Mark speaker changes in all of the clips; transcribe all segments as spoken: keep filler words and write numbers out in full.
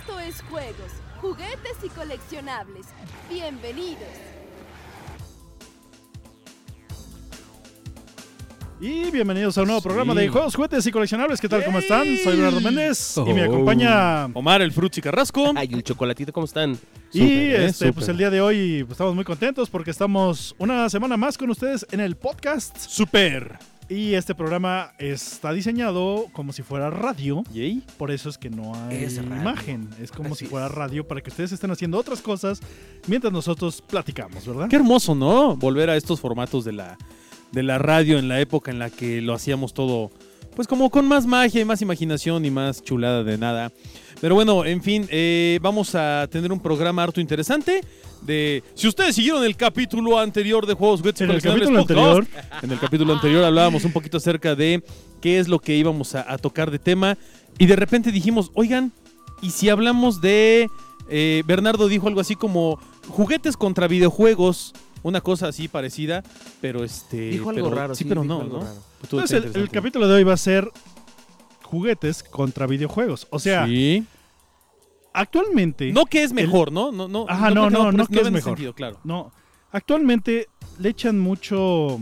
Speaker 1: Esto es Juegos, Juguetes y Coleccionables. Bienvenidos.
Speaker 2: Y bienvenidos a un nuevo
Speaker 3: Sí.
Speaker 2: programa de Juegos, Juguetes y Coleccionables. ¿Qué tal? ¿Cómo están?
Speaker 3: ¡Yay!
Speaker 2: Soy Leonardo Méndez
Speaker 3: Oh.
Speaker 2: y me acompaña...
Speaker 3: Omar, el Fruchi Carrasco.
Speaker 4: Ay, el chocolatito, ¿cómo están?
Speaker 2: Y
Speaker 3: Súper, ¿eh?
Speaker 2: este, pues
Speaker 3: Súper.
Speaker 2: el día de hoy pues, estamos muy contentos porque estamos una semana más con ustedes en el podcast.
Speaker 3: Super.
Speaker 2: Y este programa está diseñado como si fuera radio.
Speaker 3: ¿Yay?
Speaker 2: Por eso es que no hay
Speaker 4: Es radio.
Speaker 2: imagen. Es como
Speaker 4: Así
Speaker 2: si fuera
Speaker 4: es.
Speaker 2: radio para que ustedes estén haciendo otras cosas mientras nosotros platicamos, ¿verdad?
Speaker 3: Qué hermoso, ¿no? Volver a estos formatos de la, de la radio en la época en la que lo hacíamos todo, pues como con más magia y más imaginación y más chulada de nada. Pero bueno, en fin, eh, vamos a tener un programa harto interesante. De, si ustedes siguieron el capítulo anterior de Juegos, Juguetes y
Speaker 2: En el
Speaker 3: Coleccionables
Speaker 2: capítulo
Speaker 3: Podcast,
Speaker 2: anterior,
Speaker 3: en el capítulo anterior hablábamos un poquito acerca de qué es lo que íbamos a, a tocar de tema. Y de repente dijimos, oigan, ¿y si hablamos de... Eh, Bernardo dijo algo así como juguetes contra videojuegos, una cosa así parecida, pero este...
Speaker 4: Dijo algo
Speaker 3: pero-
Speaker 4: raro,
Speaker 3: Sí,
Speaker 4: sí,
Speaker 3: pero
Speaker 4: dijo
Speaker 3: no,
Speaker 4: algo
Speaker 3: ¿no?
Speaker 4: raro.
Speaker 3: Pues todo
Speaker 2: entonces
Speaker 3: está
Speaker 2: el, el
Speaker 3: interesante.
Speaker 2: capítulo de hoy va a ser juguetes contra videojuegos. O sea,
Speaker 3: Sí.
Speaker 2: actualmente...
Speaker 3: No que es mejor, ¿no? No, no,
Speaker 2: Ajá, no,
Speaker 3: creo que
Speaker 2: no,
Speaker 3: por
Speaker 2: no
Speaker 3: eso-
Speaker 2: que es
Speaker 3: en ese
Speaker 2: mejor.
Speaker 3: sentido, claro.
Speaker 2: No, actualmente le echan mucho...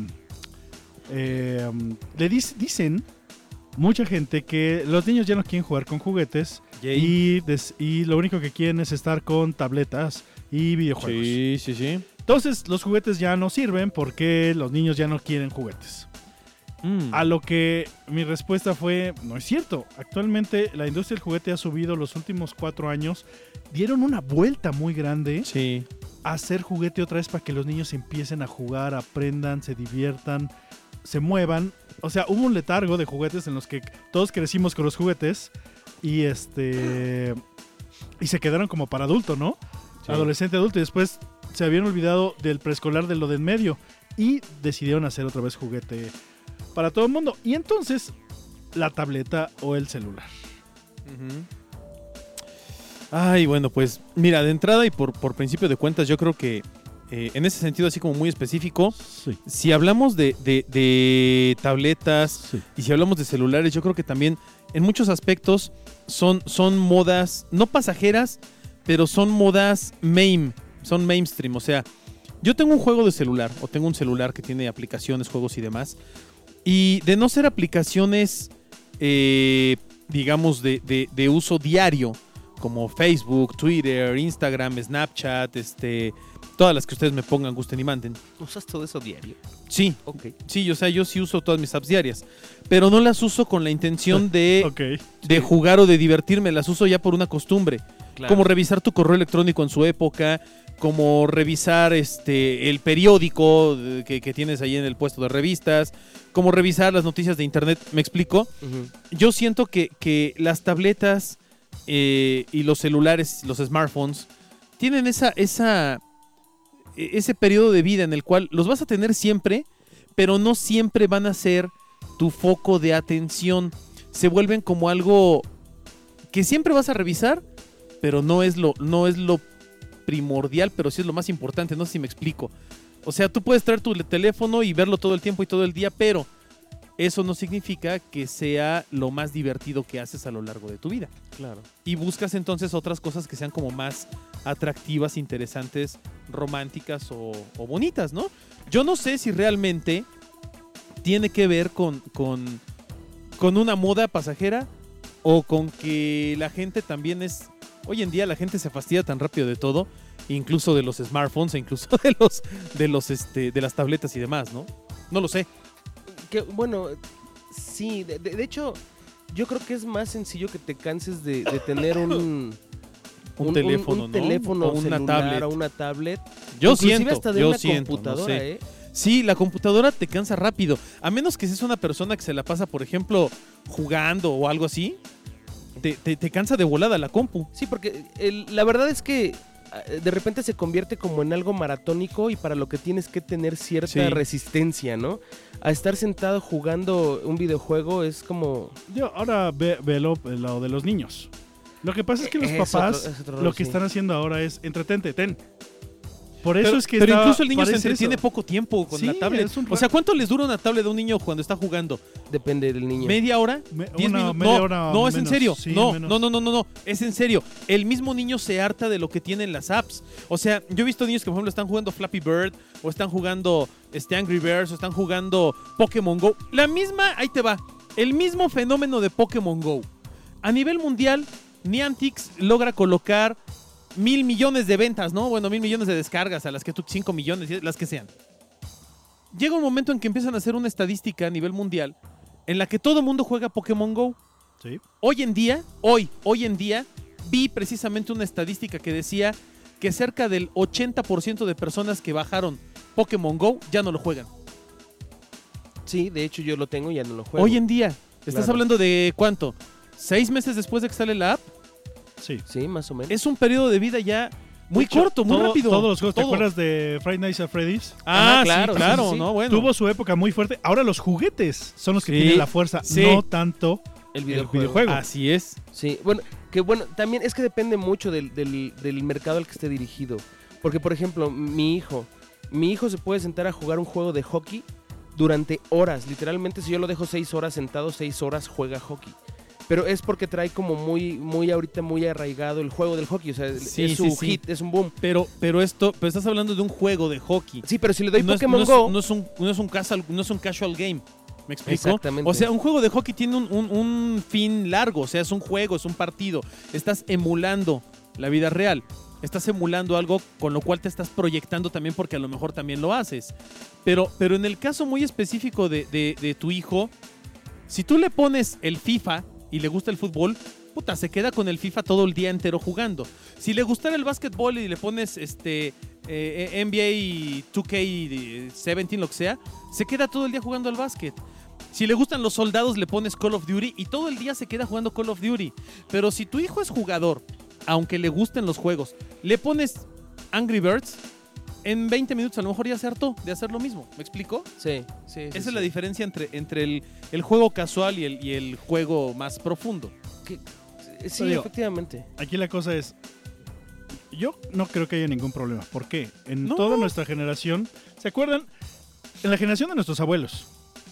Speaker 2: eh, le dic- dicen mucha gente que los niños ya no quieren jugar con juguetes
Speaker 3: Yay.
Speaker 2: y, des- y lo único que quieren es estar con tabletas y videojuegos.
Speaker 3: Sí, sí, sí.
Speaker 2: Entonces los juguetes ya no sirven porque los niños ya no quieren juguetes.
Speaker 3: Mm.
Speaker 2: A lo que mi respuesta fue, no es cierto. Actualmente la industria del juguete ha subido los últimos cuatro años. Dieron una vuelta muy grande
Speaker 3: Sí.
Speaker 2: a hacer juguete otra vez para que los niños empiecen a jugar, aprendan, se diviertan, se muevan. O sea, hubo un letargo de juguetes en los que todos crecimos con los juguetes y este y se quedaron como para adulto, ¿no?
Speaker 3: Sí.
Speaker 2: Adolescente, adulto, y después se habían olvidado del preescolar, de lo de en medio, y decidieron hacer otra vez juguete para todo el mundo. Y entonces, la tableta o el celular.
Speaker 3: Ujú. Ay, bueno, pues mira, de entrada y por, por principio de cuentas, yo creo que eh, en ese sentido así como muy específico,
Speaker 2: Sí,
Speaker 3: si hablamos de, de- de tabletas
Speaker 2: sí.
Speaker 3: y si hablamos de celulares, yo creo que también en muchos aspectos son, son modas, no pasajeras, pero son modas main, son mainstream. O sea, yo tengo un juego de celular o tengo un celular que tiene aplicaciones, juegos y demás. Y de no ser aplicaciones, eh, digamos, de, de- de uso diario, como Facebook, Twitter, Instagram, Snapchat, este, todas las que ustedes me pongan, gusten y manden.
Speaker 4: ¿Usas todo eso diario?
Speaker 3: Sí,
Speaker 4: Ok.
Speaker 3: sí, o sea, yo sí uso todas mis apps diarias, pero no las uso con la intención de,
Speaker 2: Ok.
Speaker 3: de jugar o de divertirme, las uso ya por una costumbre.
Speaker 4: Claro.
Speaker 3: Como revisar tu correo electrónico en su época, como revisar este el periódico eh, que, que tienes ahí en el puesto de revistas, como revisar las noticias de internet, ¿me explico?
Speaker 4: Ujú.
Speaker 3: Yo siento que, que las tabletas eh, y los celulares, los smartphones, tienen esa, esa, e- ese periodo de vida en el cual los vas a tener siempre, pero no siempre van a ser tu foco de atención. Se vuelven como algo que siempre vas a revisar, pero no es lo, no es lo primordial, pero sí es lo más importante. No sé si me explico. O sea, tú puedes traer tu teléfono y verlo todo el tiempo y todo el día, pero eso no significa que sea lo más divertido que haces a lo largo de tu vida.
Speaker 4: Claro.
Speaker 3: Y buscas entonces otras cosas que sean como más atractivas, interesantes, románticas o, o bonitas, ¿no? Yo no sé si realmente tiene que ver con, con, con una moda pasajera o con que la gente también es... Hoy en día la gente se fastidia tan rápido de todo, incluso de los smartphones e incluso de los de los este de las tabletas y demás, ¿no? No lo sé.
Speaker 4: Que, bueno, sí, de, de- de hecho, yo creo que es más sencillo que te canses de, de tener un...
Speaker 3: Un teléfono,
Speaker 4: un
Speaker 3: ¿no?
Speaker 4: teléfono,
Speaker 3: O una
Speaker 4: celular,
Speaker 3: tablet.
Speaker 4: o una tablet.
Speaker 3: Yo
Speaker 4: Inclusive
Speaker 3: siento,
Speaker 4: hasta de
Speaker 3: yo
Speaker 4: una
Speaker 3: siento, no
Speaker 4: computadora,
Speaker 3: sé.
Speaker 4: ¿eh?
Speaker 3: Sí, la computadora te cansa rápido. A menos que seas una persona que se la pasa, por ejemplo, jugando o algo así. Te, te- te cansa de volada la compu.
Speaker 4: Sí, porque el- la verdad es que ah, de repente se convierte como en algo maratónico y para lo que tienes que tener cierta
Speaker 3: Sí.
Speaker 4: resistencia, ¿no? A estar sentado jugando un videojuego es como...
Speaker 2: Yo, ahora ve, ve lo, lo de los niños. Lo que pasa es que los
Speaker 4: Es
Speaker 2: papás
Speaker 4: otro- es otro
Speaker 2: lo
Speaker 4: rollo,
Speaker 2: que
Speaker 4: sí.
Speaker 2: están haciendo ahora es entretente, ten. Por eso
Speaker 3: pero,
Speaker 2: es que
Speaker 3: pero
Speaker 2: está-
Speaker 3: incluso el niño se
Speaker 2: parece
Speaker 3: entretiene
Speaker 2: eso.
Speaker 3: poco tiempo con
Speaker 2: Sí,
Speaker 3: la tablet.
Speaker 2: es un
Speaker 3: O sea, ¿cuánto les dura una tablet de un niño cuando está jugando?
Speaker 4: Depende del niño.
Speaker 3: ¿Media hora?
Speaker 2: Me-
Speaker 3: ¿Diez
Speaker 2: una
Speaker 3: minutos?
Speaker 2: media
Speaker 3: no,
Speaker 2: hora
Speaker 3: no, es en
Speaker 2: menos.
Speaker 3: serio.
Speaker 2: Sí,
Speaker 3: no,
Speaker 2: menos.
Speaker 3: no, no, no, no, no, es en serio. El mismo niño se harta de lo que tienen las apps. O sea, yo he visto niños que, por ejemplo, están jugando Flappy Bird, o están jugando este, Angry Birds, o están jugando Pokémon Go. La misma, ahí te va, el mismo fenómeno de Pokémon Go. A nivel mundial, Niantic logra colocar mil millones de ventas, ¿no? Bueno, mil millones de descargas, a las que tú, cinco millones, las que sean. Llega un momento en que empiezan a hacer una estadística a nivel mundial en la que todo el mundo juega Pokémon Go.
Speaker 2: Sí.
Speaker 3: Hoy en día, hoy, hoy en día, vi precisamente una estadística que decía que cerca del ochenta por ciento de personas que bajaron Pokémon Go ya no lo juegan.
Speaker 4: Sí, de hecho yo lo tengo y ya no lo juego.
Speaker 3: Hoy en día, estás
Speaker 4: Claro.
Speaker 3: hablando de ¿cuánto? ¿Seis meses después de que sale la app?
Speaker 2: Sí.
Speaker 4: Sí, más o menos.
Speaker 3: Es un periodo de vida ya muy
Speaker 2: De hecho,
Speaker 3: corto, muy
Speaker 2: todo-
Speaker 3: rápido.
Speaker 2: Todos los juegos, ¿te
Speaker 3: Todo.
Speaker 2: acuerdas de Friday Nights at Freddy's?
Speaker 3: Ah,
Speaker 4: Ajá,
Speaker 3: claro,
Speaker 4: claro,
Speaker 3: sí,
Speaker 4: sí,
Speaker 3: claro,
Speaker 4: sí, sí.
Speaker 3: no, bueno.
Speaker 2: Tuvo su época muy fuerte. Ahora los juguetes son los que
Speaker 3: Sí,
Speaker 2: tienen la fuerza,
Speaker 3: sí.
Speaker 2: no tanto
Speaker 4: El
Speaker 2: el
Speaker 4: videojuego.
Speaker 2: videojuego.
Speaker 3: Así es.
Speaker 4: Sí, bueno, que bueno, también es que depende mucho del, del, del mercado al que esté dirigido. Porque, por ejemplo, mi hijo, mi hijo se puede sentar a jugar un juego de hockey durante horas. Literalmente, si yo lo dejo seis horas sentado, seis horas juega hockey. Pero es porque trae como muy, muy ahorita muy arraigado el juego del hockey. O sea,
Speaker 3: Sí,
Speaker 4: es
Speaker 3: sí,
Speaker 4: su
Speaker 3: sí.
Speaker 4: hit, es un boom.
Speaker 3: Pero, pero esto, pero estás hablando de un juego de hockey.
Speaker 4: Sí, pero si le doy
Speaker 3: no es,
Speaker 4: Pokémon
Speaker 3: no es-
Speaker 4: Go,
Speaker 3: no es un, no es un casual, no es un casual game. ¿Me explico?
Speaker 4: Exactamente.
Speaker 3: O sea, un juego de hockey tiene un, un- un fin largo. O sea, es un juego, es un partido. Estás emulando la vida real. Estás emulando algo con lo cual te estás proyectando también porque a lo mejor también lo haces. Pero, pero en el caso muy específico de, de- de tu hijo, si tú le pones el FIFA y le gusta el fútbol, puta, se queda con el FIFA todo el día entero jugando. Si le gustara el básquetbol y le pones este eh, N B A dos K diecisiete, lo que sea, se queda todo el día jugando al básquet. Si le gustan los soldados, le pones Call of Duty y todo el día se queda jugando Call of Duty. Pero si tu hijo es jugador, aunque le gusten los juegos, le pones Angry Birds, en veinte minutos a lo mejor ya se hartó de hacer lo mismo. ¿Me explico?
Speaker 4: sí, sí, sí,
Speaker 3: Esa
Speaker 4: sí.
Speaker 3: es la diferencia entre, entre el, el juego casual y el, y el juego más profundo.
Speaker 4: Sí,
Speaker 2: Digo,
Speaker 4: efectivamente.
Speaker 2: Aquí la cosa es, yo no creo que haya ningún problema. ¿Por qué? En
Speaker 3: No.
Speaker 2: toda nuestra generación, ¿se acuerdan? En la generación de nuestros abuelos,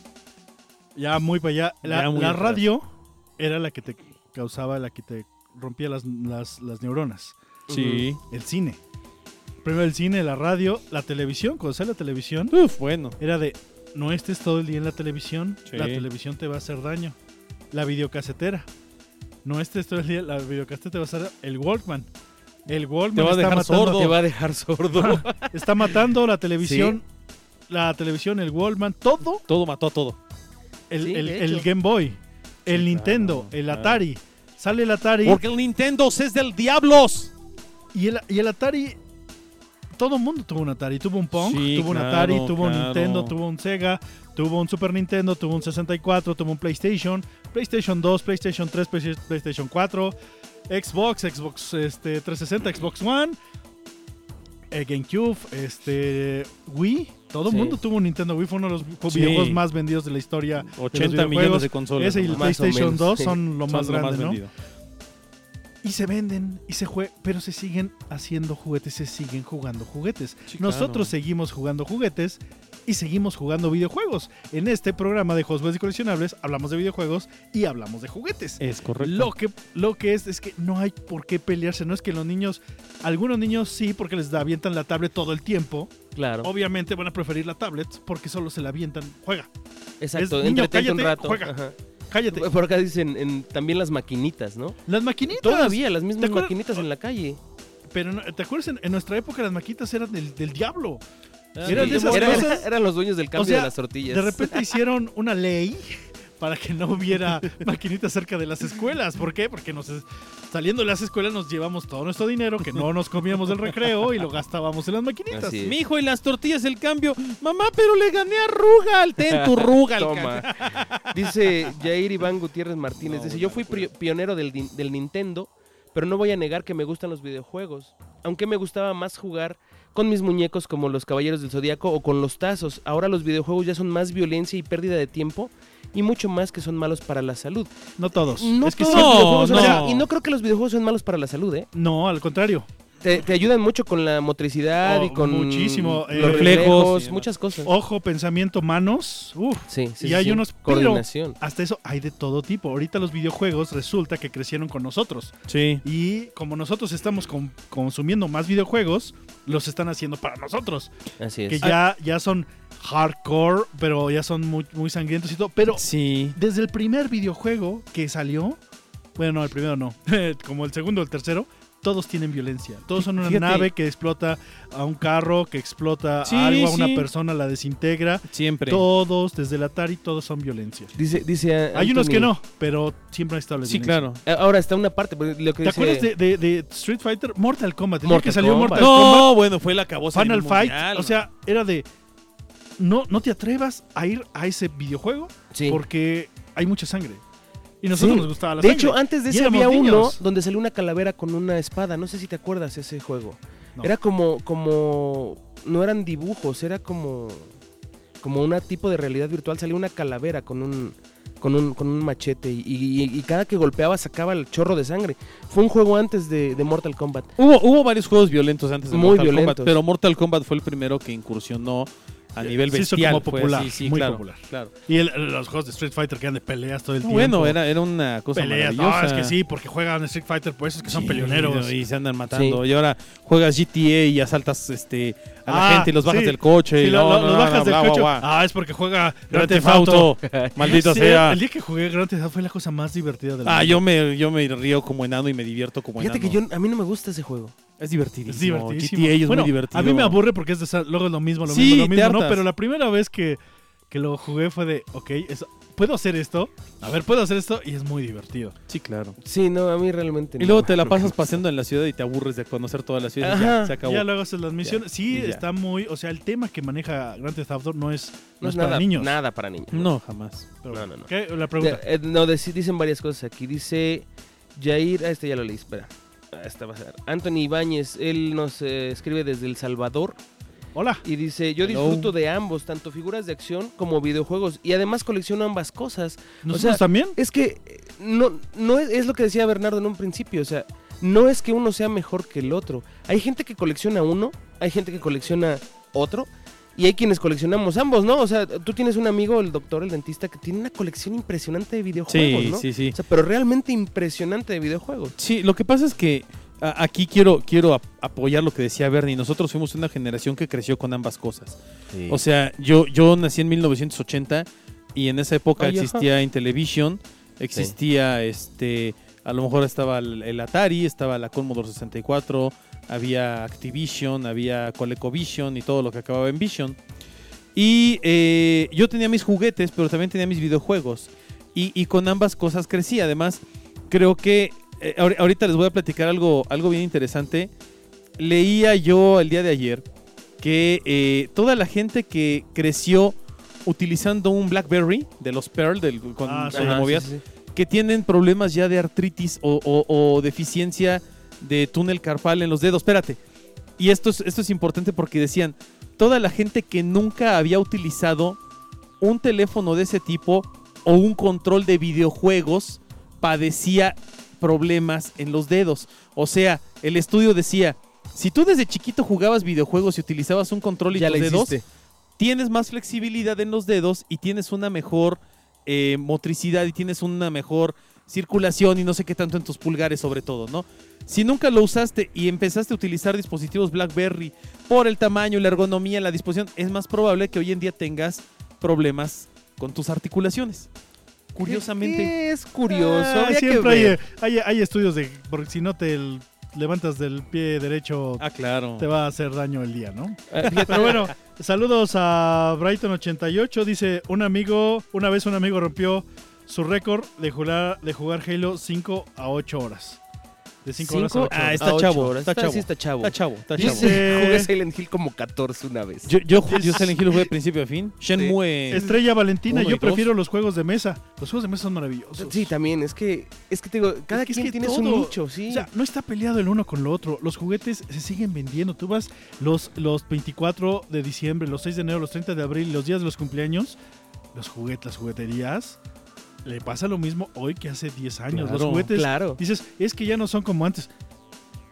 Speaker 2: ya muy para allá, la,
Speaker 3: Ya muy
Speaker 2: la
Speaker 3: atrás.
Speaker 2: radio era la que te causaba, la que te rompía las, las, las neuronas.
Speaker 3: Sí.
Speaker 2: El cine. Primero el cine, la radio, la televisión. Cuando sale la televisión,
Speaker 3: Uf, bueno.
Speaker 2: era de, no estés todo el día en la televisión,
Speaker 3: Sí.
Speaker 2: la televisión te va a hacer daño. La videocasetera, no estés todo el día, la videocasetera te va a hacer el Walkman. El Walkman
Speaker 3: Te va a
Speaker 2: está
Speaker 3: dejar
Speaker 2: matando,
Speaker 3: sordo.
Speaker 4: Te va a dejar sordo.
Speaker 2: está matando la televisión, la televisión, el Walkman, todo,
Speaker 3: Todo mató a todo.
Speaker 2: el,
Speaker 4: Sí,
Speaker 2: el-
Speaker 4: de
Speaker 2: el
Speaker 4: hecho.
Speaker 2: Game Boy, el
Speaker 3: Sí,
Speaker 2: Nintendo,
Speaker 3: claro,
Speaker 2: el
Speaker 3: claro.
Speaker 2: Atari. Sale el Atari
Speaker 3: Porque el Nintendo es del diablos.
Speaker 2: y el, y el Atari, todo el mundo tuvo un Atari. Tuvo un Pong,
Speaker 3: Sí,
Speaker 2: tuvo un
Speaker 3: claro,
Speaker 2: Atari, tuvo un
Speaker 3: claro.
Speaker 2: Nintendo, tuvo un Sega, tuvo un Super Nintendo, tuvo un sesenta y cuatro, tuvo un PlayStation, PlayStation dos, PlayStation tres, Play- PlayStation cuatro, Xbox, Xbox este, trescientos sesenta, Xbox One, eh, GameCube, este, Wii. Todo el
Speaker 4: Sí.
Speaker 2: mundo tuvo un Nintendo Wii. Fue uno de los
Speaker 3: Sí.
Speaker 2: videojuegos más vendidos de la historia.
Speaker 3: ochenta
Speaker 2: videojuegos.
Speaker 3: millones de consolas.
Speaker 2: Ese y el
Speaker 3: ¿no?
Speaker 4: Más o
Speaker 2: PlayStation
Speaker 4: menos,
Speaker 2: dos
Speaker 4: sí.
Speaker 2: son lo
Speaker 3: Son
Speaker 2: más
Speaker 3: lo
Speaker 2: grande, ¿no?
Speaker 3: vendido.
Speaker 2: Y se venden y se juegan, pero se siguen haciendo juguetes, se siguen jugando juguetes.
Speaker 3: Sí,
Speaker 2: Nosotros
Speaker 3: claro.
Speaker 2: seguimos jugando juguetes y seguimos jugando videojuegos. En este programa de Juegos y Coleccionables hablamos de videojuegos y hablamos de juguetes.
Speaker 3: Es correcto.
Speaker 2: Lo que, lo que es es que no hay por qué pelearse. No es que los niños, algunos niños sí, porque les avientan la tablet todo el tiempo.
Speaker 4: Claro.
Speaker 2: Obviamente van a preferir la tablet porque solo se la avientan. Juega,
Speaker 4: Exacto.
Speaker 2: es, niño,
Speaker 4: entretente un
Speaker 2: cállate,
Speaker 4: rato.
Speaker 2: juega.
Speaker 4: Ajá.
Speaker 2: cállate.
Speaker 4: Por acá dicen en- también las maquinitas, ¿no?
Speaker 2: Las maquinitas.
Speaker 4: Todavía las mismas
Speaker 2: ¿Te acuerdas?
Speaker 4: maquinitas en la calle.
Speaker 2: Pero no- ¿te acuerdas? En, en nuestra época las maquinitas eran del, del diablo.
Speaker 3: Ah,
Speaker 2: Eran
Speaker 3: sí.
Speaker 2: de esas
Speaker 4: Era-
Speaker 2: cosas-
Speaker 4: eran los dueños del cambio
Speaker 2: sea,
Speaker 4: de las tortillas.
Speaker 2: De repente hicieron una ley para que no hubiera maquinitas cerca de las escuelas. ¿Por qué? Porque nos, saliendo de las escuelas nos llevamos todo nuestro dinero que no nos comíamos del recreo y lo gastábamos en las maquinitas.
Speaker 4: Así es.
Speaker 3: Mi hijo y las tortillas el cambio. Mamá, pero le gané a Rugal. Ten tu Rugal.
Speaker 4: Toma. Dice Jair Iván Gutiérrez Martínez.
Speaker 3: No,
Speaker 4: dice,
Speaker 3: no,
Speaker 4: yo fui
Speaker 3: cuidado.
Speaker 4: pri- pionero del, din- del Nintendo, pero no voy a negar que me gustan los videojuegos. Aunque me gustaba más jugar con mis muñecos como los Caballeros del Zodíaco o con los tazos. Ahora los videojuegos ya son más violencia y pérdida de tiempo y mucho más que son malos para la salud.
Speaker 2: No todos.
Speaker 4: No
Speaker 2: es que
Speaker 4: todos
Speaker 2: sí-
Speaker 4: los videojuegos son
Speaker 3: no.
Speaker 4: así, y no creo que los videojuegos son malos para la salud, ¿eh?
Speaker 2: No, al contrario.
Speaker 4: te, te ayudan mucho con la motricidad
Speaker 2: Oh,
Speaker 4: y con
Speaker 2: muchísimo,
Speaker 4: los
Speaker 2: eh,
Speaker 4: reflejos,
Speaker 3: reflejos y
Speaker 4: muchas cosas.
Speaker 2: Ojo, pensamiento, manos. Uf.
Speaker 4: Sí, sí,
Speaker 2: y
Speaker 4: sí,
Speaker 2: hay
Speaker 4: sí.
Speaker 2: unos... pero
Speaker 4: coordinación.
Speaker 2: hasta eso hay de todo tipo. Ahorita los videojuegos resulta que crecieron con nosotros.
Speaker 3: Sí.
Speaker 2: Y como nosotros estamos con- consumiendo más videojuegos, los están haciendo para nosotros.
Speaker 4: Así
Speaker 2: Que
Speaker 4: es.
Speaker 2: ya, ya son hardcore, pero ya son muy, muy sangrientos y todo. Pero
Speaker 3: Sí.
Speaker 2: desde el primer videojuego que salió, bueno, no, el primero no, como el segundo o el tercero, todos tienen violencia. Todos son una
Speaker 3: Fíjate.
Speaker 2: nave que explota a un carro, que explota
Speaker 3: Sí,
Speaker 2: a algo, a una
Speaker 3: sí.
Speaker 2: persona, la desintegra.
Speaker 3: Siempre.
Speaker 2: Todos, desde el Atari, todos son violencia.
Speaker 4: Dice, dice a-
Speaker 2: Hay unos
Speaker 4: Anthony-
Speaker 2: que no, pero siempre ha estado la
Speaker 3: Sí,
Speaker 2: violencia.
Speaker 3: claro.
Speaker 4: Ah, Ahora está una parte, porque lo que
Speaker 2: ¿Te
Speaker 4: dice...
Speaker 2: acuerdas de, de- de Street Fighter? Mortal Kombat. El día
Speaker 4: Mortal
Speaker 2: que salió
Speaker 4: Kombat.
Speaker 2: Mortal Kombat,
Speaker 3: No, bueno, fue la cabosa
Speaker 2: Final
Speaker 3: a nivel
Speaker 2: Fight.
Speaker 3: mundial,
Speaker 2: O
Speaker 3: man.
Speaker 2: sea, era de... No, no te atrevas a ir a ese videojuego
Speaker 4: Sí.
Speaker 2: porque hay mucha sangre. Y a nosotros
Speaker 4: Sí.
Speaker 2: nos gustaba la
Speaker 4: De
Speaker 2: sangre.
Speaker 4: hecho, antes de
Speaker 2: Y
Speaker 4: ese
Speaker 2: éramos
Speaker 4: había uno
Speaker 2: niños.
Speaker 4: donde salió una calavera con una espada. No sé si te acuerdas ese juego.
Speaker 2: No.
Speaker 4: Era como, como, no eran dibujos, era como, como un tipo de realidad virtual. Salía una calavera con un, con un, con un machete y, y- y cada que golpeaba sacaba el chorro de sangre. Fue un juego antes de, de Mortal Kombat.
Speaker 3: Hubo, hubo varios juegos violentos antes de
Speaker 4: Muy
Speaker 3: Mortal
Speaker 4: violentos.
Speaker 3: Kombat, pero Mortal Kombat fue el primero que incursionó a nivel
Speaker 2: Se hizo
Speaker 3: bestial.
Speaker 2: como
Speaker 3: fue
Speaker 2: popular,
Speaker 3: así, sí,
Speaker 2: muy
Speaker 3: claro,
Speaker 2: popular.
Speaker 3: claro.
Speaker 2: Y el- los juegos de Street Fighter que eran de peleas todo el tiempo.
Speaker 3: Bueno, era, era una cosa
Speaker 2: Peleas, no,
Speaker 3: maravillosa.
Speaker 2: es que sí, porque juegan Street Fighter, pues es que son
Speaker 3: Sí,
Speaker 2: peleoneros.
Speaker 3: Y se andan matando.
Speaker 4: Sí.
Speaker 3: Y ahora juegas G T A y asaltas este, a la
Speaker 2: Ah,
Speaker 3: gente y los bajas
Speaker 2: sí.
Speaker 3: del coche.
Speaker 2: Sí,
Speaker 3: y
Speaker 2: lo,
Speaker 3: no,
Speaker 2: lo-
Speaker 3: no,
Speaker 2: lo
Speaker 3: no,
Speaker 2: bajas
Speaker 3: no,
Speaker 2: del
Speaker 3: bla,
Speaker 2: coche.
Speaker 3: bla, bla.
Speaker 2: Ah, es porque juega
Speaker 3: Grand
Speaker 2: Grand
Speaker 3: Theft
Speaker 2: Theft Auto.
Speaker 3: Auto. Maldito
Speaker 2: Sí,
Speaker 3: sea.
Speaker 2: El día que jugué Grand Theft Auto fue la cosa más divertida del
Speaker 3: Ah,
Speaker 2: mundo.
Speaker 3: yo me, yo me río como enano y me divierto como
Speaker 4: Fíjate
Speaker 3: enano.
Speaker 4: que yo, a mí no me gusta ese juego.
Speaker 3: Es divertidísimo.
Speaker 2: Es divertidísimo.
Speaker 3: G T A es
Speaker 2: Bueno,
Speaker 3: muy divertido.
Speaker 2: a mí me aburre porque es de esa- luego es lo mismo, lo
Speaker 3: Sí,
Speaker 2: mismo, lo
Speaker 3: te
Speaker 2: mismo, ¿no?
Speaker 3: hartas.
Speaker 2: Pero la primera vez que, que lo jugué fue de, ok, es- ¿puedo hacer esto? A ver, ¿puedo hacer esto? Y es muy divertido.
Speaker 3: Sí, claro.
Speaker 4: Sí, no, a mí realmente
Speaker 3: Y
Speaker 4: no.
Speaker 3: luego te la
Speaker 4: Lo que
Speaker 3: pasas
Speaker 4: me gusta.
Speaker 3: paseando en la ciudad y te aburres de conocer toda la ciudad y ya,
Speaker 4: Ajá.
Speaker 3: se acabó.
Speaker 2: Ya luego haces las misiones. Sí,
Speaker 3: y ya.
Speaker 2: está muy... O sea, el tema que maneja Grand Theft Auto no es,
Speaker 4: No es
Speaker 2: para
Speaker 4: nada,
Speaker 2: niños.
Speaker 4: nada para niños.
Speaker 3: No, jamás.
Speaker 2: Pero
Speaker 4: No,
Speaker 2: bueno,
Speaker 4: no, no.
Speaker 2: ¿qué? La pregunta.
Speaker 4: Eh, eh, no, deci- dicen varias cosas aquí. Dice Jair, ah, este ya lo leí, espera. Ah, esta va a ser. Anthony Ibáñez, él nos eh, escribe desde El Salvador
Speaker 2: Hola.
Speaker 4: y dice, yo
Speaker 3: Hello.
Speaker 4: disfruto de ambos, tanto figuras de acción como videojuegos, y además colecciono ambas cosas.
Speaker 2: ¿Nosotros
Speaker 4: sea,
Speaker 2: también?
Speaker 4: Es que eh, no, no es, es lo que decía Bernardo en un principio, o sea, no es que uno sea mejor que el otro. Hay gente que colecciona uno, hay gente que colecciona otro, y hay quienes coleccionamos ambos, ¿no? O sea, tú tienes un amigo, el doctor, el dentista, que tiene una colección impresionante de videojuegos,
Speaker 3: Sí,
Speaker 4: ¿no?
Speaker 3: sí, sí.
Speaker 4: O sea, pero realmente impresionante de videojuegos.
Speaker 3: Sí, lo que pasa es que a- aquí quiero, quiero ap- apoyar lo que decía Bernie. Nosotros fuimos una generación que creció con ambas cosas. O sea, yo, yo nací en mil novecientos ochenta y en esa época
Speaker 4: Ay, ajá.
Speaker 3: existía Intellivision, existía este, a lo mejor estaba el, el Atari, estaba la Commodore sesenta y cuatro, había Activision, había ColecoVision y todo lo que acababa en Vision. Y eh, yo tenía mis juguetes, pero también tenía mis videojuegos. Y, y con ambas cosas crecí. Además, creo que eh, ahor- ahorita les voy a platicar algo, algo bien interesante. Leía yo el día de ayer que eh, toda la gente que creció utilizando un BlackBerry de los Pearl, del, con,
Speaker 2: Ah, sí.
Speaker 3: cuando
Speaker 4: Ajá,
Speaker 3: movías,
Speaker 4: sí, sí, sí.
Speaker 3: que tienen problemas ya de artritis o, o- o deficiencia de túnel carpal en los dedos. Espérate. Y esto es, esto es importante porque decían, toda la gente que nunca había utilizado un teléfono de ese tipo o un control de videojuegos padecía problemas en los dedos. O sea, el estudio decía, si tú desde chiquito jugabas videojuegos y utilizabas un control y
Speaker 4: Ya
Speaker 3: tus
Speaker 4: la
Speaker 3: dedos,
Speaker 4: hiciste.
Speaker 3: tienes más flexibilidad en los dedos y tienes una mejor eh, motricidad y tienes una mejor circulación y no sé qué tanto en tus pulgares sobre todo, ¿no? Si nunca lo usaste y empezaste a utilizar dispositivos BlackBerry por el tamaño, la ergonomía, la disposición, es más probable que hoy en día tengas problemas con tus articulaciones. Curiosamente.
Speaker 4: Es curioso.
Speaker 2: Ah,
Speaker 4: habría que
Speaker 2: siempre hay,
Speaker 4: ver.
Speaker 2: hay, hay estudios de... Porque si no te el- levantas del pie derecho,
Speaker 3: Ah, claro.
Speaker 2: te va a hacer daño el día, ¿no?
Speaker 4: Ah, fíjate,
Speaker 2: Pero bueno, saludos a Brighton ochenta y ocho. Dice, un amigo, una vez un amigo rompió su récord de jugar, de jugar Halo cinco a ocho horas. De cinco horas a
Speaker 4: cinco
Speaker 2: ocho
Speaker 3: Ah,
Speaker 2: horas.
Speaker 3: está
Speaker 4: a ocho
Speaker 3: chavo,
Speaker 4: horas.
Speaker 3: está
Speaker 4: Está-
Speaker 3: chavo.
Speaker 4: sí está chavo.
Speaker 3: Está chavo, está chavo.
Speaker 2: Dice-
Speaker 4: Jugué Silent Hill como catorce una vez.
Speaker 3: Yo, yo, yo Silent Hill lo jugué de principio a fin. Shenmue. en-
Speaker 2: Estrella Valentina,
Speaker 3: uno y
Speaker 2: yo
Speaker 3: dos.
Speaker 2: prefiero los juegos de mesa. Los juegos de mesa son maravillosos.
Speaker 4: Sí, también, es que, es que te digo, cada
Speaker 2: Es que- es
Speaker 4: quien
Speaker 2: que
Speaker 4: tiene
Speaker 2: todo-
Speaker 4: su nicho, sí.
Speaker 2: O sea, no está peleado el uno con lo otro. Los juguetes se siguen vendiendo. Tú vas los, los veinticuatro de diciembre, los seis de enero, los treinta de abril, los días de los cumpleaños, los juguetes, las jugueterías, le pasa lo mismo hoy que hace diez años.
Speaker 3: Claro,
Speaker 2: los juguetes,
Speaker 4: claro.
Speaker 2: dices, es que ya no son como antes.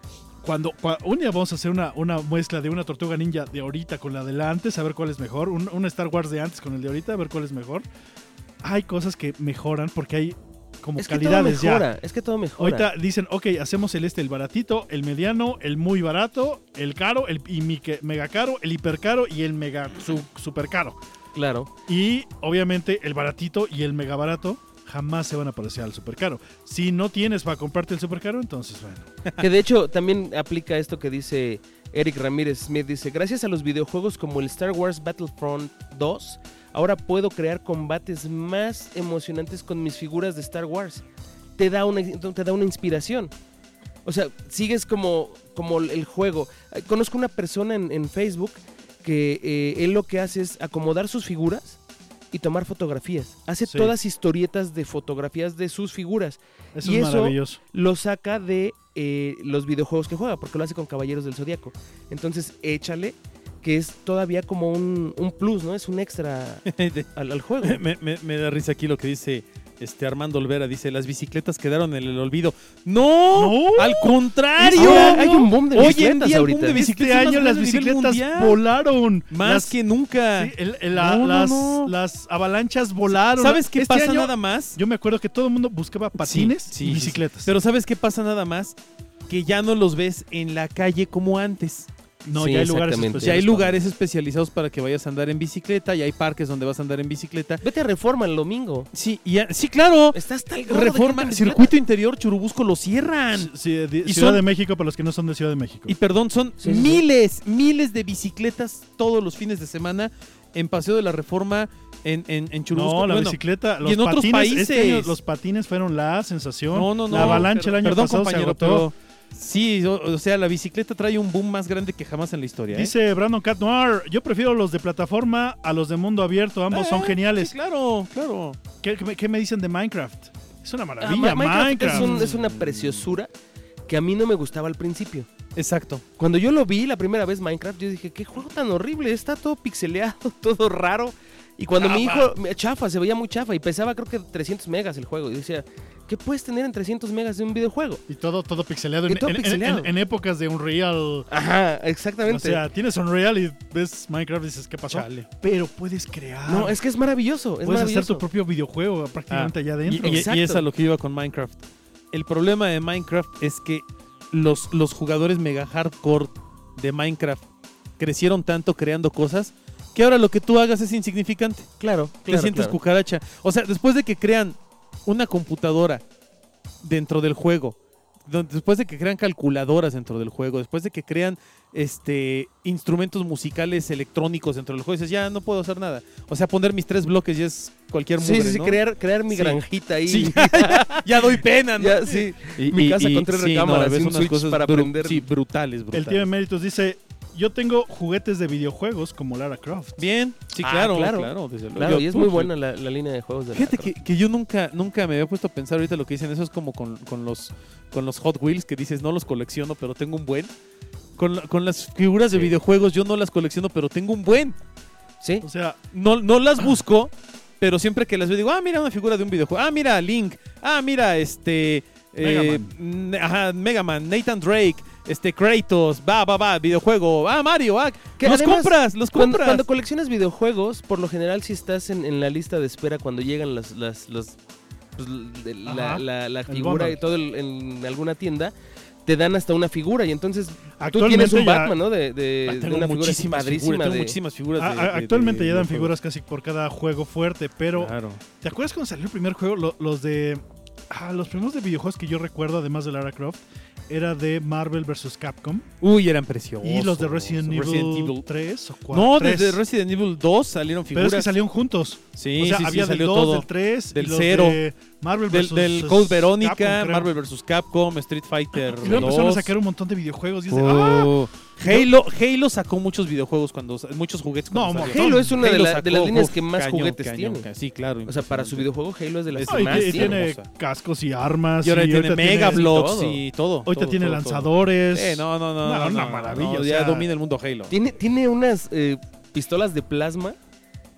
Speaker 2: Cuando, cua- un día vamos a hacer una, una mezcla de una tortuga ninja de ahorita con la de antes, a ver cuál es mejor. Un, un Star Wars de antes con el de ahorita, a ver cuál es mejor. Hay cosas que mejoran porque hay como
Speaker 4: Es que todo
Speaker 2: calidades ya.
Speaker 4: mejora, es que todo mejora.
Speaker 2: Ahorita dicen, ok, hacemos el este, el baratito, el mediano, el muy barato, el caro, el y mique- mega caro, el hiper caro y el mega su- super caro.
Speaker 4: Claro.
Speaker 2: Y obviamente el baratito y el mega barato jamás se van a parecer al super caro. Si no tienes para comprarte el super caro, entonces bueno.
Speaker 4: Que de hecho también aplica esto que dice Eric Ramírez Smith. Dice, gracias a los videojuegos como el Star Wars Battlefront dos, ahora puedo crear combates más emocionantes con mis figuras de Star Wars. Te da una, te da una inspiración. O sea, sigues como, como el juego. Conozco una persona en, en Facebook que eh, él lo que hace es acomodar sus figuras y tomar fotografías. Hace
Speaker 2: Sí.
Speaker 4: todas historietas de fotografías de sus figuras.
Speaker 2: Eso
Speaker 4: Y
Speaker 2: es
Speaker 4: eso-
Speaker 2: maravilloso.
Speaker 4: Lo saca de eh, los videojuegos que juega, porque lo hace con Caballeros del Zodiaco. Entonces, échale, que es todavía como un, un plus, ¿no? Es un extra al, al juego.
Speaker 3: me, me- me da risa aquí lo que dice este Armando Olvera. Dice, las bicicletas quedaron en el olvido. ¡No!
Speaker 2: ¡No!
Speaker 3: ¡Al contrario!
Speaker 4: Ahora hay un boom de
Speaker 3: Hoy en
Speaker 4: bicicletas
Speaker 3: día el
Speaker 4: ahorita.
Speaker 3: boom de
Speaker 2: Este
Speaker 3: bicicletas es más
Speaker 2: año las
Speaker 3: grande a nivel
Speaker 2: bicicletas
Speaker 3: mundial.
Speaker 2: volaron.
Speaker 3: Más
Speaker 2: Las-
Speaker 3: que nunca.
Speaker 2: sí, el- el- la-
Speaker 3: No, no,
Speaker 2: las,
Speaker 3: no.
Speaker 2: las avalanchas volaron.
Speaker 3: ¿Sabes qué
Speaker 2: Este
Speaker 3: pasa
Speaker 2: año,
Speaker 3: nada más?
Speaker 2: Yo me acuerdo que todo el mundo buscaba patines
Speaker 3: Sí, sí,
Speaker 2: y
Speaker 3: sí,
Speaker 2: bicicletas.
Speaker 3: Pero ¿sabes qué pasa nada más? Que ya no los ves en la calle como antes.
Speaker 2: no,
Speaker 4: Sí,
Speaker 2: ya hay lugares
Speaker 4: exactamente.
Speaker 2: especiales.
Speaker 3: Ya hay
Speaker 2: para-
Speaker 3: lugares especializados para que vayas a andar en bicicleta, y hay parques donde vas a andar en bicicleta.
Speaker 4: Vete a Reforma el domingo.
Speaker 3: Sí, y ya- sí, claro.
Speaker 4: Está hasta el gorro de
Speaker 3: Reforma,
Speaker 4: gente en
Speaker 3: circuito interior, Churubusco lo cierran.
Speaker 2: Sí, de-
Speaker 3: Y
Speaker 2: Ciudad
Speaker 3: son-
Speaker 2: de México para los que no son de Ciudad de México.
Speaker 3: Y perdón, son
Speaker 4: Sí, sí, sí.
Speaker 3: miles, miles de bicicletas todos los fines de semana en Paseo de la Reforma, en, en, en Churubusco.
Speaker 2: No, la
Speaker 3: Bueno,
Speaker 2: bicicleta, los
Speaker 3: en otros
Speaker 2: patines,
Speaker 3: países.
Speaker 2: este año los patines fueron la sensación.
Speaker 3: no, no, no.
Speaker 2: La avalancha
Speaker 3: pero-
Speaker 2: el año
Speaker 3: perdón,
Speaker 2: pasado
Speaker 3: compañero,
Speaker 2: se agotó.
Speaker 3: pero sí, o, o sea, la bicicleta trae un boom más grande que jamás en la historia. ¿eh?
Speaker 2: Dice Brandon Cat Noir, yo prefiero los de plataforma a los de mundo abierto, ambos
Speaker 3: Eh,
Speaker 2: son geniales.
Speaker 3: Sí, claro, claro.
Speaker 2: ¿Qué, qué me, qué me dicen de Minecraft? Es una
Speaker 4: Ah,
Speaker 2: maravilla,
Speaker 4: Ma- Minecraft,
Speaker 2: Minecraft.
Speaker 4: Es, un- es una preciosura que a mí no me gustaba al principio.
Speaker 3: Exacto.
Speaker 4: Cuando yo lo vi la primera vez Minecraft, yo dije, qué juego tan horrible, está todo pixeleado, todo raro. Y cuando mi hijo, me- chafa, se veía muy chafa y pesaba creo que trescientos megas el juego. Y decía, ¿qué puedes tener en trescientos megas de un videojuego?
Speaker 2: Y todo, todo pixeleado,
Speaker 4: Y
Speaker 2: en,
Speaker 4: todo
Speaker 2: en- en-
Speaker 4: pixeleado.
Speaker 2: en- en épocas de Unreal.
Speaker 4: Ajá,
Speaker 2: O
Speaker 4: exactamente.
Speaker 2: sea, tienes Unreal y ves Minecraft y dices, ¿qué pasó?
Speaker 3: Chale.
Speaker 2: Pero puedes crear.
Speaker 4: no, es que es maravilloso, es
Speaker 2: puedes hacer
Speaker 4: maravilloso.
Speaker 2: tu propio videojuego prácticamente
Speaker 3: Ah,
Speaker 2: allá
Speaker 3: Y,
Speaker 2: adentro.
Speaker 3: y- y
Speaker 4: Exacto.
Speaker 3: es a lo que iba con Minecraft. El problema de Minecraft es que los, los jugadores mega hardcore de Minecraft crecieron tanto creando cosas que ahora lo que tú hagas es insignificante.
Speaker 4: Claro,
Speaker 3: Te
Speaker 4: claro,
Speaker 3: sientes
Speaker 4: claro.
Speaker 3: cucaracha. O sea, después de que crean una computadora dentro del juego, do- después de que crean calculadoras dentro del juego, después de que crean este instrumentos musicales electrónicos dentro del juego, dices, ya no puedo hacer nada. O sea, poner mis tres bloques ya es cualquier
Speaker 4: Sí,
Speaker 3: mugre,
Speaker 4: sí, sí,
Speaker 3: ¿no?
Speaker 4: crear, crear mi
Speaker 3: Sí.
Speaker 4: granjita ahí.
Speaker 3: Sí, ya, ya doy pena, ¿no?
Speaker 4: Ya, sí.
Speaker 3: Y-
Speaker 4: Mi
Speaker 3: y-
Speaker 4: casa
Speaker 3: y-
Speaker 4: con tres
Speaker 3: sí,
Speaker 4: recámaras
Speaker 3: ves
Speaker 4: y un
Speaker 3: unas
Speaker 4: switch
Speaker 3: cosas
Speaker 4: para
Speaker 3: bru-
Speaker 4: prender.
Speaker 3: Sí, brutales, brutales.
Speaker 2: El tío Emeritus dice, yo tengo juguetes de videojuegos como Lara Croft.
Speaker 3: Bien, sí,
Speaker 4: Ah,
Speaker 3: claro,
Speaker 4: claro.
Speaker 3: claro, desde luego.
Speaker 4: Claro,
Speaker 3: Yo-
Speaker 4: y es muy
Speaker 3: uf,
Speaker 4: buena la, la línea de juegos de
Speaker 3: Fíjate
Speaker 4: la-
Speaker 3: que, que yo nunca, nunca me había puesto a pensar ahorita lo que dicen. Eso es como con, con los, con los Hot Wheels, que dices, no los colecciono, pero tengo un buen. Con, la- con las figuras de
Speaker 2: Sí.
Speaker 3: videojuegos, yo no las colecciono, pero tengo un buen.
Speaker 4: Sí,
Speaker 2: O sea,
Speaker 3: No, no las busco, pero siempre que las veo digo, ah, mira una figura de un videojuego. Ah, mira Link. Ah, mira este... eh, n- ajá, Mega Man, Nathan Drake, este Kratos, va, va, va, videojuego. Ah, Mario, ah,
Speaker 4: Que
Speaker 3: los
Speaker 4: además,
Speaker 3: compras, los
Speaker 4: Cuando,
Speaker 3: compras.
Speaker 4: cuando coleccionas videojuegos, por lo general si estás en, en la lista de espera cuando llegan las, las, los, pues, de la,
Speaker 2: Ajá,
Speaker 4: la- la
Speaker 2: el
Speaker 4: figura
Speaker 2: bundle.
Speaker 4: y todo el- en alguna tienda, te dan hasta una figura y entonces tú
Speaker 2: actualmente
Speaker 4: tienes un
Speaker 2: ya-
Speaker 4: Batman, ¿no? De, de,
Speaker 3: Ah,
Speaker 4: de
Speaker 3: tengo
Speaker 4: una figura así
Speaker 3: muchísimas
Speaker 4: padrísima.
Speaker 3: figuras, tengo
Speaker 4: de-
Speaker 3: muchísimas figuras.
Speaker 2: a-
Speaker 3: de-
Speaker 2: a-
Speaker 3: de-
Speaker 2: actualmente
Speaker 3: de
Speaker 2: ya dan
Speaker 3: videojuegos.
Speaker 2: figuras casi por cada juego fuerte, pero
Speaker 3: Claro.
Speaker 2: ¿te acuerdas cuando salió el primer juego? Lo- los de... Ah, los primeros de videojuegos que yo recuerdo, además de Lara Croft, era de Marvel versus Capcom.
Speaker 3: Uy, eran preciosos.
Speaker 2: Y los de Resident,
Speaker 3: Resident
Speaker 2: Evil,
Speaker 3: Evil.
Speaker 2: tres o cuatro.
Speaker 3: No,
Speaker 2: tres.
Speaker 3: desde Resident Evil dos salieron
Speaker 2: Pero
Speaker 3: figuras.
Speaker 2: es que salieron juntos.
Speaker 3: Sí,
Speaker 2: o sea,
Speaker 3: sí, sí,
Speaker 2: había del
Speaker 3: salió
Speaker 2: dos,
Speaker 3: todo.
Speaker 2: del tres,
Speaker 3: Del
Speaker 2: y los
Speaker 3: cero.
Speaker 2: de Marvel
Speaker 3: Del,
Speaker 2: versus
Speaker 3: del Code Verónica,
Speaker 2: Capcom, creo.
Speaker 3: Marvel versus Capcom, Street Fighter
Speaker 2: Y luego empezaron a
Speaker 3: dos.
Speaker 2: sacar un montón de videojuegos. Y es de, ¡ah!
Speaker 3: Oh. Halo, Halo sacó muchos videojuegos cuando muchos juguetes.
Speaker 2: No,
Speaker 3: cuando
Speaker 2: un
Speaker 3: salió.
Speaker 2: montón.
Speaker 4: Halo es una de,
Speaker 3: Halo
Speaker 4: la- de
Speaker 3: sacó,
Speaker 4: las líneas
Speaker 3: uf,
Speaker 4: que más
Speaker 3: cañón,
Speaker 4: juguetes
Speaker 3: cañón,
Speaker 4: tiene.
Speaker 3: ca- Sí, claro.
Speaker 4: O sea, para su
Speaker 3: impresionante.
Speaker 4: videojuego Halo es de las
Speaker 3: Es
Speaker 4: que
Speaker 2: No, y
Speaker 4: más
Speaker 2: que- y
Speaker 4: tiene.
Speaker 2: tiene
Speaker 3: hermosa.
Speaker 2: cascos y armas.
Speaker 3: Y ahora tiene
Speaker 2: ahorita
Speaker 3: Mega
Speaker 2: tiene-
Speaker 3: Bloks
Speaker 4: todo.
Speaker 3: y todo.
Speaker 2: Ahorita
Speaker 3: todo,
Speaker 2: tiene
Speaker 3: todo, todo.
Speaker 2: lanzadores.
Speaker 3: Eh, no, no, no.
Speaker 2: No,
Speaker 3: no,
Speaker 2: una
Speaker 3: no,
Speaker 2: maravilla,
Speaker 3: no,
Speaker 2: o
Speaker 3: ya
Speaker 2: sea-
Speaker 3: domina el mundo Halo.
Speaker 4: Tiene, tiene unas eh, pistolas de plasma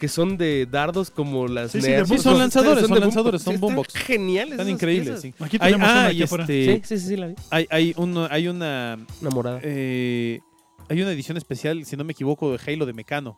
Speaker 4: que son de dardos como las
Speaker 2: Sí, sí,
Speaker 4: Nerf.
Speaker 2: de
Speaker 3: Sí, son lanzadores, son
Speaker 4: de
Speaker 3: lanzadores, son
Speaker 4: están
Speaker 3: boombox.
Speaker 4: geniales.
Speaker 3: Están
Speaker 4: esas
Speaker 3: increíbles,
Speaker 4: piezas.
Speaker 3: sí.
Speaker 2: Aquí
Speaker 3: Hay,
Speaker 2: tenemos una
Speaker 3: ah,
Speaker 2: aquí
Speaker 3: y
Speaker 2: afuera.
Speaker 3: este,
Speaker 4: Sí, sí, sí, sí, la vi.
Speaker 3: hay, hay, uno, hay una
Speaker 4: Una morada.
Speaker 3: eh, hay una edición especial, si no me equivoco, de Halo de Mecano.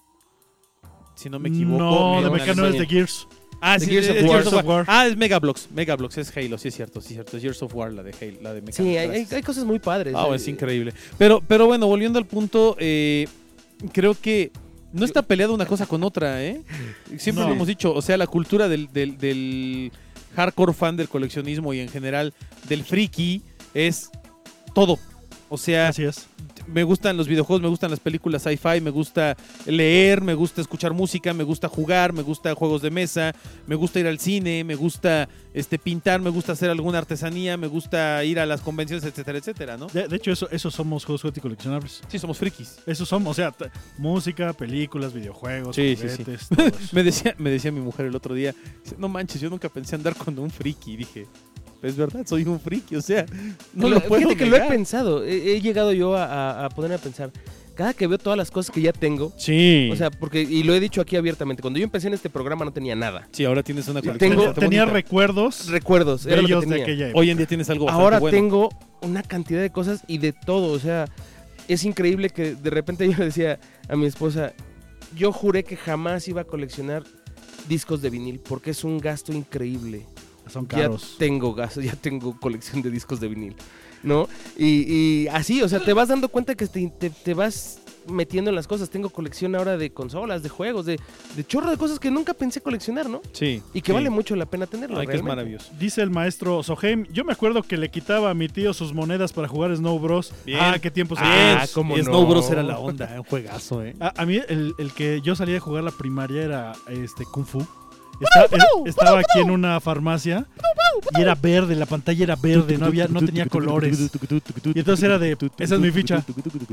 Speaker 3: Si no me equivoco.
Speaker 2: No, de
Speaker 3: Mira,
Speaker 2: Mecano es de Gears.
Speaker 3: Ah,
Speaker 4: de
Speaker 3: sí,
Speaker 4: Gears
Speaker 3: es
Speaker 4: of
Speaker 3: Gears
Speaker 4: War.
Speaker 3: of
Speaker 2: Gears of
Speaker 3: War.
Speaker 2: War.
Speaker 3: Ah, es Megablox. Megablox es Halo, sí es cierto, sí es cierto. Es Gears of War, la de Halo, la de Mecano.
Speaker 4: Sí, hay, hay,
Speaker 3: Gracias.
Speaker 4: hay cosas muy padres.
Speaker 3: Ah,
Speaker 4: eh.
Speaker 3: es increíble. Pero, pero bueno, volviendo al punto, eh, creo que no está peleada una cosa con otra, ¿eh? Siempre
Speaker 2: No.
Speaker 3: lo hemos dicho, o sea, la cultura del, del, del hardcore fan del coleccionismo y en general del friki es todo. O sea,
Speaker 2: Así es.
Speaker 3: me gustan los videojuegos, me gustan las películas sci-fi, me gusta leer, me gusta escuchar música, me gusta jugar, me gusta juegos de mesa, me gusta ir al cine, me gusta este pintar, me gusta hacer alguna artesanía, me gusta ir a las convenciones, etcétera, etcétera, ¿no?
Speaker 2: De, de hecho, eso, eso somos juegos juguetes y coleccionables.
Speaker 3: Sí, somos frikis.
Speaker 2: Eso somos, o sea, t- música, películas, videojuegos,
Speaker 3: Sí, sí, sí.
Speaker 2: juguetes, todo eso.
Speaker 3: Me decía, me decía mi mujer el otro día, dice, no manches, yo nunca pensé andar con un friki. Y dije, es verdad, soy un friki, o sea, no lo,
Speaker 4: Lo-
Speaker 3: puedo
Speaker 4: Fíjate que lo he
Speaker 3: negar.
Speaker 4: pensado. He, he llegado yo a, a, a ponerme a pensar. Cada que veo todas las cosas que ya tengo.
Speaker 3: Sí.
Speaker 4: O sea, porque, y lo he dicho aquí abiertamente, cuando yo empecé en este programa no tenía nada.
Speaker 3: sí, ahora tienes una colección.
Speaker 4: tengo-
Speaker 3: bastante
Speaker 2: Tenía
Speaker 3: bonita.
Speaker 2: recuerdos
Speaker 4: Recuerdos, era lo que
Speaker 2: bellos de
Speaker 4: tenía.
Speaker 2: aquella época.
Speaker 3: Hoy en día tienes algo bastante
Speaker 4: Ahora
Speaker 3: bueno.
Speaker 4: tengo una cantidad de cosas y de todo. O sea, es increíble que de repente yo le decía a mi esposa, yo juré que jamás iba a coleccionar discos de vinil porque es un gasto increíble.
Speaker 2: Son
Speaker 4: Ya
Speaker 2: caros.
Speaker 4: tengo gasto, ya tengo colección de discos de vinil, ¿no? Y, y así, o sea, te vas dando cuenta que te, te, te vas metiendo en las cosas. Tengo colección ahora de consolas, de juegos, de, de chorro de cosas que nunca pensé coleccionar, ¿no?
Speaker 3: Sí.
Speaker 4: Y que
Speaker 3: sí.
Speaker 4: vale mucho la pena tenerlo.
Speaker 3: Ay, que es
Speaker 4: realmente.
Speaker 3: maravilloso.
Speaker 2: Dice el maestro Soheim, yo me acuerdo que le quitaba a mi tío sus monedas para jugar Snow Bros.
Speaker 3: Bien.
Speaker 2: Ah, qué tiempos
Speaker 4: Ah,
Speaker 2: aquellos.
Speaker 4: cómo
Speaker 3: y
Speaker 4: no.
Speaker 3: Snow Bros era la onda, un juegazo, ¿eh?
Speaker 2: A, a mí el, el que yo salía a jugar la primaria era este Kung Fu. Está- es- estaba aquí en una farmacia y era verde, la pantalla era verde, no había, no tenía colores. Y entonces era de, esa es mi ficha.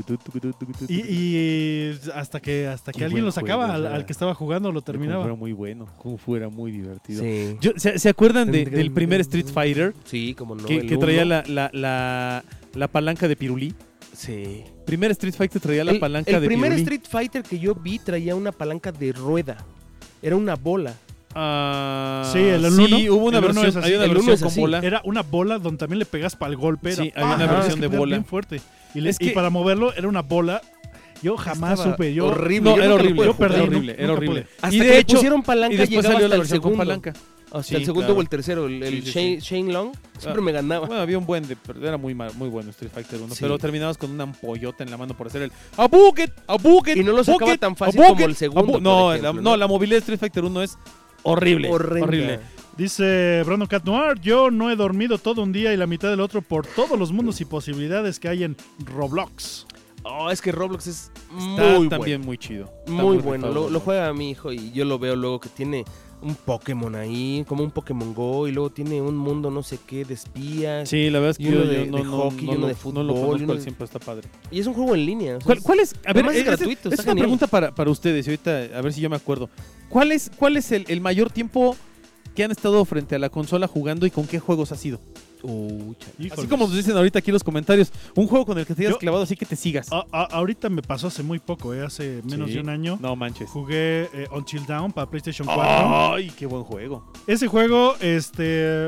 Speaker 2: Y, y hasta que hasta que
Speaker 3: Qué
Speaker 2: alguien
Speaker 3: buen
Speaker 2: lo sacaba,
Speaker 3: juego,
Speaker 2: al,
Speaker 3: o sea,
Speaker 2: al que estaba jugando lo
Speaker 3: Kung Fu
Speaker 2: terminaba.
Speaker 3: era muy bueno. Kung Fu era muy divertido.
Speaker 4: Sí.
Speaker 3: Yo- ¿se, se acuerdan de- del primer Street Fighter
Speaker 4: Sí, como no.
Speaker 3: que,
Speaker 4: el
Speaker 3: que traía
Speaker 4: uno.
Speaker 3: la, la, la, la palanca de pirulí?
Speaker 4: Sí.
Speaker 3: Primer Street Fighter traía la
Speaker 4: El,
Speaker 3: palanca
Speaker 4: el
Speaker 3: de
Speaker 4: primer
Speaker 3: pirulí.
Speaker 4: Street Fighter que yo vi traía una palanca de rueda. Era una bola.
Speaker 3: Ah,
Speaker 2: Sí, el
Speaker 3: sí,
Speaker 2: uno.
Speaker 3: hubo una
Speaker 2: El uno
Speaker 3: versión,
Speaker 2: es así.
Speaker 3: hay una
Speaker 4: El uno
Speaker 3: versión
Speaker 4: es
Speaker 3: con
Speaker 4: así.
Speaker 3: bola.
Speaker 2: Era una bola donde también le pegas para el golpe. Era
Speaker 3: Sí, había una
Speaker 2: ¡pah!
Speaker 3: versión
Speaker 2: Es
Speaker 3: de
Speaker 2: que era
Speaker 3: bola.
Speaker 2: bien fuerte. Y, le-
Speaker 3: Es
Speaker 2: y
Speaker 3: que-
Speaker 2: para moverlo era una bola. Yo jamás
Speaker 4: Estaba
Speaker 2: supe. Yo,
Speaker 4: horrible.
Speaker 3: No,
Speaker 4: Yo
Speaker 3: era
Speaker 4: nunca lo
Speaker 3: horrible,
Speaker 4: pude
Speaker 2: yo
Speaker 4: jugar.
Speaker 2: perdí,
Speaker 3: era
Speaker 2: no-
Speaker 3: horrible, era
Speaker 2: nunca
Speaker 3: horrible.
Speaker 2: pude.
Speaker 4: Hasta
Speaker 3: Y
Speaker 4: que
Speaker 3: de
Speaker 4: le
Speaker 3: hecho,
Speaker 4: pusieron palanca
Speaker 3: y después
Speaker 4: llegaba
Speaker 3: salió
Speaker 4: hasta
Speaker 3: la
Speaker 4: el
Speaker 3: versión con
Speaker 4: segundo.
Speaker 3: palanca.
Speaker 4: Hasta el
Speaker 3: Sí,
Speaker 4: segundo
Speaker 3: claro.
Speaker 4: o el tercero. El, el
Speaker 3: Sí, sí,
Speaker 4: Shane,
Speaker 3: sí.
Speaker 4: Shane Long siempre
Speaker 3: Ah,
Speaker 4: me ganaba.
Speaker 3: Bueno, había un buen de, pero era muy mal- muy bueno Street Fighter uno,
Speaker 4: Sí.
Speaker 3: pero terminabas con una ampollota en la mano por hacer el Abuket, Abuket.
Speaker 4: Y no lo sacaba
Speaker 3: Abuket,
Speaker 4: tan fácil
Speaker 3: Abuket,
Speaker 4: como el segundo,
Speaker 3: Abu-
Speaker 4: por
Speaker 3: No,
Speaker 4: ejemplo,
Speaker 3: la,
Speaker 4: ¿no?
Speaker 3: no, la movilidad de Street Fighter uno es horrible.
Speaker 4: Horrenda.
Speaker 3: Horrible.
Speaker 2: Dice Brandon Cat Noir, yo no he dormido todo un día y la mitad del otro por todos los mundos y posibilidades que hay en Roblox.
Speaker 4: Oh, es que Roblox es
Speaker 3: Está
Speaker 4: muy
Speaker 3: también
Speaker 4: bueno.
Speaker 3: muy chido. Está
Speaker 4: Muy bueno.
Speaker 3: rifado,
Speaker 4: Lo, lo
Speaker 3: ¿no?
Speaker 4: juega mi hijo y yo lo veo luego que tiene un Pokémon ahí, como un Pokémon Go, y luego tiene un mundo no sé qué de espías.
Speaker 3: Sí, la verdad es que
Speaker 4: Y uno
Speaker 3: yo,
Speaker 4: de-
Speaker 3: yo no,
Speaker 4: de
Speaker 3: no,
Speaker 4: hockey,
Speaker 3: no
Speaker 4: y uno
Speaker 3: lo-
Speaker 4: de
Speaker 3: no lo
Speaker 4: fútbol,
Speaker 3: conozco
Speaker 4: y uno
Speaker 3: al
Speaker 4: de-
Speaker 3: cien, pero está padre.
Speaker 4: Y es un juego en línea. o sea,
Speaker 3: ¿Cuál,
Speaker 4: es-
Speaker 3: cuál es? A ver,
Speaker 4: Además es
Speaker 3: es,
Speaker 4: gratuito,
Speaker 3: es
Speaker 4: está
Speaker 3: una
Speaker 4: genial.
Speaker 3: pregunta para, para ustedes, y ahorita a ver si yo me acuerdo. ¿Cuál es, cuál es el, el mayor tiempo que han estado frente a la consola jugando y con qué juegos ha sido?
Speaker 4: Uh, chale.
Speaker 3: Así
Speaker 2: Híjoles.
Speaker 3: como nos dicen ahorita aquí en los comentarios, un juego con el que te hayas
Speaker 2: Yo-
Speaker 3: clavado así que te sigas.
Speaker 2: A- a- ahorita me pasó hace muy poco, eh, hace menos
Speaker 3: Sí.
Speaker 2: de un año.
Speaker 3: No manches.
Speaker 2: Jugué eh, Until Dawn para PlayStation cuatro.
Speaker 3: Ay, qué buen juego.
Speaker 2: Ese juego, este...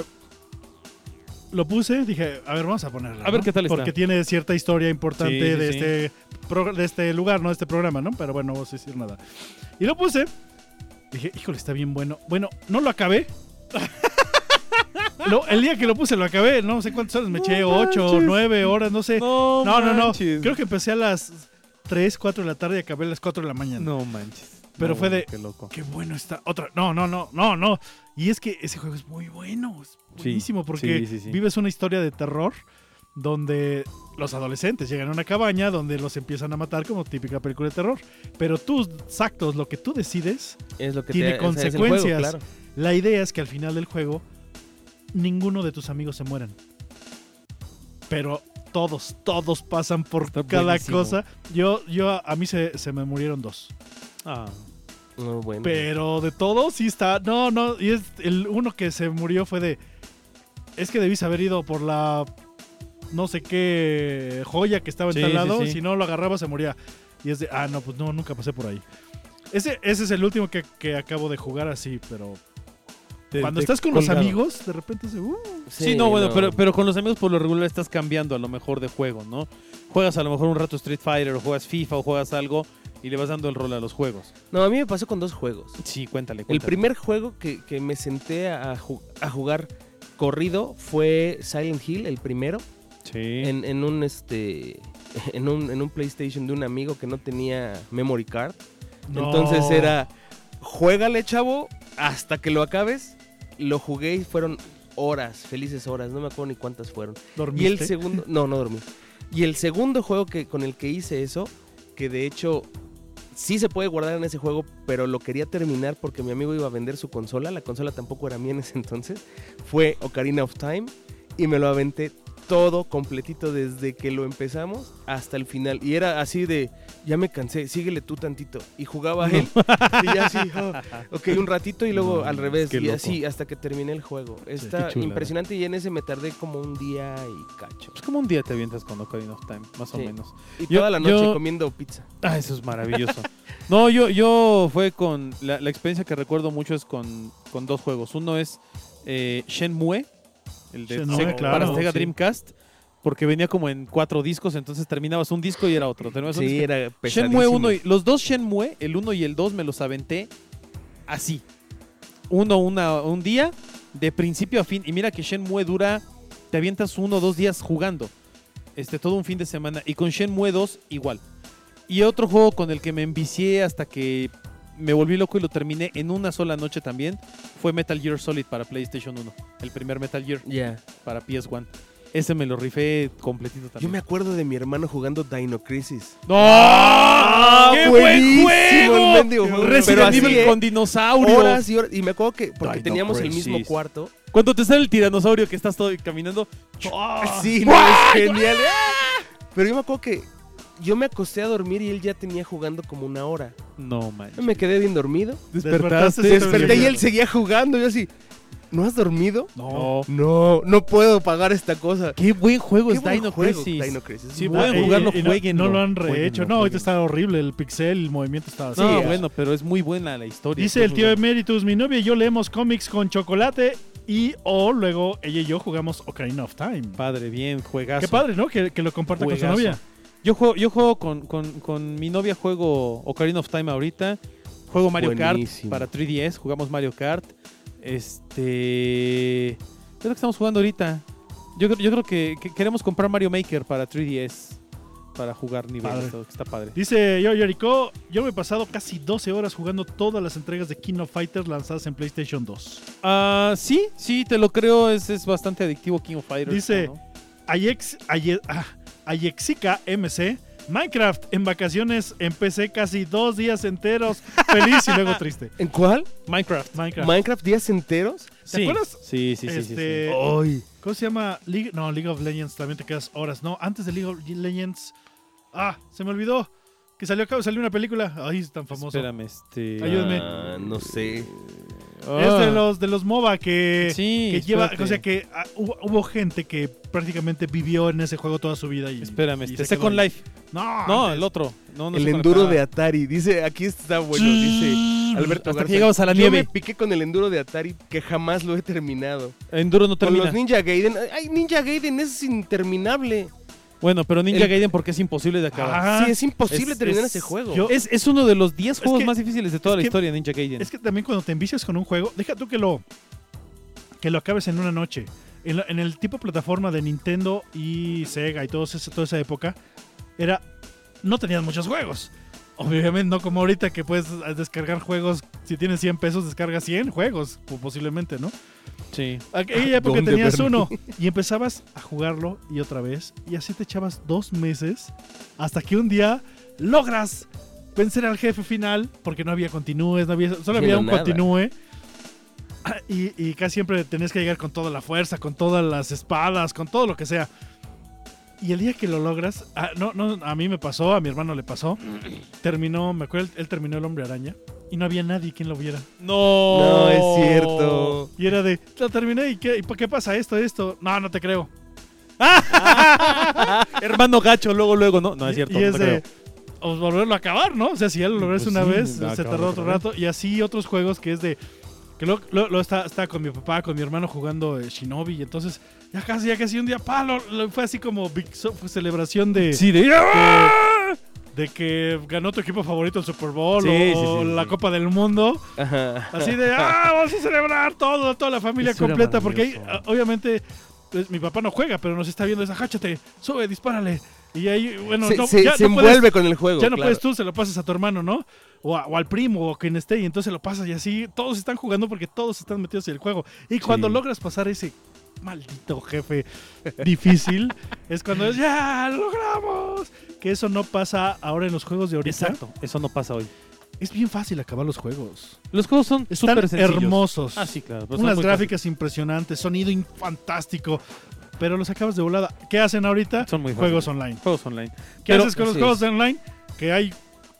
Speaker 2: Lo puse, dije, a ver, vamos a ponerlo.
Speaker 3: A ver qué tal está.
Speaker 2: Porque tiene cierta historia importante
Speaker 3: Sí, sí,
Speaker 2: de,
Speaker 3: sí.
Speaker 2: Este pro- de este lugar, no de este programa, ¿no? Pero bueno, no vamos a decir nada. Y lo puse. Dije, híjole, está bien bueno. Bueno, no lo acabé. Lo- el día que lo puse lo acabé, no sé cuántas horas me
Speaker 3: No
Speaker 2: eché, ocho,
Speaker 3: manches.
Speaker 2: nueve horas, no sé.
Speaker 3: No,
Speaker 2: No, no, no.
Speaker 3: manches.
Speaker 2: Creo que empecé a las tres, cuatro de la tarde y acabé a las cuatro de la mañana.
Speaker 3: No manches.
Speaker 2: Pero
Speaker 3: No,
Speaker 2: fue de-
Speaker 3: Qué loco.
Speaker 2: Qué bueno está. Otra. No, no, no, no, no. Y es que ese juego es muy bueno. Es
Speaker 3: Sí,
Speaker 2: buenísimo porque
Speaker 3: sí, sí, sí.
Speaker 2: vives una historia de terror donde los adolescentes llegan a una cabaña donde los empiezan a matar como típica película de terror. Pero tus actos, lo que tú decides,
Speaker 4: Es lo que
Speaker 2: tiene
Speaker 4: te, o sea, es el juego,
Speaker 2: consecuencias.
Speaker 4: claro.
Speaker 2: la idea es que al final del juego ninguno de tus amigos se mueran. Pero todos, todos pasan por
Speaker 3: Está
Speaker 2: cada
Speaker 3: buenísimo.
Speaker 2: cosa. Yo, yo, a mí se, se me murieron dos.
Speaker 3: Ah.
Speaker 4: No, bueno.
Speaker 2: Pero de todo sí está. No, no. Y es el uno que se murió fue de. Es que debís haber ido por la no sé qué joya que estaba en
Speaker 3: Sí,
Speaker 2: tal
Speaker 3: sí,
Speaker 2: lado.
Speaker 3: sí.
Speaker 2: Si no lo agarraba se moría. Y es de, ah, no, pues no, nunca pasé por ahí. Ese, ese es el último que, que acabo de jugar así, pero
Speaker 3: Te-
Speaker 2: cuando
Speaker 3: te
Speaker 2: estás con
Speaker 3: colgado.
Speaker 2: los amigos, de repente se... Uh,
Speaker 3: Sí, no, bueno, Pero, pero con los amigos por lo regular estás cambiando a lo mejor de juego, ¿no? Juegas a lo mejor un rato Street Fighter o juegas FIFA o juegas algo y le vas dando el rol a los juegos.
Speaker 4: No, a mí me pasó con dos juegos.
Speaker 3: Sí, cuéntale,
Speaker 4: El
Speaker 3: cuéntale.
Speaker 4: primer juego que, que me senté a, ju- a jugar corrido fue Silent Hill, el primero,
Speaker 3: Sí.
Speaker 4: en, en un este en un, en un PlayStation de un amigo que no tenía memory card.
Speaker 2: no.
Speaker 4: Entonces era, juégale, chavo, hasta que lo acabes. Lo jugué y fueron horas, felices horas, no me acuerdo ni cuántas fueron.
Speaker 2: ¿Dormiste?
Speaker 4: Y el segundo, no, no dormí. Y el segundo juego que con el que hice eso, que de hecho sí se puede guardar en ese juego, pero lo quería terminar porque mi amigo iba a vender su consola, la consola tampoco era mía en ese entonces, fue Ocarina of Time y me lo aventé todo completito desde que lo empezamos hasta el final. Y era así de, ya me cansé, síguele tú tantito. Y jugaba él. Y ya así, oh, ok, un ratito y luego
Speaker 3: No,
Speaker 4: al revés.
Speaker 3: qué
Speaker 4: Y
Speaker 3: loco.
Speaker 4: así hasta que terminé el juego. Está
Speaker 3: qué chulada.
Speaker 4: impresionante y en ese me tardé como un día y cacho.
Speaker 3: Pues como un día te avientas con Ocarina of Time, más o
Speaker 4: Sí.
Speaker 3: menos.
Speaker 4: Y
Speaker 3: Yo-
Speaker 4: toda la noche
Speaker 3: yo-
Speaker 4: comiendo pizza.
Speaker 3: Ah, eso es maravilloso. No, yo, yo fue con... La, la experiencia que recuerdo mucho es con, con dos juegos. Uno es eh, Shenmue, el de
Speaker 2: Shenmue,
Speaker 3: Sega-
Speaker 2: claro,
Speaker 3: para Sega
Speaker 2: sí.
Speaker 3: Dreamcast, porque venía como en cuatro discos, entonces terminabas un disco y era otro. Terminabas un
Speaker 4: Sí,
Speaker 3: disco.
Speaker 4: era pesadísimo.
Speaker 3: Shenmue uno y... Los dos Shenmue, el uno y el dos, me los aventé así. Uno una, un día, de principio a fin. Y mira que Shenmue dura... Te avientas uno o dos días jugando. Este, todo un fin de semana. Y con Shenmue dos, igual. Y otro juego con el que me envicié hasta que me volví loco y lo terminé en una sola noche también fue Metal Gear Solid para PlayStation uno. El primer Metal Gear
Speaker 4: Ya.
Speaker 3: para P S uno. Ese me lo rifé completito
Speaker 4: Yo
Speaker 3: también.
Speaker 4: me acuerdo de mi hermano jugando Dino Crisis.
Speaker 3: ¡No! ¡Qué
Speaker 4: buenísimo
Speaker 3: buen
Speaker 4: el
Speaker 3: juego!
Speaker 4: mendigo juego. Pero
Speaker 3: Resident
Speaker 4: así,
Speaker 3: Evil
Speaker 4: ¿eh?
Speaker 3: con dinosaurio.
Speaker 4: Horas y horas. Y me acuerdo que, porque
Speaker 3: Dino
Speaker 4: teníamos el mismo
Speaker 3: Crisis.
Speaker 4: cuarto.
Speaker 3: Cuando te sale el tiranosaurio que estás todo caminando.
Speaker 4: Sí, no, es genial. Pero yo me acuerdo que yo me acosté a dormir y él ya tenía jugando como una hora.
Speaker 3: No, man.
Speaker 4: Me quedé bien dormido.
Speaker 3: Despertaste.
Speaker 2: Sí,
Speaker 4: Desperté y
Speaker 2: bien.
Speaker 4: él seguía jugando. Yo así, ¿no has dormido?
Speaker 3: No.
Speaker 4: No, no puedo pagar esta cosa.
Speaker 3: Qué buen juego
Speaker 4: Qué
Speaker 3: es
Speaker 4: buen
Speaker 3: Dino
Speaker 4: juego,
Speaker 3: Crisis.
Speaker 4: Dino Crisis.
Speaker 3: Sí,
Speaker 4: Muy
Speaker 3: pueden
Speaker 4: bueno.
Speaker 3: jugarlo,
Speaker 2: y no-
Speaker 3: jueguenlo.
Speaker 2: No lo han rehecho.
Speaker 3: Jueguenlo,
Speaker 2: No, ahorita
Speaker 3: jueguenlo.
Speaker 2: está horrible. El pixel, el movimiento está así.
Speaker 3: No,
Speaker 4: Sí,
Speaker 3: bueno, pero es muy buena la historia.
Speaker 2: Dice el
Speaker 3: Muy
Speaker 2: tío
Speaker 3: buena.
Speaker 2: Emeritus, mi novia y yo leemos cómics con chocolate y o luego ella y yo jugamos Ocarina of Time.
Speaker 3: Padre, bien, juegazo.
Speaker 2: Qué padre, ¿no? Que, que lo comparta con su
Speaker 3: Juegazo.
Speaker 2: novia.
Speaker 3: Yo juego, yo juego con, con, con mi novia, juego Ocarina of Time ahorita. Juego Mario
Speaker 4: Buenísimo.
Speaker 3: Kart para tres D S, jugamos Mario Kart. Este... Es lo que estamos jugando ahorita. Yo, creo- yo creo que, que queremos comprar Mario Maker para tres D S para jugar niveles.
Speaker 2: Padre.
Speaker 3: Todo, que está padre.
Speaker 2: Dice yo, Yoriko, yo me he pasado casi doce horas jugando todas las entregas de King of Fighters lanzadas en PlayStation dos.
Speaker 3: Ah, sí, sí, te lo creo. Es, es bastante adictivo King of Fighters.
Speaker 2: Dice-
Speaker 3: ¿no?
Speaker 2: Ayex, Aye- ah, Ayexica M C, Minecraft en vacaciones en P C casi dos días enteros, feliz y luego triste.
Speaker 4: ¿En cuál?
Speaker 3: Minecraft.
Speaker 2: Minecraft.
Speaker 4: ¿Minecraft días enteros?
Speaker 2: ¿Te
Speaker 3: Sí.
Speaker 2: acuerdas?
Speaker 3: Sí, sí, sí, sí, sí.
Speaker 2: Este,
Speaker 4: Ay.
Speaker 2: ¿Cómo se llama? League, no, League of Legends también te quedas horas. No, antes de League of Legends. Ah, se me olvidó. Que salió acá, salió una película. Ay, es tan famoso.
Speaker 3: Espérame, este...
Speaker 2: Ayúdame.
Speaker 4: Ah, no sé.
Speaker 3: Ah.
Speaker 2: Es de los de los MOBA que,
Speaker 3: Sí,
Speaker 2: que lleva,
Speaker 3: espérate.
Speaker 2: o sea que ah, hubo, hubo gente que prácticamente vivió en ese juego toda su vida y
Speaker 3: Espérame,
Speaker 2: y
Speaker 3: este
Speaker 2: se
Speaker 3: Second
Speaker 2: quedó ahí.
Speaker 3: Life.
Speaker 2: No,
Speaker 3: No,
Speaker 2: antes.
Speaker 3: el otro. No, no
Speaker 4: El
Speaker 3: Second
Speaker 4: enduro
Speaker 3: Life.
Speaker 4: de Atari. Dice, aquí está bueno, dice Alberto
Speaker 3: Hasta que
Speaker 4: Garza.
Speaker 3: llegabas a la
Speaker 4: Yo
Speaker 3: nieve.
Speaker 4: me piqué con el enduro de Atari que jamás lo he terminado.
Speaker 3: Enduro no
Speaker 4: Con
Speaker 3: termina.
Speaker 4: los Ninja Gaiden. Ay, Ninja Gaiden es interminable.
Speaker 3: Bueno, pero Ninja
Speaker 4: El-
Speaker 3: Gaiden porque es imposible de acabar.
Speaker 2: Ah,
Speaker 4: sí, es imposible
Speaker 3: es-
Speaker 4: terminar
Speaker 3: es-
Speaker 4: ese juego.
Speaker 2: yo-
Speaker 3: Es, es uno de los diez juegos
Speaker 2: que-
Speaker 3: más difíciles de toda
Speaker 2: es
Speaker 3: la
Speaker 2: que-
Speaker 3: historia de Ninja Gaiden.
Speaker 2: Es que también cuando te envicias con un juego, deja tú que lo que lo acabes en una noche. En, la- en el tipo plataforma de Nintendo y Sega y todo ese- toda esa época, era no tenías muchos juegos. Obviamente no como ahorita que puedes descargar juegos, si tienes cien pesos descargas cien juegos, po- posiblemente, ¿no?
Speaker 3: Sí.
Speaker 2: Aquella época
Speaker 4: ¿Dónde,
Speaker 2: tenías
Speaker 4: Bernie?
Speaker 2: uno y empezabas a jugarlo y otra vez y así te echabas dos meses hasta que un día logras vencer al jefe final porque no había continúes, no había, solo había
Speaker 4: Haciendo
Speaker 2: un
Speaker 4: nada.
Speaker 2: continúe y, y casi siempre tenías que llegar con toda la fuerza, con todas las espadas, con todo lo que sea. Y el día que lo logras, ah, no, no, a mí me pasó, a mi hermano le pasó, terminó, me acuerdo, él terminó el Hombre Araña y no había nadie quien lo viera.
Speaker 3: No.
Speaker 4: No, es cierto.
Speaker 2: Y era de, lo terminé y ¿qué, y por qué pasa esto, esto? No, no te creo.
Speaker 3: Hermano gacho, luego, luego, no. No es cierto.
Speaker 2: Y
Speaker 3: no
Speaker 2: es
Speaker 3: te
Speaker 2: de,
Speaker 3: creo.
Speaker 2: o volverlo a acabar, ¿no? O sea, si ya lo lograste
Speaker 3: Pues
Speaker 2: una
Speaker 3: sí,
Speaker 2: vez,
Speaker 3: va a
Speaker 2: se
Speaker 3: acabar
Speaker 2: tardó otro
Speaker 3: otra vez.
Speaker 2: rato. Y así otros juegos que es de... Que luego lo, lo está, está con mi papá, con mi hermano jugando eh, Shinobi. Y entonces ya casi, ya casi un día, pa, lo, lo- fue así como big so- fue celebración de...
Speaker 3: Sí, de...
Speaker 2: de que ganó tu equipo favorito el Super Bowl
Speaker 3: Sí,
Speaker 2: o
Speaker 3: sí, sí,
Speaker 2: la
Speaker 3: sí.
Speaker 2: Copa del Mundo.
Speaker 4: Ajá.
Speaker 2: Así de, ah, vamos a celebrar todo, toda la familia
Speaker 3: Eso era
Speaker 2: completa. Porque ahí,
Speaker 3: maravilloso.
Speaker 2: ah, obviamente, pues, mi papá no juega, pero nos está viendo esa, jáchate, sube, dispárale. Y ahí, bueno,
Speaker 4: se
Speaker 2: no,
Speaker 4: se-
Speaker 2: ya
Speaker 4: se
Speaker 2: no puedes-
Speaker 4: envuelve con el juego.
Speaker 2: ya no
Speaker 4: claro.
Speaker 2: puedes tú, se lo pasas a tu hermano, ¿no? O, a- o al primo o quien esté, y entonces lo pasas y así todos están jugando porque todos están metidos en el juego. Y cuando
Speaker 3: Sí.
Speaker 2: logras pasar ese maldito jefe difícil, es cuando es, ¡ya, lo logramos! Que eso no pasa ahora en los juegos de ahorita.
Speaker 3: Exacto, eso no pasa hoy.
Speaker 2: Es bien fácil acabar los juegos.
Speaker 3: Los juegos son
Speaker 2: Están
Speaker 3: súper sencillos.
Speaker 2: hermosos.
Speaker 3: Ah, sí, claro. pero son
Speaker 2: Unas
Speaker 3: muy
Speaker 2: gráficas impresionantes, sonido in- fantástico. Pero los acabas de volada. ¿Qué hacen ahorita?
Speaker 3: fáciles. Son muy
Speaker 2: Juegos
Speaker 3: fáciles.
Speaker 2: online.
Speaker 3: Juegos online.
Speaker 2: ¿Qué
Speaker 3: Pero-
Speaker 2: haces con los
Speaker 4: así
Speaker 2: juegos
Speaker 4: es.
Speaker 2: online? Que hay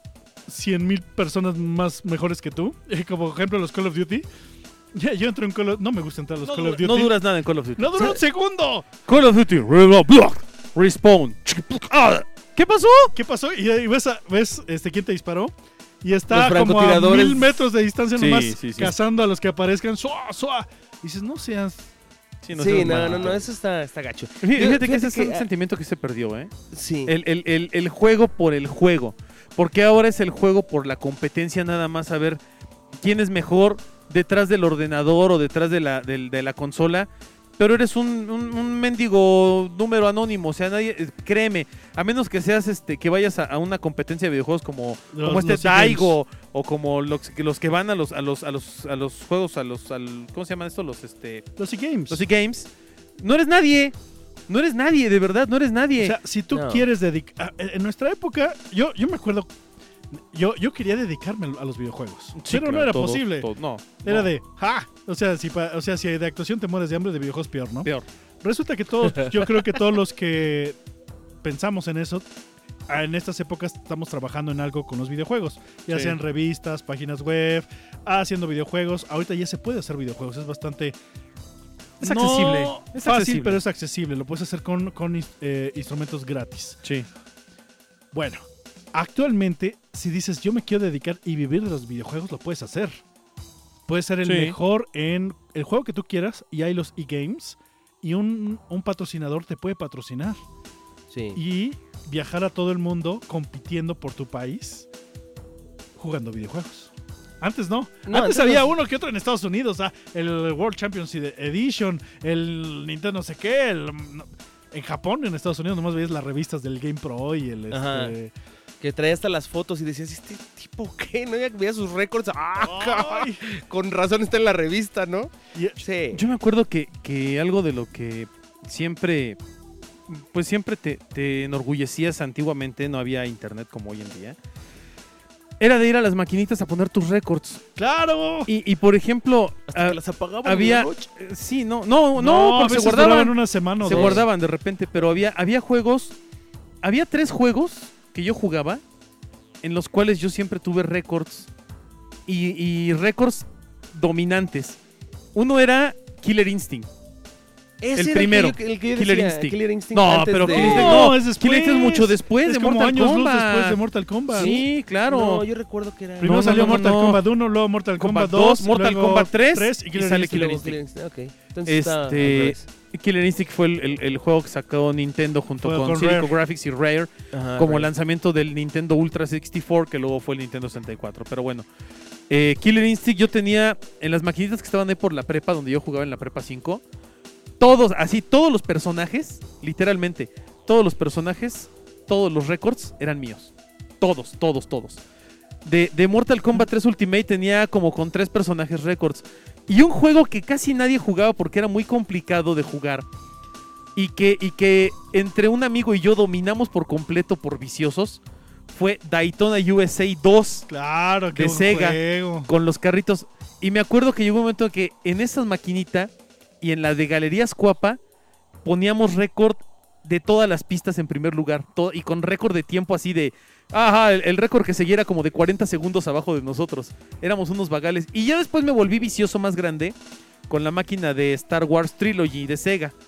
Speaker 2: cien mil personas más mejores que tú. Como ejemplo los Call of Duty. Ya, yo entro en Call of No me gusta entrar a los
Speaker 3: No,
Speaker 2: Call of
Speaker 3: dura-
Speaker 2: Duty.
Speaker 3: no duras nada en Call of Duty.
Speaker 2: ¡No dura un segundo!
Speaker 3: Call of Duty, reload, block, respawn. Ah, ¿Qué pasó?
Speaker 2: ¿Qué pasó? Y ahí ves, a- ves este, quién te disparó. Y está
Speaker 4: Los
Speaker 2: como a
Speaker 4: francotiradores.
Speaker 2: mil metros de distancia
Speaker 3: Sí,
Speaker 2: nomás
Speaker 3: sí, sí.
Speaker 2: cazando a los que aparezcan. ¡Suá, suá! Y dices, no seas...
Speaker 4: Sí,
Speaker 3: seas
Speaker 4: no, no,
Speaker 3: maldito.
Speaker 4: no, eso está, está gacho.
Speaker 3: Fíjate,
Speaker 4: Yo-
Speaker 3: fíjate que ese
Speaker 4: fíjate
Speaker 3: es un
Speaker 4: que, ah,
Speaker 3: sentimiento que se perdió, ¿eh?
Speaker 4: Sí.
Speaker 3: El, el- el- el juego por el juego. Porque ahora es el juego por la competencia, nada más a ver quién es mejor detrás del ordenador o detrás de la, del- de la consola. Pero eres un, un, un mendigo número anónimo. O sea, nadie, eh, créeme, a menos que seas este, que vayas a, a una competencia de videojuegos como,
Speaker 2: Los-
Speaker 3: como este
Speaker 2: los e-games.
Speaker 3: Daigo o como los, que- los que van a los, a los, a los, a los juegos, a los, al, ¿cómo se llaman estos? Los este.
Speaker 2: Los e-games.
Speaker 3: Los e-games. No eres nadie. No eres nadie, de verdad, no eres nadie.
Speaker 2: O sea, si tú
Speaker 4: No.
Speaker 2: quieres dedicar... En nuestra época, yo, yo me acuerdo... Yo, yo quería dedicarme a los videojuegos.
Speaker 3: Sí,
Speaker 2: pero no
Speaker 3: claro,
Speaker 2: era
Speaker 3: todos,
Speaker 2: posible.
Speaker 3: todos, no.
Speaker 2: Era
Speaker 3: no,
Speaker 2: de... ¡Ja! O sea, si, pa- o sea, si de actuación te mueres de hambre, de videojuegos peor, ¿no?
Speaker 3: Peor.
Speaker 2: Resulta que todos... Yo creo que todos los que pensamos en eso... En estas épocas estamos trabajando en algo con los videojuegos. Ya
Speaker 3: Sí.
Speaker 2: sean revistas, páginas web, haciendo videojuegos. Ahorita ya se puede hacer videojuegos. Es bastante...
Speaker 3: Es
Speaker 2: no
Speaker 3: accesible, es
Speaker 2: fácil,
Speaker 3: accesible.
Speaker 2: pero es accesible. Lo puedes hacer con, con ins- eh, instrumentos gratis.
Speaker 3: Sí.
Speaker 2: Bueno, actualmente, si dices yo me quiero dedicar y vivir de los videojuegos, lo puedes hacer. Puedes ser el
Speaker 3: Sí.
Speaker 2: mejor en el juego que tú quieras y hay los e-games y un, un patrocinador te puede patrocinar
Speaker 4: Sí.
Speaker 2: y viajar a todo el mundo compitiendo por tu país jugando videojuegos. Antes no.
Speaker 4: No,
Speaker 2: Antes
Speaker 4: antes
Speaker 2: había
Speaker 4: no.
Speaker 2: uno que otro en Estados Unidos. ah, El World Championship Edition, el Nintendo no sé qué. el- no, en Japón, en Estados Unidos, nomás veías las revistas del Game Pro y el...
Speaker 4: Ajá.
Speaker 2: Este,
Speaker 4: Que traía hasta las fotos y decías, ¿este tipo qué? ¿No? Ya veía sus récords. ¡Ah!
Speaker 2: ¡Ay!
Speaker 4: Con razón está en la revista, ¿no?
Speaker 2: Y-
Speaker 4: Sí.
Speaker 3: Yo me acuerdo que, que algo de lo que siempre, pues siempre te, te enorgullecías antiguamente, no había internet como hoy en día, era de ir a las maquinitas a poner tus récords.
Speaker 2: ¡Claro!
Speaker 3: Y, y, por ejemplo,
Speaker 4: Hasta
Speaker 3: ah,
Speaker 4: que las apagaban
Speaker 3: había...
Speaker 4: en la noche.
Speaker 3: eh, Sí, no, no, no,
Speaker 2: a
Speaker 3: porque se
Speaker 2: veces duraban
Speaker 3: guardaban,
Speaker 2: una semana o
Speaker 3: se
Speaker 2: dos.
Speaker 3: guardaban de repente, pero había, había juegos, había tres juegos que yo jugaba en los cuales yo siempre tuve récords y, y récords dominantes. Uno era Killer Instinct.
Speaker 4: Ese
Speaker 3: el
Speaker 4: era
Speaker 3: primero,
Speaker 4: que yo- el que yo
Speaker 3: Killer
Speaker 4: decía,
Speaker 3: Instinct.
Speaker 4: Killer Instinct
Speaker 3: No,
Speaker 4: antes
Speaker 3: pero
Speaker 4: de-
Speaker 3: Killer Instinct
Speaker 2: No,
Speaker 3: no,
Speaker 2: es después.
Speaker 3: Killer Instinct es mucho después
Speaker 2: Es
Speaker 3: de
Speaker 2: como
Speaker 3: Mortal
Speaker 2: años luz
Speaker 3: Kombat.
Speaker 2: después de Mortal Kombat.
Speaker 3: Sí, claro.
Speaker 4: No, yo recuerdo que era...
Speaker 2: Primero
Speaker 3: No, no,
Speaker 2: salió
Speaker 3: no,
Speaker 2: Mortal
Speaker 3: no.
Speaker 2: Kombat uno, luego Mortal Kombat,
Speaker 3: Kombat dos,
Speaker 2: dos,
Speaker 3: Mortal
Speaker 2: luego
Speaker 3: Kombat tres,
Speaker 2: tres y,
Speaker 3: y
Speaker 2: Killer
Speaker 3: sale
Speaker 2: Instinct.
Speaker 3: Killer
Speaker 4: Luego
Speaker 3: Instinct.
Speaker 4: Killer Instinct, ok. Entonces está al
Speaker 3: Este,
Speaker 4: revés.
Speaker 3: Killer Instinct fue el, el- el juego que sacó Nintendo junto
Speaker 2: Fue
Speaker 3: con,
Speaker 2: con
Speaker 3: Silico
Speaker 2: Rare.
Speaker 3: Graphics y Rare
Speaker 4: Ajá,
Speaker 3: como
Speaker 4: right.
Speaker 3: lanzamiento del Nintendo Ultra sesenta y cuatro, que luego fue el Nintendo sesenta y cuatro. Pero bueno, eh, Killer Instinct yo tenía en las maquinitas que estaban ahí por la prepa, donde yo jugaba en la prepa cinco, todos, así, todos los personajes, literalmente, todos los personajes, todos los récords eran míos. Todos, todos, todos. De, de Mortal Kombat tres Ultimate tenía como con tres personajes récords. Y un juego que casi nadie jugaba porque era muy complicado de jugar. Y que, y que entre un amigo y yo dominamos por completo por viciosos. Fue Daytona U S A dos
Speaker 2: Claro, qué
Speaker 3: de
Speaker 2: buen
Speaker 3: Sega.
Speaker 2: juego.
Speaker 3: con los carritos. Y me acuerdo que llegó un momento en que en esa maquinita y en la de Galerías Cuapa poníamos récord de todas las pistas en primer lugar. to- y con récord de tiempo así de... Ajá, el, el récord que seguía era como de cuarenta segundos abajo de nosotros. Éramos unos vagales. Y ya después me volví vicioso más grande con la máquina de Star Wars Trilogy de Sega.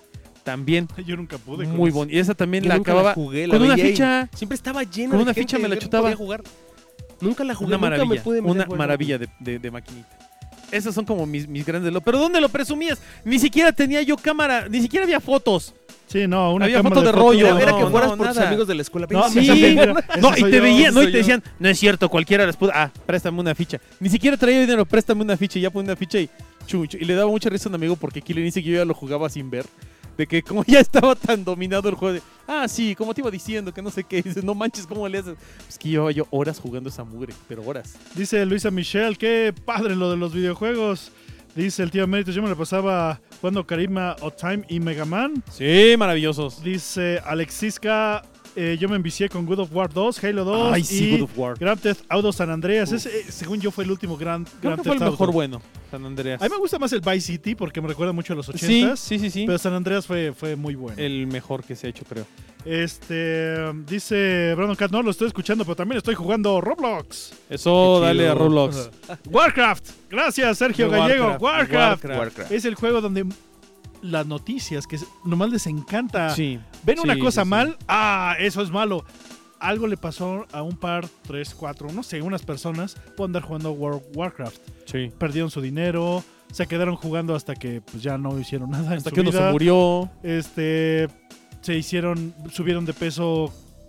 Speaker 3: también
Speaker 2: Yo nunca pude. con
Speaker 3: muy
Speaker 2: eso.
Speaker 3: bonita. Y esa también
Speaker 4: Yo
Speaker 3: la
Speaker 4: nunca
Speaker 3: acababa
Speaker 4: la jugué, la
Speaker 3: con una
Speaker 4: veía y
Speaker 3: ficha,
Speaker 4: siempre estaba llena
Speaker 3: con
Speaker 4: de
Speaker 3: una
Speaker 4: gente,
Speaker 3: ficha me la
Speaker 4: yo no
Speaker 3: chutaba.
Speaker 4: podía jugar. Nunca la jugué,
Speaker 3: una
Speaker 4: nunca
Speaker 3: maravilla,
Speaker 4: me pude meter
Speaker 3: una
Speaker 4: a jugar.
Speaker 3: maravilla de, de, de maquinita. Esas son como mis, mis grandes... Lo... ¿Pero dónde lo presumías? Ni siquiera tenía yo cámara, ni siquiera había fotos.
Speaker 2: Sí, no, una
Speaker 3: Había
Speaker 2: cámara
Speaker 3: foto de
Speaker 2: fotos.
Speaker 3: rollo,
Speaker 4: Era, era
Speaker 3: no,
Speaker 4: que fueras
Speaker 3: no,
Speaker 4: por tus
Speaker 3: nada.
Speaker 4: amigos de la escuela.
Speaker 2: No,
Speaker 3: Sí,
Speaker 2: ese
Speaker 3: no,
Speaker 2: soy
Speaker 3: y te
Speaker 2: yo,
Speaker 3: veían, no,
Speaker 4: ese
Speaker 3: y te
Speaker 4: soy
Speaker 3: decían, no es cierto, cualquiera les pudo... Ah, préstame una ficha. Ni siquiera traía dinero, préstame una ficha. Y ya ponía una ficha y chucho. Y le daba mucha risa a un amigo porque Killer Instinct yo ya lo jugaba sin ver. De que como ya estaba tan dominado el juego de... Ah, sí, como te iba diciendo, que no sé qué. Dices, no manches, ¿cómo le haces? Es que llevaba yo horas jugando esa mugre, pero horas.
Speaker 2: Dice Luisa Michelle, qué padre lo de los videojuegos. Dice el tío Eméritos, yo me la pasaba jugando Ocarina of Time y Mega Man.
Speaker 3: Sí, maravillosos.
Speaker 2: Dice Alexiska, eh, yo me envicié con God of War dos, Halo dos
Speaker 3: Ay, sí,
Speaker 2: y
Speaker 3: God of War.
Speaker 2: Grand Theft Auto San Andreas. Ese, eh, según yo, fue el último Grand,
Speaker 3: Creo
Speaker 2: Grand
Speaker 3: que fue el
Speaker 2: Theft
Speaker 3: mejor
Speaker 2: Auto.
Speaker 3: bueno, San Andreas.
Speaker 2: A mí me gusta más el Vice City porque me recuerda mucho a los
Speaker 3: Sí,
Speaker 2: ochentas.
Speaker 3: sí, sí, sí.
Speaker 2: Pero San Andreas fue, fue muy bueno.
Speaker 3: El mejor que se ha hecho, creo.
Speaker 2: Este dice Brandon Cat, no lo estoy escuchando, pero también estoy jugando Roblox.
Speaker 3: Eso,
Speaker 4: Qué
Speaker 3: dale
Speaker 4: chido.
Speaker 3: a Roblox.
Speaker 2: Warcraft. Gracias, Sergio
Speaker 3: De
Speaker 2: Gallego.
Speaker 3: Warcraft,
Speaker 2: Warcraft.
Speaker 3: Warcraft.
Speaker 4: Warcraft.
Speaker 2: Es el juego donde las noticias, que nomás les encanta.
Speaker 3: Sí.
Speaker 2: Ven una
Speaker 3: Sí,
Speaker 2: cosa
Speaker 3: sí, sí.
Speaker 2: mal, ah, eso es malo. Algo le pasó a un par, tres, cuatro, no sé, unas personas por andar jugando War- Warcraft.
Speaker 3: Sí.
Speaker 2: Perdieron su dinero, se quedaron jugando hasta que pues, ya no hicieron nada en
Speaker 3: Hasta
Speaker 2: su
Speaker 3: que uno
Speaker 2: vida.
Speaker 3: se murió.
Speaker 2: Este, se hicieron, subieron de peso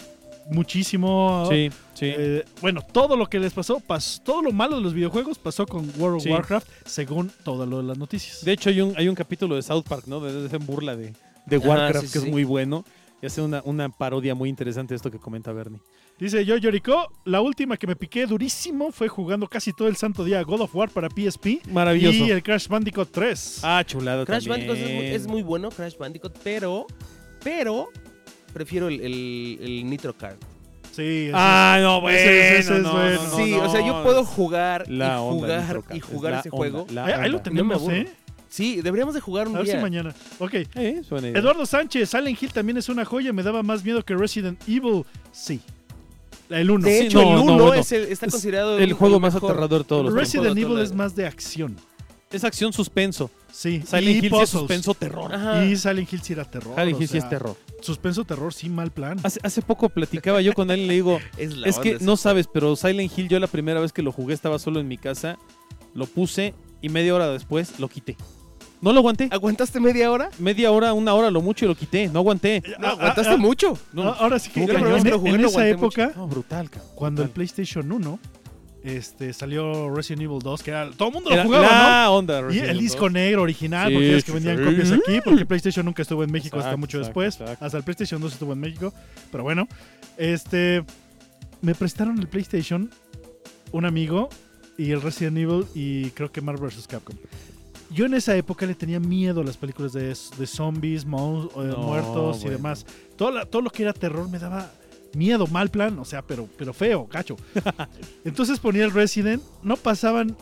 Speaker 2: muchísimo.
Speaker 3: Sí, sí.
Speaker 2: Eh, bueno, todo lo que les pasó, pas- todo lo malo de los videojuegos pasó con World of
Speaker 3: Sí.
Speaker 2: Warcraft, según todo lo de las noticias.
Speaker 3: De hecho, hay un, hay un capítulo de South Park, ¿no? De, de, burla de, de
Speaker 4: Ajá,
Speaker 3: Warcraft,
Speaker 4: sí,
Speaker 3: que
Speaker 4: sí.
Speaker 3: es muy bueno. Y hace una, una parodia muy interesante de esto que comenta Bernie.
Speaker 2: Dice yo, Yoriko, la última que me piqué durísimo fue jugando casi todo el santo día God of War para P S P
Speaker 3: Maravilloso.
Speaker 2: y el Crash Bandicoot tres.
Speaker 3: Ah, chulado
Speaker 4: Crash
Speaker 3: también.
Speaker 4: Bandicoot es muy, es muy bueno, Crash Bandicoot, pero, pero prefiero el, el, el Nitro Kart.
Speaker 2: Sí, ese
Speaker 3: Ah, no, bueno.
Speaker 2: Ese- ese es
Speaker 3: no,
Speaker 2: bueno.
Speaker 3: no, no,
Speaker 4: sí,
Speaker 3: no.
Speaker 4: o sea, yo puedo jugar
Speaker 3: La
Speaker 4: y
Speaker 3: onda
Speaker 4: jugar
Speaker 3: Nitro Kart,
Speaker 4: y
Speaker 3: es
Speaker 4: jugar
Speaker 3: la
Speaker 4: ese
Speaker 3: onda,
Speaker 4: juego.
Speaker 3: la
Speaker 2: es- ahí, ahí lo
Speaker 3: onda.
Speaker 2: tenemos,
Speaker 4: No me aburro.
Speaker 2: ¿eh?
Speaker 4: Sí, deberíamos de jugar un
Speaker 2: A ver si
Speaker 4: día.
Speaker 2: mañana. Ok.
Speaker 3: Eh, es buena idea.
Speaker 2: Eduardo Sánchez, Silent Hill también es una joya, me daba más miedo que Resident Evil. Sí. El uno.
Speaker 4: De
Speaker 3: Sí,
Speaker 4: hecho,
Speaker 3: no,
Speaker 4: el
Speaker 3: no,
Speaker 4: uno
Speaker 3: bueno.
Speaker 4: es el- está
Speaker 3: Es
Speaker 4: considerado
Speaker 3: el juego más
Speaker 4: mejor.
Speaker 3: aterrador de todos los
Speaker 2: Resident
Speaker 4: tiempos.
Speaker 2: Evil
Speaker 4: Todo
Speaker 2: es
Speaker 4: el-
Speaker 2: más de acción.
Speaker 3: Es acción suspenso.
Speaker 2: Sí.
Speaker 3: Silent
Speaker 2: y
Speaker 3: Hill sí es
Speaker 2: puzzles.
Speaker 3: suspenso terror.
Speaker 4: Ajá.
Speaker 2: Y Silent Hill sí era terror.
Speaker 3: Silent
Speaker 2: o
Speaker 3: Hill sí es
Speaker 2: sea,
Speaker 3: terror.
Speaker 2: Suspenso terror, sí, mal plan.
Speaker 3: Hace, hace poco platicaba yo con él y le digo,
Speaker 4: Es, la
Speaker 3: es que
Speaker 4: onda,
Speaker 3: no
Speaker 4: ese
Speaker 3: sabes, pero Silent Hill yo la primera vez que lo jugué estaba solo en mi casa, lo puse y media hora después lo quité. No lo aguanté.
Speaker 4: juego. ¿Aguantaste media hora?
Speaker 3: Media hora, una hora lo mucho y lo quité. No aguanté.
Speaker 4: No,
Speaker 2: Ah,
Speaker 4: aguantaste
Speaker 2: ah,
Speaker 4: mucho.
Speaker 3: No,
Speaker 2: Ah, Ahora sí que
Speaker 3: Yo la
Speaker 2: en,
Speaker 3: primera vez
Speaker 4: que lo jugué
Speaker 2: en
Speaker 4: no
Speaker 2: esa
Speaker 4: aguanté
Speaker 2: época,
Speaker 3: no, brutal, cabrón.
Speaker 2: cuando el
Speaker 3: brutal.
Speaker 2: PlayStation uno este, salió Resident Evil dos, que era, todo el mundo lo
Speaker 3: Era
Speaker 2: jugaba,
Speaker 3: la onda.
Speaker 2: ¿no? Y
Speaker 3: Resident
Speaker 2: el
Speaker 3: Evil
Speaker 2: disco
Speaker 3: dos.
Speaker 2: negro original,
Speaker 3: Sí,
Speaker 2: porque es que
Speaker 3: sí,
Speaker 2: vendían
Speaker 3: sí.
Speaker 2: copias aquí, porque PlayStation nunca estuvo en México hasta
Speaker 3: Exacto,
Speaker 2: mucho
Speaker 3: exacto,
Speaker 2: después.
Speaker 3: exacto.
Speaker 2: Hasta el PlayStation dos estuvo en México. Pero bueno, este me prestaron el PlayStation un amigo y el Resident Evil y creo que Marvel versus. Capcom. Yo en esa época le tenía miedo a las películas de, de zombies, mon- eh,
Speaker 3: No,
Speaker 2: muertos y
Speaker 3: bueno.
Speaker 2: demás. Todo, la- todo lo que era terror me daba miedo, mal plan, o sea, pero, pero feo, gacho. Entonces ponía el Resident, no pasaban.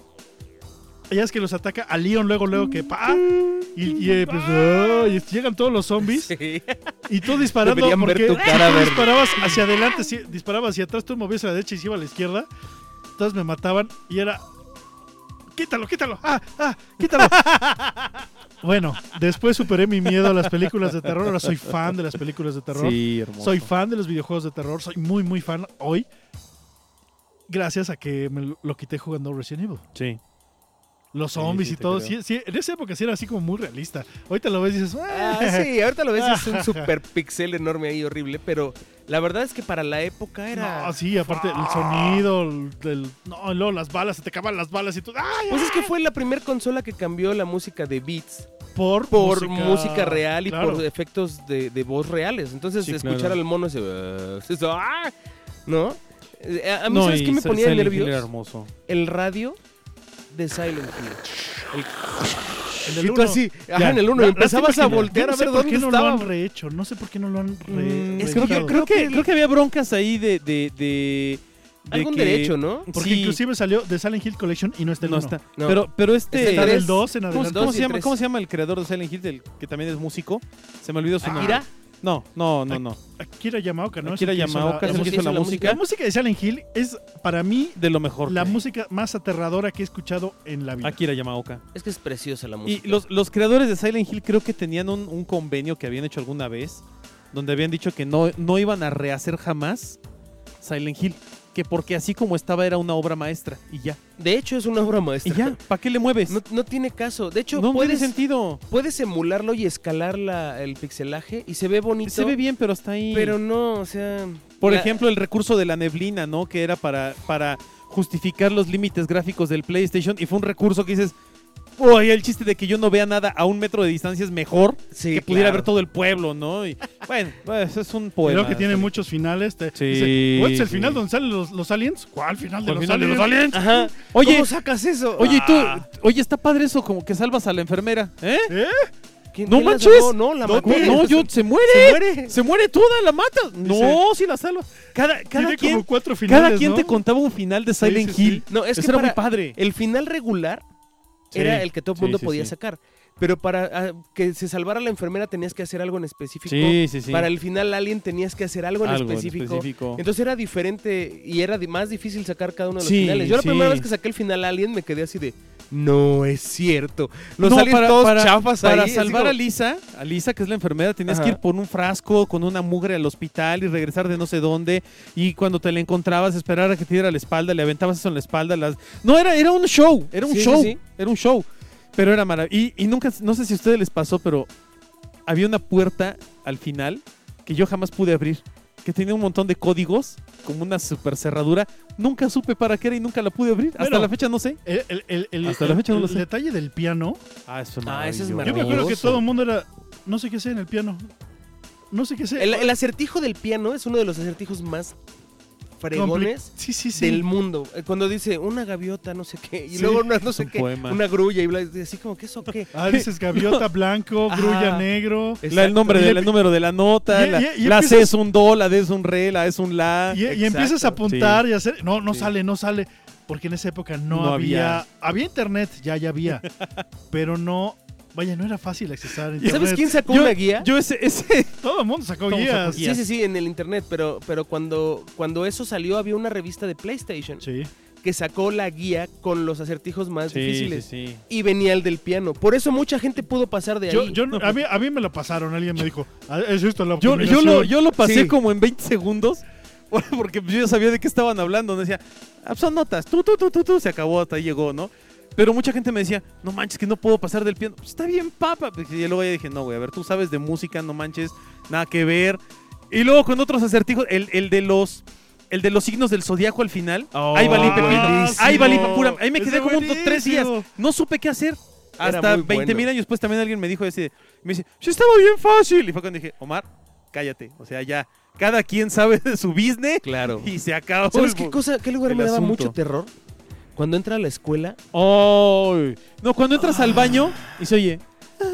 Speaker 2: Ya es que los ataca a Leon luego, luego que pa. Y, y, eh, pues, ah, y llegan todos los zombies.
Speaker 4: Sí.
Speaker 2: Y tú disparando
Speaker 4: Deberían ver
Speaker 2: porque
Speaker 4: tu cara,
Speaker 2: tú
Speaker 4: ver.
Speaker 2: disparabas hacia adelante, sí, disparabas hacia atrás, tú movías a la derecha y se iba a la izquierda. Entonces me mataban y era quítalo, quítalo, ah, ah, quítalo. Bueno, después superé mi miedo a las películas de terror, ahora soy fan de las películas de terror.
Speaker 3: Sí, hermoso.
Speaker 2: Soy fan de los videojuegos de terror, soy muy muy fan hoy. Gracias a que me lo quité jugando Resident Evil.
Speaker 3: Sí.
Speaker 2: Los
Speaker 3: Sí,
Speaker 2: zombies
Speaker 3: sí,
Speaker 2: y
Speaker 3: te
Speaker 2: todo.
Speaker 3: creo.
Speaker 2: Sí, sí, en esa época sí era así como muy realista. Ahorita lo ves y dices,
Speaker 4: Ah,
Speaker 2: "Ah".
Speaker 4: sí, ahorita lo ves, es un super pixel enorme ahí, horrible, pero la verdad es que para la época era...
Speaker 2: No, sí, aparte el sonido, el, del- no, y luego las balas, se te acaban las balas y tú, ¡ay!
Speaker 4: Pues es que fue la primera consola que cambió la música de beats
Speaker 2: Por,
Speaker 4: por música, real y
Speaker 2: claro.
Speaker 4: por efectos de, de voz reales. Entonces,
Speaker 3: Sí,
Speaker 4: escuchar
Speaker 3: claro.
Speaker 4: al mono ese... "Ah", eso, "Ah", ¿no? Eh, A, a mí,
Speaker 3: No,
Speaker 4: ¿sabes
Speaker 3: y
Speaker 4: qué me
Speaker 3: Silent
Speaker 4: ponía
Speaker 3: Hill
Speaker 4: nervios?
Speaker 3: era hermoso.
Speaker 4: El radio de Silent Hill.
Speaker 2: En
Speaker 4: Y
Speaker 2: el
Speaker 4: tú
Speaker 2: uno.
Speaker 4: así, ajá,
Speaker 2: Ya,
Speaker 4: en el uno,
Speaker 2: la-
Speaker 4: y empezabas
Speaker 2: lástima
Speaker 4: a
Speaker 2: que-
Speaker 4: voltear
Speaker 2: yo no
Speaker 4: a
Speaker 2: sé
Speaker 4: ver
Speaker 2: por
Speaker 4: dónde
Speaker 2: qué no
Speaker 4: estaba.
Speaker 2: lo han rehecho. No sé por qué no lo han re,
Speaker 4: Mm, es
Speaker 3: Creo que,
Speaker 2: reeditado.
Speaker 3: creo, que,
Speaker 4: Creo que-
Speaker 3: creo que había broncas ahí de... de, de, de
Speaker 4: Algún
Speaker 3: que-
Speaker 4: derecho, ¿no?
Speaker 2: Porque
Speaker 3: sí.
Speaker 2: inclusive salió de Silent Hill Collection y no está el
Speaker 3: No
Speaker 2: uno.
Speaker 3: está.
Speaker 4: No.
Speaker 3: Pero, pero este...
Speaker 4: Está
Speaker 2: Está
Speaker 4: el
Speaker 2: del
Speaker 4: tres.
Speaker 2: dos en
Speaker 3: ¿Cómo,
Speaker 2: adelante.
Speaker 3: cómo
Speaker 4: dos
Speaker 3: se
Speaker 4: y
Speaker 3: llama,
Speaker 4: tres.
Speaker 3: ¿Cómo se llama el creador de Silent Hill, del, que también es músico? Se me olvidó su nombre.
Speaker 4: ¿Akira?
Speaker 3: No, no, no, no.
Speaker 2: Akira Yamaoka, ¿no?
Speaker 3: Akira
Speaker 2: Es el que hizo
Speaker 3: Yamaoka
Speaker 2: la-
Speaker 3: es el que hizo la
Speaker 4: la
Speaker 3: música.
Speaker 2: La música de Silent Hill es, para mí,
Speaker 3: De lo mejor.
Speaker 2: la
Speaker 3: que hay.
Speaker 2: música más aterradora que he escuchado en la vida.
Speaker 3: Akira Yamaoka.
Speaker 4: Es que es preciosa la
Speaker 3: Y
Speaker 4: música.
Speaker 3: los, los creadores de Silent Hill creo que tenían un, un convenio que habían hecho alguna vez, donde habían dicho que no, no iban a rehacer jamás Silent Hill, que porque así como estaba era una obra maestra, y ya.
Speaker 4: De hecho, es una obra
Speaker 3: Y
Speaker 4: maestra.
Speaker 3: ya, ¿para qué le mueves?
Speaker 4: No, no tiene caso. De hecho,
Speaker 3: no
Speaker 4: puedes,
Speaker 3: tiene sentido.
Speaker 4: puedes emularlo y escalar la, el pixelaje y se ve bonito.
Speaker 3: Se ve bien, pero hasta ahí.
Speaker 4: Pero no, o sea...
Speaker 3: Por
Speaker 4: la-
Speaker 3: ejemplo, el recurso de la neblina, ¿no? Que era para, para justificar los límites gráficos del PlayStation, y fue un recurso que dices, uy, el chiste de que yo no vea nada a un metro de distancia es mejor
Speaker 4: Sí,
Speaker 3: que pudiera
Speaker 4: claro.
Speaker 3: ver todo el pueblo, ¿no? Y, bueno, pues, es un poema.
Speaker 2: Creo que tiene
Speaker 3: Silent
Speaker 2: muchos finales. Te,
Speaker 3: Sí,
Speaker 2: dice, ¿cuál es el
Speaker 3: sí.
Speaker 2: final donde salen los, los aliens? ¿Cuál final de,
Speaker 3: ¿Cuál
Speaker 2: los,
Speaker 3: final de
Speaker 2: aliens?
Speaker 3: los aliens?
Speaker 4: Ajá.
Speaker 3: Oye,
Speaker 4: ¿Cómo sacas eso?
Speaker 3: Oye, ¿y tú?
Speaker 2: Ah.
Speaker 3: Oye, está padre eso, como que salvas a la enfermera, ¿eh?
Speaker 2: ¿Eh?
Speaker 4: ¿Quién-
Speaker 3: no
Speaker 4: quién la
Speaker 3: manches.
Speaker 4: salvó? No, la
Speaker 2: No,
Speaker 4: maté.
Speaker 3: No, yo, se muere.
Speaker 4: Se muere.
Speaker 3: Se muere toda, la matas. No, si la salvas. Cada, cada
Speaker 2: Tiene
Speaker 3: quien,
Speaker 2: como cuatro finales,
Speaker 3: cada quien
Speaker 2: ¿no?
Speaker 3: te contaba un final de Silent
Speaker 2: sí, sí.
Speaker 3: Hill.
Speaker 4: No, es
Speaker 3: Eso
Speaker 4: que
Speaker 3: era
Speaker 4: para
Speaker 3: muy padre.
Speaker 4: el final regular
Speaker 3: Sí.
Speaker 4: era el que todo el
Speaker 3: Sí,
Speaker 4: mundo
Speaker 3: sí,
Speaker 4: podía
Speaker 3: sí.
Speaker 4: sacar. Pero para ah, que se salvara la enfermera tenías que hacer algo en específico.
Speaker 3: Sí, sí, sí.
Speaker 4: Para el final alien tenías que hacer algo en
Speaker 3: Algo en
Speaker 4: específico.
Speaker 3: específico.
Speaker 4: Entonces era diferente y era di- más difícil sacar cada uno de los
Speaker 3: Sí,
Speaker 4: finales. Yo la
Speaker 3: sí.
Speaker 4: primera vez que saqué el final alien me quedé así de, no es cierto. Los
Speaker 3: No,
Speaker 4: aliens
Speaker 3: para,
Speaker 4: todos
Speaker 3: para-
Speaker 4: chafas
Speaker 3: para
Speaker 4: ahí. así
Speaker 3: salvar
Speaker 4: como-
Speaker 3: a Lisa, a Lisa, que es la enfermera, tenías
Speaker 4: Ajá.
Speaker 3: que ir por un frasco con una mugre al hospital y regresar de no sé dónde. Y cuando te la encontrabas, esperar a que te diera la espalda, le aventabas eso en la espalda. Las... No, era, era un show, era un
Speaker 4: Sí, sí,
Speaker 3: show,
Speaker 4: sí.
Speaker 3: era un show. Pero era maravilloso. Y, y nunca, no sé si a ustedes les pasó, pero había una puerta al final que yo jamás pude abrir, que tenía un montón de códigos, como una super cerradura. Nunca supe para qué era y nunca la pude abrir. Hasta
Speaker 2: Bueno,
Speaker 3: la fecha no sé.
Speaker 2: El, el- el- el-
Speaker 3: Hasta la fecha no
Speaker 2: el
Speaker 3: lo sé.
Speaker 2: detalle del piano.
Speaker 3: Ah, eso es
Speaker 4: Ah, ese es
Speaker 2: Yo me acuerdo que
Speaker 4: Maravilloso.
Speaker 2: todo el mundo era. No sé qué hacer en el piano. No sé qué hacer.
Speaker 4: El, el acertijo del piano es uno de los acertijos más fregones
Speaker 2: Sí, sí, sí.
Speaker 4: del mundo. Eh, Cuando dice una gaviota, no sé qué, y
Speaker 2: Sí,
Speaker 4: luego una, no
Speaker 3: es
Speaker 4: sé
Speaker 3: un
Speaker 4: qué,
Speaker 3: poema.
Speaker 4: una grulla, y bla- y así como que eso qué.
Speaker 2: Ah, dices gaviota blanco, grulla
Speaker 4: Ajá.
Speaker 2: negro.
Speaker 3: La- el nombre
Speaker 2: Y
Speaker 3: del
Speaker 2: le-
Speaker 3: el número de la nota,
Speaker 2: y-
Speaker 3: la,
Speaker 2: y- y
Speaker 3: la C
Speaker 2: empiezas-
Speaker 3: es un do, la D es un re, la E es un la.
Speaker 2: Y, y
Speaker 4: Exacto.
Speaker 2: empiezas a apuntar y a hacer. No, no
Speaker 3: Sí.
Speaker 2: sale, no sale. Porque en esa época no,
Speaker 3: No
Speaker 2: había,
Speaker 3: había.
Speaker 2: había. internet, ya, ya había. Pero no. Vaya, no era fácil accesar internet.
Speaker 4: ¿Sabes quién sacó
Speaker 3: Yo-
Speaker 4: una guía?
Speaker 3: Yo ese, ese.
Speaker 2: Todo el mundo sacó
Speaker 3: Todo
Speaker 2: guías.
Speaker 3: sacó guías.
Speaker 4: Sí, sí, sí, en el internet, pero, pero cuando, cuando eso salió había una revista de PlayStation
Speaker 2: Sí.
Speaker 4: que sacó la guía con los acertijos más
Speaker 3: Sí,
Speaker 4: difíciles.
Speaker 3: sí, sí.
Speaker 4: Y venía el del piano. Por eso mucha gente pudo pasar de ahí.
Speaker 2: Yo, yo no- a, mí, a mí me lo pasaron. Alguien me dijo, "Ah, es esto la
Speaker 3: Yo, yo,
Speaker 2: combinación".
Speaker 3: lo, yo lo pasé
Speaker 4: Sí.
Speaker 3: como en veinte segundos. Porque yo ya sabía de qué estaban hablando. ¿no? Decía, "Ah, son notas, tú, tú, tú, tú, tú", se acabó, hasta ahí llegó, ¿no? Pero mucha gente me decía, no manches, que no puedo pasar del piano. Pues está bien, papa. Y luego ya dije, no, güey, a ver, tú sabes de música, no manches, nada que ver. Y luego con otros acertijos, el, el de los el de los signos del zodiaco al final.
Speaker 4: Oh,
Speaker 3: ahí valí pepino.
Speaker 4: buenísimo.
Speaker 3: Ahí valí pa' pura. Ahí me
Speaker 2: Ese
Speaker 3: quedé como un, tres días.
Speaker 2: buenísimo.
Speaker 3: No supe qué hacer.
Speaker 4: Era
Speaker 3: Hasta
Speaker 4: muy
Speaker 3: veinte mil
Speaker 4: bueno.
Speaker 3: años después también alguien me dijo ese. Me dice, sí, estaba bien fácil. Y fue cuando dije, Omar, cállate. O sea, ya, cada quien sabe de su business
Speaker 4: Claro.
Speaker 3: y se acabó.
Speaker 4: ¿Sabes
Speaker 3: el-
Speaker 4: qué cosa, qué lugar
Speaker 3: el
Speaker 4: me daba
Speaker 3: asunto.
Speaker 4: mucho terror? Cuando entra a la escuela.
Speaker 3: Ay. No, cuando entras al baño y se oye.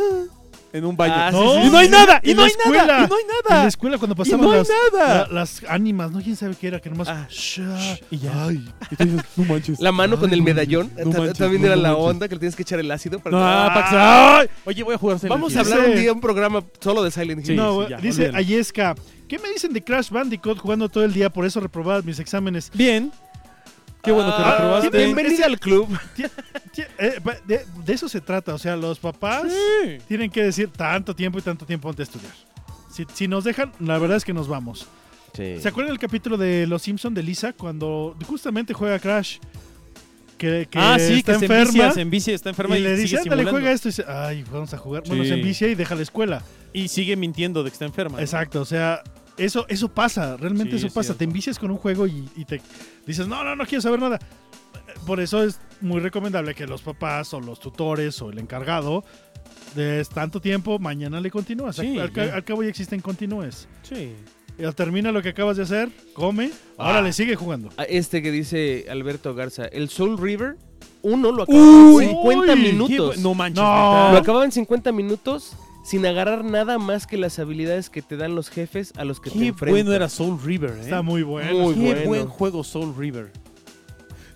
Speaker 3: en un baño.
Speaker 4: Ah, sí,
Speaker 2: No,
Speaker 4: sí,
Speaker 3: y no hay
Speaker 2: sí.
Speaker 3: nada, y
Speaker 2: En
Speaker 3: no
Speaker 2: la
Speaker 3: hay
Speaker 2: escuela.
Speaker 3: nada, y no hay
Speaker 2: En
Speaker 3: nada.
Speaker 2: la escuela cuando
Speaker 3: Y
Speaker 2: pasaban
Speaker 3: no hay
Speaker 2: las,
Speaker 3: nada.
Speaker 2: la- las ánimas, ¿no? ¿Quién sabe qué era? Que nomás...
Speaker 3: Ah.
Speaker 2: "Shh,
Speaker 3: Y ya.
Speaker 2: Ay.
Speaker 3: Y tú dices, no manches.
Speaker 4: La mano con
Speaker 2: Ay,
Speaker 4: el
Speaker 2: no
Speaker 4: medallón.
Speaker 3: no
Speaker 4: ta-
Speaker 3: manches,
Speaker 4: también
Speaker 3: no,
Speaker 4: era
Speaker 3: no
Speaker 4: la
Speaker 3: manches.
Speaker 4: onda que le tienes que echar el ácido. Para
Speaker 3: No,
Speaker 4: Ah,
Speaker 3: para que- ¡Ay! Oye, voy a jugar Silent
Speaker 4: Vamos
Speaker 3: Hill.
Speaker 4: a hablar
Speaker 2: Dice-
Speaker 4: un día un programa solo de Silent Hill.
Speaker 3: Sí,
Speaker 2: no,
Speaker 3: sí,
Speaker 2: güey,
Speaker 3: ya,
Speaker 2: dice
Speaker 3: olvídalo.
Speaker 2: Ayesca, ¿qué me dicen de Crash Bandicoot jugando todo el día? Por eso reprobaba mis exámenes.
Speaker 3: Bien. Qué bueno que
Speaker 4: Ah,
Speaker 3: reprobaste.
Speaker 4: Bienvenida al club.
Speaker 2: Ti- eh, pa- De, de eso se trata, o sea, los papás
Speaker 3: Sí.
Speaker 2: tienen que decir tanto tiempo y tanto tiempo antes de estudiar. Si, si nos dejan, la verdad es que nos vamos. ¿Se acuerdan del capítulo de Los Simpson de Lisa cuando justamente juega Crash? Que, que
Speaker 3: Ah, sí,
Speaker 2: está
Speaker 3: que se
Speaker 2: enferma
Speaker 3: envicia, se envicia, está enferma y,
Speaker 2: y le dice,
Speaker 3: sigue
Speaker 2: ándale,
Speaker 3: simulando.
Speaker 2: juega esto y dice, ay, vamos a jugar. Bueno,
Speaker 3: Sí.
Speaker 2: se envicia y deja la escuela.
Speaker 3: Y sigue mintiendo de que está enferma. ¿no?
Speaker 2: Exacto, o sea, eso, eso pasa, realmente
Speaker 3: Sí,
Speaker 2: eso
Speaker 3: es
Speaker 2: pasa.
Speaker 3: cierto.
Speaker 2: Te envicias con un juego y, y te dices, no, no, no quiero saber nada. Por eso es muy recomendable que los papás o los tutores o el encargado de tanto tiempo, mañana le continúas.
Speaker 3: Sí,
Speaker 2: al,
Speaker 3: ya.
Speaker 2: al cabo ya existen continúes.
Speaker 3: Sí.
Speaker 2: Ya termina lo que acabas de hacer, come, ahora
Speaker 3: Ah.
Speaker 2: le sigue jugando.
Speaker 4: A Este que dice Alberto Garza, el Soul River, uno lo acababa en
Speaker 3: Uy,
Speaker 4: cincuenta
Speaker 2: uy,
Speaker 4: minutos.
Speaker 3: Qué- no manches.
Speaker 2: No.
Speaker 3: ¿neta?
Speaker 4: Lo acababa en cincuenta minutos sin agarrar nada más que las habilidades que te dan los jefes a los que te
Speaker 3: Qué
Speaker 4: enfrentas.
Speaker 3: bueno era Soul River, ¿eh?
Speaker 2: Está muy bueno.
Speaker 4: Muy
Speaker 3: Qué
Speaker 4: bueno.
Speaker 3: buen juego Soul River.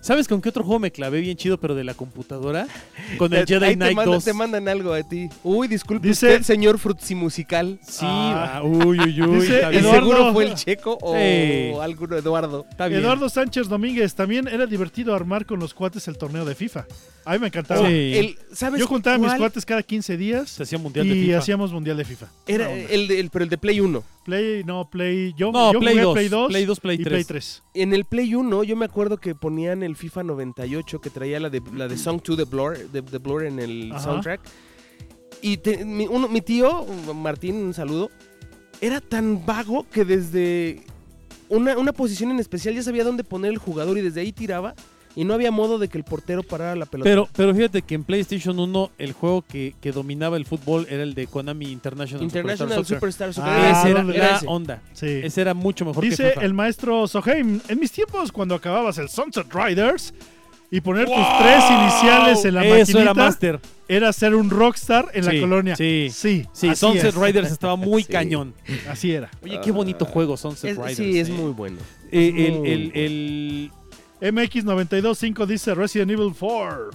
Speaker 3: ¿Sabes con qué otro juego me clavé bien chido, pero de la computadora? Con el
Speaker 4: Ahí
Speaker 3: Jedi
Speaker 4: te
Speaker 3: Knight
Speaker 4: mandan,
Speaker 3: dos.
Speaker 4: te mandan algo a ti. Uy, disculpe
Speaker 2: Dice-
Speaker 4: usted, señor Frutzimusical.
Speaker 3: Sí,
Speaker 2: Ah.
Speaker 3: ah, uy, uy, uy.
Speaker 2: Dice
Speaker 3: está
Speaker 4: ¿Y
Speaker 3: bien.
Speaker 2: Eduardo-
Speaker 4: seguro fue el Checo o
Speaker 3: Sí.
Speaker 4: alguno Eduardo?
Speaker 3: Está bien.
Speaker 2: Eduardo Sánchez Domínguez, también era divertido armar con los cuates el torneo de FIFA. A mí me encantaba.
Speaker 3: Sí.
Speaker 4: El, ¿sabes
Speaker 2: Yo juntaba a mis
Speaker 4: cuál?
Speaker 2: cuates cada quince días
Speaker 3: Se hacía mundial de
Speaker 2: y
Speaker 3: FIFA.
Speaker 2: hacíamos mundial de FIFA.
Speaker 4: Era
Speaker 2: Una onda.
Speaker 4: el, de- el- pero el de Play uno.
Speaker 2: Play, no, Play. Yo,
Speaker 3: No,
Speaker 2: yo
Speaker 3: Play
Speaker 2: jugué
Speaker 3: dos,
Speaker 2: Play dos,
Speaker 3: Play dos, Play
Speaker 2: y
Speaker 3: tres.
Speaker 2: Play tres.
Speaker 4: En el Play uno yo me acuerdo que ponían el FIFA noventa y ocho que traía la de, la de Song to the Blur, de, the Blur en el
Speaker 2: Ajá.
Speaker 4: soundtrack. Y te- mi, uno- mi tío, Martín, un saludo, era tan vago que desde una, una posición en especial ya sabía dónde poner el jugador y desde ahí tiraba y no había modo de que el portero parara la pelota.
Speaker 3: Pero, pero fíjate que en PlayStation uno el juego que, que dominaba el fútbol era el de Konami International,
Speaker 4: International
Speaker 3: Superstar
Speaker 4: Superstar
Speaker 3: Soccer.
Speaker 4: Soccer.
Speaker 2: Ah,
Speaker 3: ese era
Speaker 2: ¿dónde?
Speaker 3: la
Speaker 4: era ese.
Speaker 3: onda.
Speaker 2: Sí.
Speaker 3: Ese era mucho mejor que
Speaker 2: Dice
Speaker 3: FIFA.
Speaker 2: el maestro Soheim, en mis tiempos cuando acababas el Sunset Riders y poner tus
Speaker 3: ¡Wow!
Speaker 2: tres iniciales en la
Speaker 3: Eso
Speaker 2: maquinita,
Speaker 3: era Master.
Speaker 2: era ser un rockstar en
Speaker 3: Sí,
Speaker 2: la colonia.
Speaker 3: sí.
Speaker 2: sí,
Speaker 3: Sí,
Speaker 2: así
Speaker 3: Sunset
Speaker 2: es.
Speaker 3: Riders estaba muy
Speaker 4: Sí.
Speaker 3: cañón.
Speaker 2: Así era.
Speaker 3: Oye, qué bonito juego Sunset
Speaker 4: Es-
Speaker 3: Riders.
Speaker 4: sí, es
Speaker 3: eh.
Speaker 4: muy bueno.
Speaker 3: Eh,
Speaker 4: muy
Speaker 3: el, el,
Speaker 4: bueno.
Speaker 3: el-
Speaker 2: M X noventa y dos punto cinco dice Resident Evil cuatro.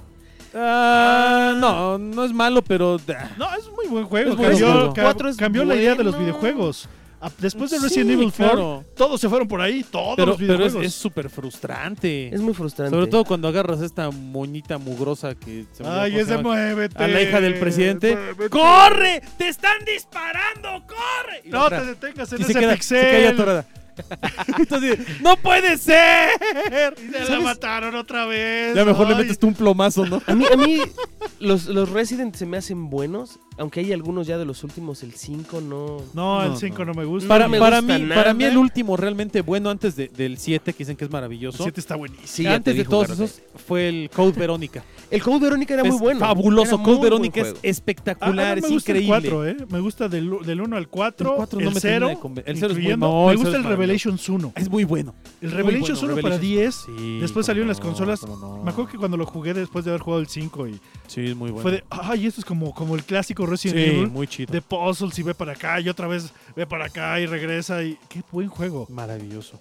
Speaker 3: Ah, no, no es malo, pero... ah,
Speaker 2: No, es muy buen juego.
Speaker 3: Es buen
Speaker 2: cambió
Speaker 3: juego.
Speaker 2: ca-
Speaker 4: Cuatro es
Speaker 2: cambió la idea de los
Speaker 4: bueno.
Speaker 2: videojuegos. A- Después de
Speaker 3: Sí,
Speaker 2: Resident Evil cuatro,
Speaker 3: claro.
Speaker 2: todos se fueron por ahí, todos
Speaker 3: Pero,
Speaker 2: los
Speaker 3: pero es
Speaker 2: videojuegos.
Speaker 3: es súper frustrante.
Speaker 4: Es muy frustrante.
Speaker 3: Sobre todo cuando agarras esta moñita mugrosa que... se me olvidó
Speaker 2: Ay,
Speaker 3: cómo se
Speaker 2: ese
Speaker 3: llama.
Speaker 2: muévete.
Speaker 3: A la hija del presidente.
Speaker 2: Muévete.
Speaker 3: ¡Corre! ¡Te están disparando! ¡Corre! Y la
Speaker 2: No
Speaker 3: otra-
Speaker 2: te detengas en
Speaker 3: y se
Speaker 2: ese
Speaker 3: queda,
Speaker 2: pixel.
Speaker 3: se queda atorada. Entonces, ¡no puede ser!
Speaker 2: Y se la
Speaker 4: ¿Sabes?
Speaker 2: mataron otra vez.
Speaker 3: Ya mejor le
Speaker 2: Ay.
Speaker 3: metes tú un plomazo, ¿no?
Speaker 4: A mí, a mí los, los Resident se me hacen buenos, aunque hay algunos ya de los últimos, el cinco no...
Speaker 2: No, el
Speaker 3: No,
Speaker 2: cinco no.
Speaker 3: no.
Speaker 2: me gusta.
Speaker 3: Para,
Speaker 4: me
Speaker 3: para,
Speaker 4: gusta
Speaker 3: mí,
Speaker 4: nada.
Speaker 3: para mí el último realmente bueno antes de- del siete, que dicen que es
Speaker 2: El
Speaker 3: maravilloso.
Speaker 2: siete está buenísimo.
Speaker 4: Sí, ya te
Speaker 3: antes
Speaker 4: vi
Speaker 3: de todos
Speaker 4: jugar,
Speaker 3: esos fue el Code Verónica.
Speaker 4: El Code Verónica era
Speaker 3: es
Speaker 4: muy bueno.
Speaker 3: fabuloso.
Speaker 4: Era
Speaker 3: Code
Speaker 4: muy
Speaker 3: Verónica
Speaker 4: buen
Speaker 3: es
Speaker 4: juego.
Speaker 2: Ah,
Speaker 3: espectacular,
Speaker 2: a mí
Speaker 3: es
Speaker 2: me gusta
Speaker 3: increíble.
Speaker 2: el cuatro, ¿eh? Me gusta del, del uno al cuatro,
Speaker 3: El cuatro no
Speaker 2: el
Speaker 3: me termina
Speaker 2: cero,
Speaker 3: de conven- el cero es muy-
Speaker 2: incluyendo-
Speaker 3: no,
Speaker 2: me
Speaker 3: el
Speaker 2: gusta
Speaker 3: cero
Speaker 2: el
Speaker 3: es maravilloso.
Speaker 2: Revelations uno.
Speaker 3: Es muy bueno.
Speaker 2: El
Speaker 3: Muy
Speaker 2: Revelations
Speaker 3: bueno,
Speaker 2: uno para
Speaker 3: Revelations.
Speaker 2: diez,
Speaker 3: Sí,
Speaker 2: después
Speaker 3: cómo
Speaker 2: salió en
Speaker 3: no,
Speaker 2: las consolas.
Speaker 3: cómo no.
Speaker 2: Me acuerdo que cuando lo jugué después de haber jugado el cinco y
Speaker 3: Sí, es muy bueno.
Speaker 2: fue de, ay, esto es como, como el clásico Resident
Speaker 3: sí,
Speaker 2: Evil
Speaker 3: muy chido.
Speaker 2: de puzzles y ve para acá y otra vez ve para acá y regresa y qué buen juego.
Speaker 3: Maravilloso.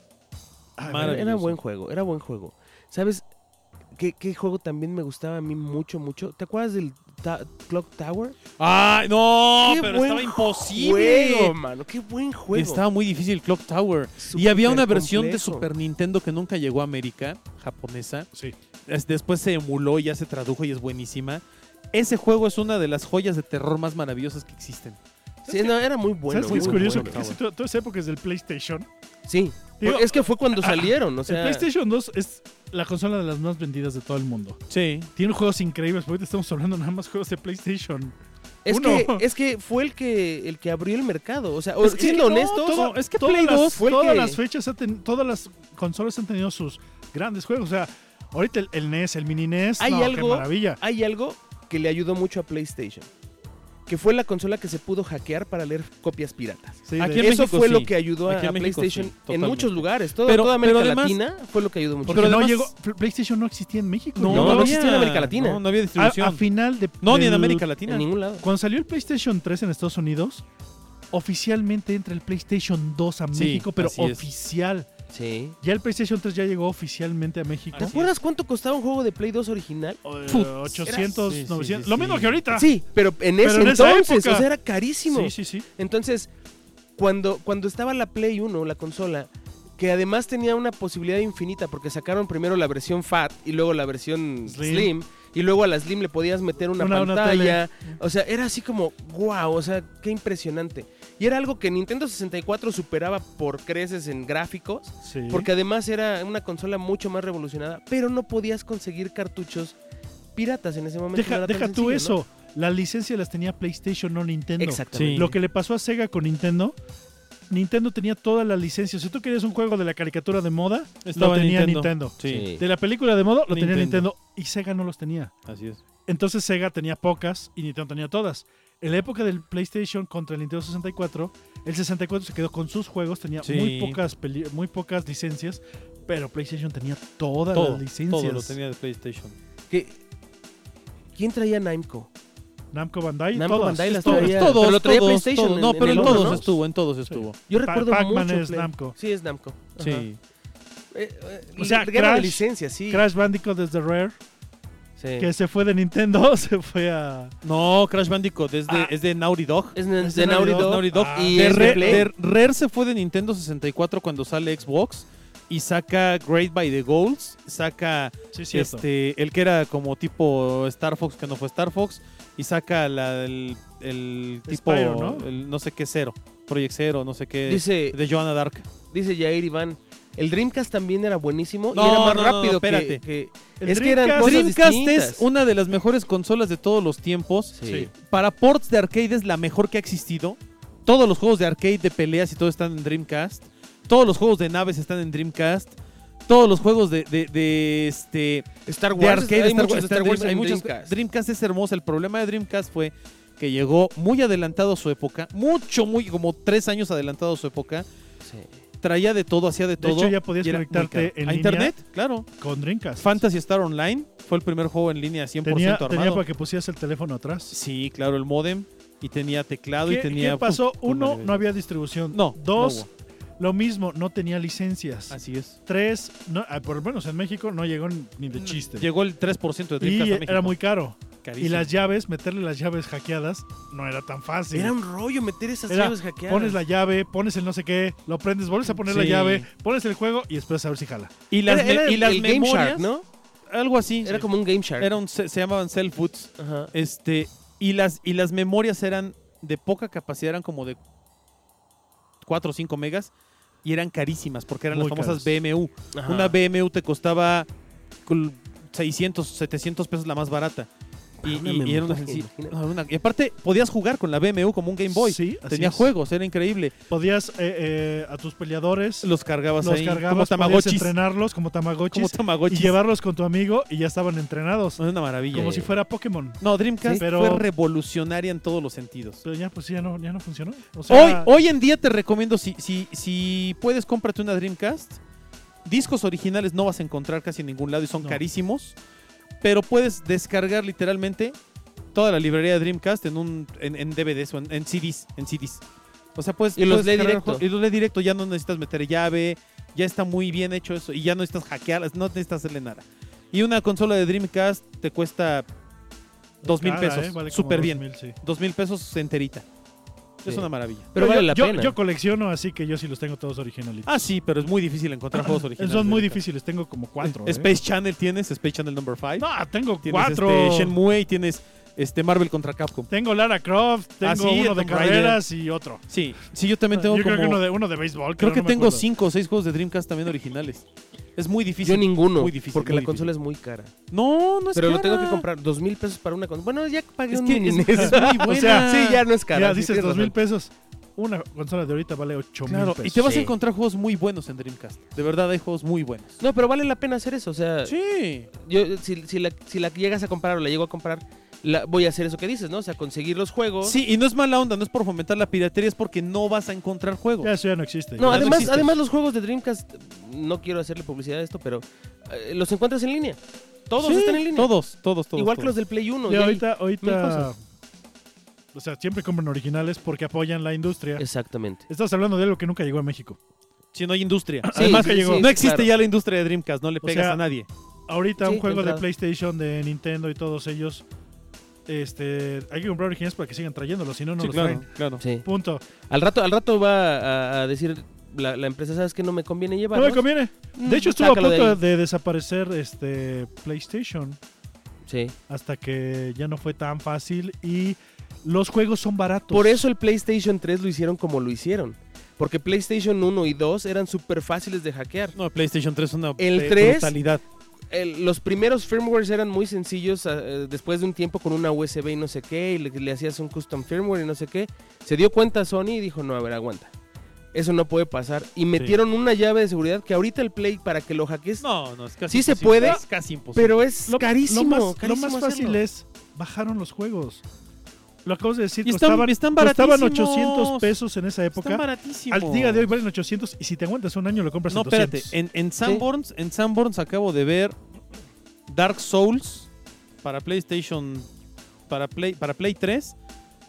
Speaker 2: Ay,
Speaker 3: Maravilloso.
Speaker 4: Era, era buen juego, era buen juego. ¿Sabes qué, qué juego también me gustaba a mí mucho, mucho? ¿Te acuerdas del Ta- Clock Tower?
Speaker 3: ¡Ay, no!
Speaker 4: ¡Qué
Speaker 3: Pero
Speaker 4: buen
Speaker 3: estaba imposible.
Speaker 4: juego, mano! ¡Qué buen juego!
Speaker 3: Estaba muy difícil Clock Tower. Y
Speaker 4: Súper
Speaker 3: había una versión de
Speaker 4: complejo.
Speaker 3: Super Nintendo que nunca llegó a América, japonesa.
Speaker 2: sí.
Speaker 3: Es- Después se emuló y ya se tradujo y es buenísima. Ese juego es una de las joyas de terror más maravillosas que existen.
Speaker 4: Sí, no, era muy bueno.
Speaker 2: ¿Sabes qué es
Speaker 4: muy
Speaker 2: curioso?
Speaker 4: bueno.
Speaker 2: Que casi to- toda esa época es del PlayStation.
Speaker 4: Sí,
Speaker 2: Digo,
Speaker 4: porque es que fue cuando
Speaker 2: ah,
Speaker 4: salieron, o
Speaker 2: el
Speaker 4: sea...
Speaker 2: PlayStation dos es la consola de las más vendidas de todo el mundo.
Speaker 3: Sí.
Speaker 2: Tiene juegos increíbles, porque ahorita estamos hablando nada más juegos de PlayStation.
Speaker 4: Es
Speaker 2: Uno.
Speaker 4: que, es que fue el que, el que abrió el mercado. O sea, o-
Speaker 2: Es que
Speaker 4: siendo
Speaker 2: no,
Speaker 4: honestos,
Speaker 2: todo-
Speaker 3: no, es que
Speaker 2: todas
Speaker 3: Play
Speaker 2: las-
Speaker 3: dos
Speaker 4: fue el
Speaker 2: todas
Speaker 4: que-
Speaker 2: las fechas, ha ten- todas las consolas han tenido sus grandes juegos. O sea, ahorita el, el N E S, el mini N E S,
Speaker 4: Hay
Speaker 2: no, qué
Speaker 4: algo-
Speaker 2: maravilla.
Speaker 4: hay algo que le ayudó mucho a PlayStation. Que fue la consola que se pudo hackear para leer copias piratas.
Speaker 2: Sí,
Speaker 3: Aquí
Speaker 2: de-
Speaker 3: en
Speaker 4: Eso
Speaker 3: México
Speaker 4: fue
Speaker 3: sí.
Speaker 4: lo que ayudó a,
Speaker 3: Aquí en
Speaker 4: a
Speaker 3: México
Speaker 4: PlayStation
Speaker 3: sí,
Speaker 4: en
Speaker 3: totalmente.
Speaker 4: muchos lugares. Todo,
Speaker 3: Pero-
Speaker 4: toda América
Speaker 3: pero además-
Speaker 4: Latina fue lo que ayudó mucho.
Speaker 2: porque
Speaker 3: pero
Speaker 2: no
Speaker 3: además-
Speaker 2: llegó, Pl- PlayStation no existía en México.
Speaker 4: No,
Speaker 2: llegó
Speaker 4: no existía en América Latina.
Speaker 3: No, no había
Speaker 2: a,
Speaker 3: distribución.
Speaker 2: a final de
Speaker 3: no, ni en
Speaker 2: del-
Speaker 3: América Latina.
Speaker 4: En ningún lado.
Speaker 2: Cuando salió el PlayStation tres en Estados Unidos, oficialmente entra el PlayStation dos a
Speaker 3: Sí,
Speaker 2: México, pero
Speaker 3: así es.
Speaker 2: oficial.
Speaker 4: Sí.
Speaker 2: Ya el PlayStation tres ya llegó oficialmente a México.
Speaker 4: ¿Te
Speaker 3: Así
Speaker 4: acuerdas cuánto costaba un juego de Play dos original?
Speaker 2: Eh,
Speaker 3: Put,
Speaker 2: ochocientos,
Speaker 3: era- sí, sí,
Speaker 2: novecientos.
Speaker 3: sí,
Speaker 2: Lo
Speaker 3: sí.
Speaker 2: mismo que ahorita.
Speaker 4: Sí, pero en
Speaker 2: Pero
Speaker 4: ese
Speaker 2: en esa
Speaker 4: entonces,
Speaker 2: época.
Speaker 4: o sea, era carísimo.
Speaker 2: sí, sí. sí.
Speaker 4: Entonces, cuando, cuando estaba la Play uno, la consola, que además tenía una posibilidad infinita, porque sacaron primero la versión Fat y luego la versión
Speaker 2: Slim.
Speaker 4: Slim, y luego a la Slim le podías meter una,
Speaker 2: Una- una
Speaker 4: pantalla. O sea, era así como, wow, o sea, qué impresionante. Y era algo que Nintendo sesenta y cuatro superaba por creces en gráficos,
Speaker 2: Sí.
Speaker 4: porque además era una consola mucho más revolucionada, pero no podías conseguir cartuchos piratas en ese momento. no
Speaker 2: Deja,
Speaker 4: era tan
Speaker 2: deja tú
Speaker 4: sencillo, ¿no?
Speaker 2: eso. La licencia las tenía PlayStation, no Nintendo.
Speaker 4: Exactamente.
Speaker 3: Sí.
Speaker 2: Lo que le pasó a Sega con Nintendo, Nintendo tenía toda la licencia. Si tú querías un juego de la caricatura de moda,
Speaker 3: Estaba
Speaker 2: lo tenía
Speaker 3: Nintendo.
Speaker 2: Nintendo.
Speaker 3: Sí,
Speaker 2: De la película de moda, lo tenía
Speaker 3: Nintendo.
Speaker 2: Nintendo. Y Sega no los tenía.
Speaker 3: así es.
Speaker 2: Entonces Sega tenía pocas y Nintendo tenía todas. En la época del PlayStation contra el Nintendo sesenta y cuatro, el sesenta y cuatro se quedó con sus juegos, tenía
Speaker 3: Sí.
Speaker 2: muy pocas peli- muy pocas licencias, pero PlayStation tenía todas
Speaker 3: Todo,
Speaker 2: las licencias.
Speaker 3: todo lo tenía de PlayStation.
Speaker 4: ¿Qué- ¿Quién traía Namco?
Speaker 2: Namco Bandai,
Speaker 4: Namco
Speaker 2: todas.
Speaker 4: Bandai las
Speaker 2: todas.
Speaker 4: traía.
Speaker 3: Todos,
Speaker 4: pero lo traía
Speaker 3: todos,
Speaker 4: PlayStation
Speaker 3: todos.
Speaker 4: en-
Speaker 3: No,
Speaker 4: en
Speaker 3: pero
Speaker 4: el
Speaker 3: en
Speaker 4: uno,
Speaker 3: todos
Speaker 4: ¿no?
Speaker 3: estuvo, en todos estuvo.
Speaker 4: Yo
Speaker 2: Pa-
Speaker 4: recuerdo
Speaker 2: Pac-Man
Speaker 4: mucho
Speaker 2: es
Speaker 4: Play.
Speaker 2: Namco.
Speaker 4: Sí, es Namco. Ajá.
Speaker 3: Sí.
Speaker 4: Eh, eh,
Speaker 2: O sea,
Speaker 4: guerra de
Speaker 2: Crash-
Speaker 4: licencia, sí.
Speaker 2: Crash Bandicoot desde Rare,
Speaker 4: Sí.
Speaker 2: que se fue de Nintendo, se fue a...
Speaker 3: No, Crash Bandicoot es de,
Speaker 2: Ah.
Speaker 3: es de Naughty Dog.
Speaker 4: Es de,
Speaker 2: Es
Speaker 4: de
Speaker 2: de
Speaker 4: Naughty
Speaker 2: Naughty
Speaker 4: Dog.
Speaker 3: Naughty Dog.
Speaker 2: Ah.
Speaker 4: Y
Speaker 3: de,
Speaker 4: es de
Speaker 3: Rare,
Speaker 4: Play.
Speaker 3: de Rare se fue de Nintendo sesenta y cuatro cuando sale Xbox y saca Great by the Goals, saca
Speaker 2: Sí, cierto.
Speaker 3: este el que era como tipo Star Fox que no fue Star Fox y saca la, el, el tipo
Speaker 2: Spyro, ¿no?
Speaker 3: el no sé qué cero, Project Zero, no sé qué
Speaker 4: Dice,
Speaker 3: de Joanna Dark.
Speaker 4: dice Jair Iván, el Dreamcast también era buenísimo y
Speaker 3: No,
Speaker 4: era más
Speaker 3: no, no, no,
Speaker 4: rápido
Speaker 3: espérate.
Speaker 4: que, que-
Speaker 2: El
Speaker 4: es que eran
Speaker 2: Dreamcast-
Speaker 4: cosas
Speaker 3: Dreamcast
Speaker 4: distintas.
Speaker 3: es una de las mejores consolas de todos los tiempos.
Speaker 4: Sí.
Speaker 2: Sí.
Speaker 3: Para ports de arcade es la mejor que ha existido. Todos los juegos de arcade de peleas y todo están en Dreamcast. Todos los juegos de naves están en Dreamcast. Todos los juegos de, de, de, este
Speaker 4: Star
Speaker 3: de
Speaker 4: Wars,
Speaker 3: arcade
Speaker 4: hay
Speaker 3: Star
Speaker 4: muchos
Speaker 3: Wars,
Speaker 4: Star
Speaker 3: está en
Speaker 4: Wars
Speaker 3: Dream- hay
Speaker 4: en
Speaker 3: muchos-
Speaker 4: Dreamcast.
Speaker 3: Dreamcast es hermosa. El problema de Dreamcast fue que llegó muy adelantado a su época, mucho, muy, como tres años adelantado a su época.
Speaker 4: Sí.
Speaker 3: Traía de todo, hacía de
Speaker 2: De
Speaker 3: todo.
Speaker 2: hecho, ya podías
Speaker 3: y era muy
Speaker 2: conectarte
Speaker 3: caro.
Speaker 2: en
Speaker 3: a
Speaker 2: línea
Speaker 3: internet, claro.
Speaker 2: con Dreamcast.
Speaker 3: Fantasy Star Online fue el primer juego en línea cien por
Speaker 2: Tenía,
Speaker 3: ciento
Speaker 2: tenía
Speaker 3: armado.
Speaker 2: para que pusieras el teléfono atrás.
Speaker 3: Sí, claro, el modem y tenía teclado y
Speaker 2: ¿Qué,
Speaker 3: tenía
Speaker 2: qué pasó?
Speaker 3: uf,
Speaker 2: Uno,
Speaker 3: una-
Speaker 2: no había distribución.
Speaker 3: No,
Speaker 2: Dos,
Speaker 3: no hubo.
Speaker 2: lo mismo, no tenía licencias.
Speaker 3: Así es.
Speaker 2: Tres, no, ah, por lo menos en México no llegó ni de chiste.
Speaker 3: Llegó el tres por ciento de
Speaker 2: y
Speaker 3: Dreamcast a México.
Speaker 2: era muy caro.
Speaker 3: Carísimo.
Speaker 2: Y las llaves, meterle las llaves hackeadas, no era tan fácil.
Speaker 4: Era un rollo meter esas
Speaker 2: Era,
Speaker 4: llaves hackeadas.
Speaker 2: Pones la llave, pones el no sé qué, lo prendes, vuelves a poner la
Speaker 3: Sí.
Speaker 2: llave, pones el juego y esperas a ver si jala.
Speaker 3: Y las,
Speaker 4: Era, era
Speaker 3: me- y
Speaker 4: el-
Speaker 3: las
Speaker 4: el Game
Speaker 3: memorias,
Speaker 4: Shark, ¿no?
Speaker 3: algo así.
Speaker 4: Era como un Game Shark.
Speaker 3: Era un, se, se llamaban cell foods.
Speaker 4: Ajá.
Speaker 3: Este, y las, y las memorias eran de poca capacidad, eran como de cuatro o cinco megas y eran carísimas porque eran
Speaker 2: Muy
Speaker 3: las famosas
Speaker 2: caras.
Speaker 3: B M U.
Speaker 4: Ajá.
Speaker 3: Una B M U te costaba col- seiscientos, setecientos pesos la más barata. Y,
Speaker 4: Una
Speaker 3: y- y era una
Speaker 4: memoria,
Speaker 3: sencilla-
Speaker 4: imagínate.
Speaker 3: no, una- y aparte podías jugar con la B M U como un Game Boy.
Speaker 2: Sí, así
Speaker 3: Tenía
Speaker 2: es.
Speaker 3: juegos, era increíble.
Speaker 2: Podías eh, eh, a tus peleadores, los,
Speaker 3: Los cargabas ahí como
Speaker 2: cargabas, podías
Speaker 3: tamagotchis.
Speaker 2: entrenarlos como tamagotchis
Speaker 3: Como tamagotchis.
Speaker 2: y llevarlos con tu amigo y ya estaban entrenados.
Speaker 3: Es una maravilla.
Speaker 2: Como
Speaker 3: eh.
Speaker 2: si fuera Pokémon.
Speaker 3: No, Dreamcast
Speaker 2: Sí, pero-
Speaker 3: fue revolucionaria en todos los sentidos.
Speaker 2: Pero ya, pues ya no, ya no funcionó. O
Speaker 3: Hoy,
Speaker 2: sea,
Speaker 3: hoy en día te recomiendo, si, si, si puedes, cómprate una Dreamcast. Discos originales no vas a encontrar casi en ningún lado y son
Speaker 2: No.
Speaker 3: carísimos. Pero puedes descargar literalmente toda la librería de Dreamcast en un en, en D V Ds o en, en C Ds. En C Ds. O sea, puedes,
Speaker 4: Y los
Speaker 3: puedes
Speaker 4: lee
Speaker 3: descargar
Speaker 4: directo.
Speaker 3: juegos- Y los lee directo, ya no necesitas meter llave, ya está muy bien hecho eso. Y ya no necesitas hackearlas, no necesitas hacerle nada. Y una consola de Dreamcast te cuesta dos mil
Speaker 2: cara,
Speaker 3: pesos.
Speaker 2: eh, vale como
Speaker 3: Súper
Speaker 2: dos
Speaker 3: bien.
Speaker 2: mil, sí.
Speaker 3: Dos mil pesos enterita. Es
Speaker 4: Sí.
Speaker 3: una maravilla.
Speaker 4: Pero
Speaker 2: Yo-
Speaker 4: vale
Speaker 2: yo,
Speaker 4: la
Speaker 2: yo-
Speaker 4: pena.
Speaker 2: Yo colecciono, así que yo sí los tengo todos originalitos.
Speaker 3: Ah, sí, pero es muy difícil encontrar juegos originales.
Speaker 2: Son muy
Speaker 3: de
Speaker 2: difíciles, tengo como cuatro.
Speaker 3: Dreamcast.
Speaker 2: ¿eh?
Speaker 3: Space Channel tienes, Space Channel number five.
Speaker 2: No, tengo
Speaker 3: Tienes
Speaker 2: cuatro.
Speaker 3: este Shenmue y tienes este Marvel contra Capcom.
Speaker 2: Tengo Lara Croft, tengo
Speaker 3: Ah, sí,
Speaker 2: uno de
Speaker 3: Tomb
Speaker 2: carreras y otro.
Speaker 3: Sí, sí, yo también tengo
Speaker 2: yo
Speaker 3: como...
Speaker 2: creo que uno de, uno de béisbol.
Speaker 3: creo
Speaker 2: pero
Speaker 3: que
Speaker 2: no me
Speaker 3: tengo
Speaker 2: acuerdo.
Speaker 3: cinco o seis juegos de Dreamcast también originales. Es muy difícil.
Speaker 4: Yo ninguno,
Speaker 3: Muy difícil,
Speaker 4: porque
Speaker 3: muy
Speaker 4: la
Speaker 3: difícil.
Speaker 4: consola es muy cara.
Speaker 3: No, no es
Speaker 4: Pero lo
Speaker 3: cara.
Speaker 4: tengo que comprar dos mil pesos para una consola. Bueno, ya pagué
Speaker 3: Es
Speaker 4: un
Speaker 3: que
Speaker 4: mini
Speaker 3: es,
Speaker 4: NES.
Speaker 3: es muy buena.
Speaker 2: O sea,
Speaker 4: Sí, ya no es cara.
Speaker 2: Mira,
Speaker 4: sí,
Speaker 2: dices
Speaker 4: tienes
Speaker 2: dos mil
Speaker 4: razón.
Speaker 2: pesos. Una consola de ahorita vale ocho mil
Speaker 3: Claro,
Speaker 2: pesos.
Speaker 3: y te vas
Speaker 4: Sí.
Speaker 3: a encontrar juegos muy buenos en Dreamcast. De verdad, hay juegos muy buenos.
Speaker 4: No, pero vale la pena hacer eso. O sea,
Speaker 3: Sí.
Speaker 4: yo si, si, la, si la llegas a comprar o la llego a comprar, la, voy a hacer eso que dices, ¿no? O sea, conseguir los juegos.
Speaker 3: Sí, y no es mala onda, no es por fomentar la piratería, es porque no vas a encontrar juegos.
Speaker 2: Ya eso ya no existe.
Speaker 4: No,
Speaker 3: Ya no
Speaker 4: además,
Speaker 3: existe.
Speaker 4: además los juegos de Dreamcast, no quiero hacerle publicidad a esto, pero eh, los encuentras en línea. Todos
Speaker 3: Sí,
Speaker 4: están en línea.
Speaker 3: Todos, todos, todos.
Speaker 4: Igual que
Speaker 3: todos.
Speaker 4: los del Play uno.
Speaker 2: Ya
Speaker 4: y hay-
Speaker 2: ahorita,
Speaker 4: mil
Speaker 2: ahorita,
Speaker 4: cosas.
Speaker 2: o sea, siempre compran originales porque apoyan la industria.
Speaker 4: Exactamente.
Speaker 2: Estás hablando de algo que nunca llegó a México.
Speaker 3: Si no hay industria.
Speaker 4: Sí,
Speaker 3: Además,
Speaker 2: sí, llegó.
Speaker 4: sí,
Speaker 3: no existe
Speaker 4: claro.
Speaker 3: ya la industria de Dreamcast, no le
Speaker 2: O
Speaker 3: pegas
Speaker 2: sea,
Speaker 3: a nadie.
Speaker 2: Ahorita
Speaker 4: Sí,
Speaker 2: un juego
Speaker 4: de
Speaker 2: de
Speaker 4: entrada.
Speaker 2: PlayStation, de Nintendo y todos ellos, este, hay que comprar originales para que sigan trayéndolos, si no, no
Speaker 3: Sí,
Speaker 2: los
Speaker 3: claro,
Speaker 2: traen.
Speaker 3: claro.
Speaker 4: Sí.
Speaker 2: Punto.
Speaker 4: Al rato, al rato va a, a decir la, la empresa, ¿sabes qué? No me conviene llevar.
Speaker 2: No me conviene.
Speaker 4: Mm,
Speaker 2: De hecho, estuvo a
Speaker 4: sácalo de
Speaker 2: punto
Speaker 4: ahí.
Speaker 2: de, desaparecer este PlayStation
Speaker 4: Sí.
Speaker 2: hasta que ya no fue tan fácil y los juegos son baratos.
Speaker 4: Por eso el PlayStation tres lo hicieron como lo hicieron. Porque PlayStation uno y dos eran súper fáciles de hackear.
Speaker 3: No, PlayStation tres es una
Speaker 4: El
Speaker 3: eh,
Speaker 4: tres
Speaker 3: brutalidad.
Speaker 4: El- los primeros firmwares eran muy sencillos eh, después de un tiempo con una U S B y no sé qué, y le, le hacías un custom firmware y no sé qué. Se dio cuenta Sony y dijo, no, a ver, aguanta. Eso no puede pasar. Y metieron una llave de seguridad que ahorita el Play, para que lo hackees,
Speaker 3: No, no, es casi
Speaker 4: Sí se
Speaker 3: imposible.
Speaker 4: puede,
Speaker 3: Es casi imposible.
Speaker 4: pero es
Speaker 2: Lo-
Speaker 4: carísimo.
Speaker 2: Lo más,
Speaker 4: carísimo
Speaker 2: lo más fácil
Speaker 4: hacerlo.
Speaker 2: es, bajaron los juegos. Lo acabas de decir,
Speaker 3: Y están-
Speaker 2: costaban,
Speaker 3: están
Speaker 2: costaban
Speaker 3: baratísimos.
Speaker 2: ochocientos pesos en esa
Speaker 3: Están
Speaker 2: época.
Speaker 3: baratísimos.
Speaker 2: Al día de hoy valen ochocientos y si te aguantas un año lo compras
Speaker 3: No,
Speaker 2: en
Speaker 3: espérate.
Speaker 2: doscientos.
Speaker 3: En, en Sanborns, en Sanborns acabo de ver Dark Souls para PlayStation, para Play, para Play tres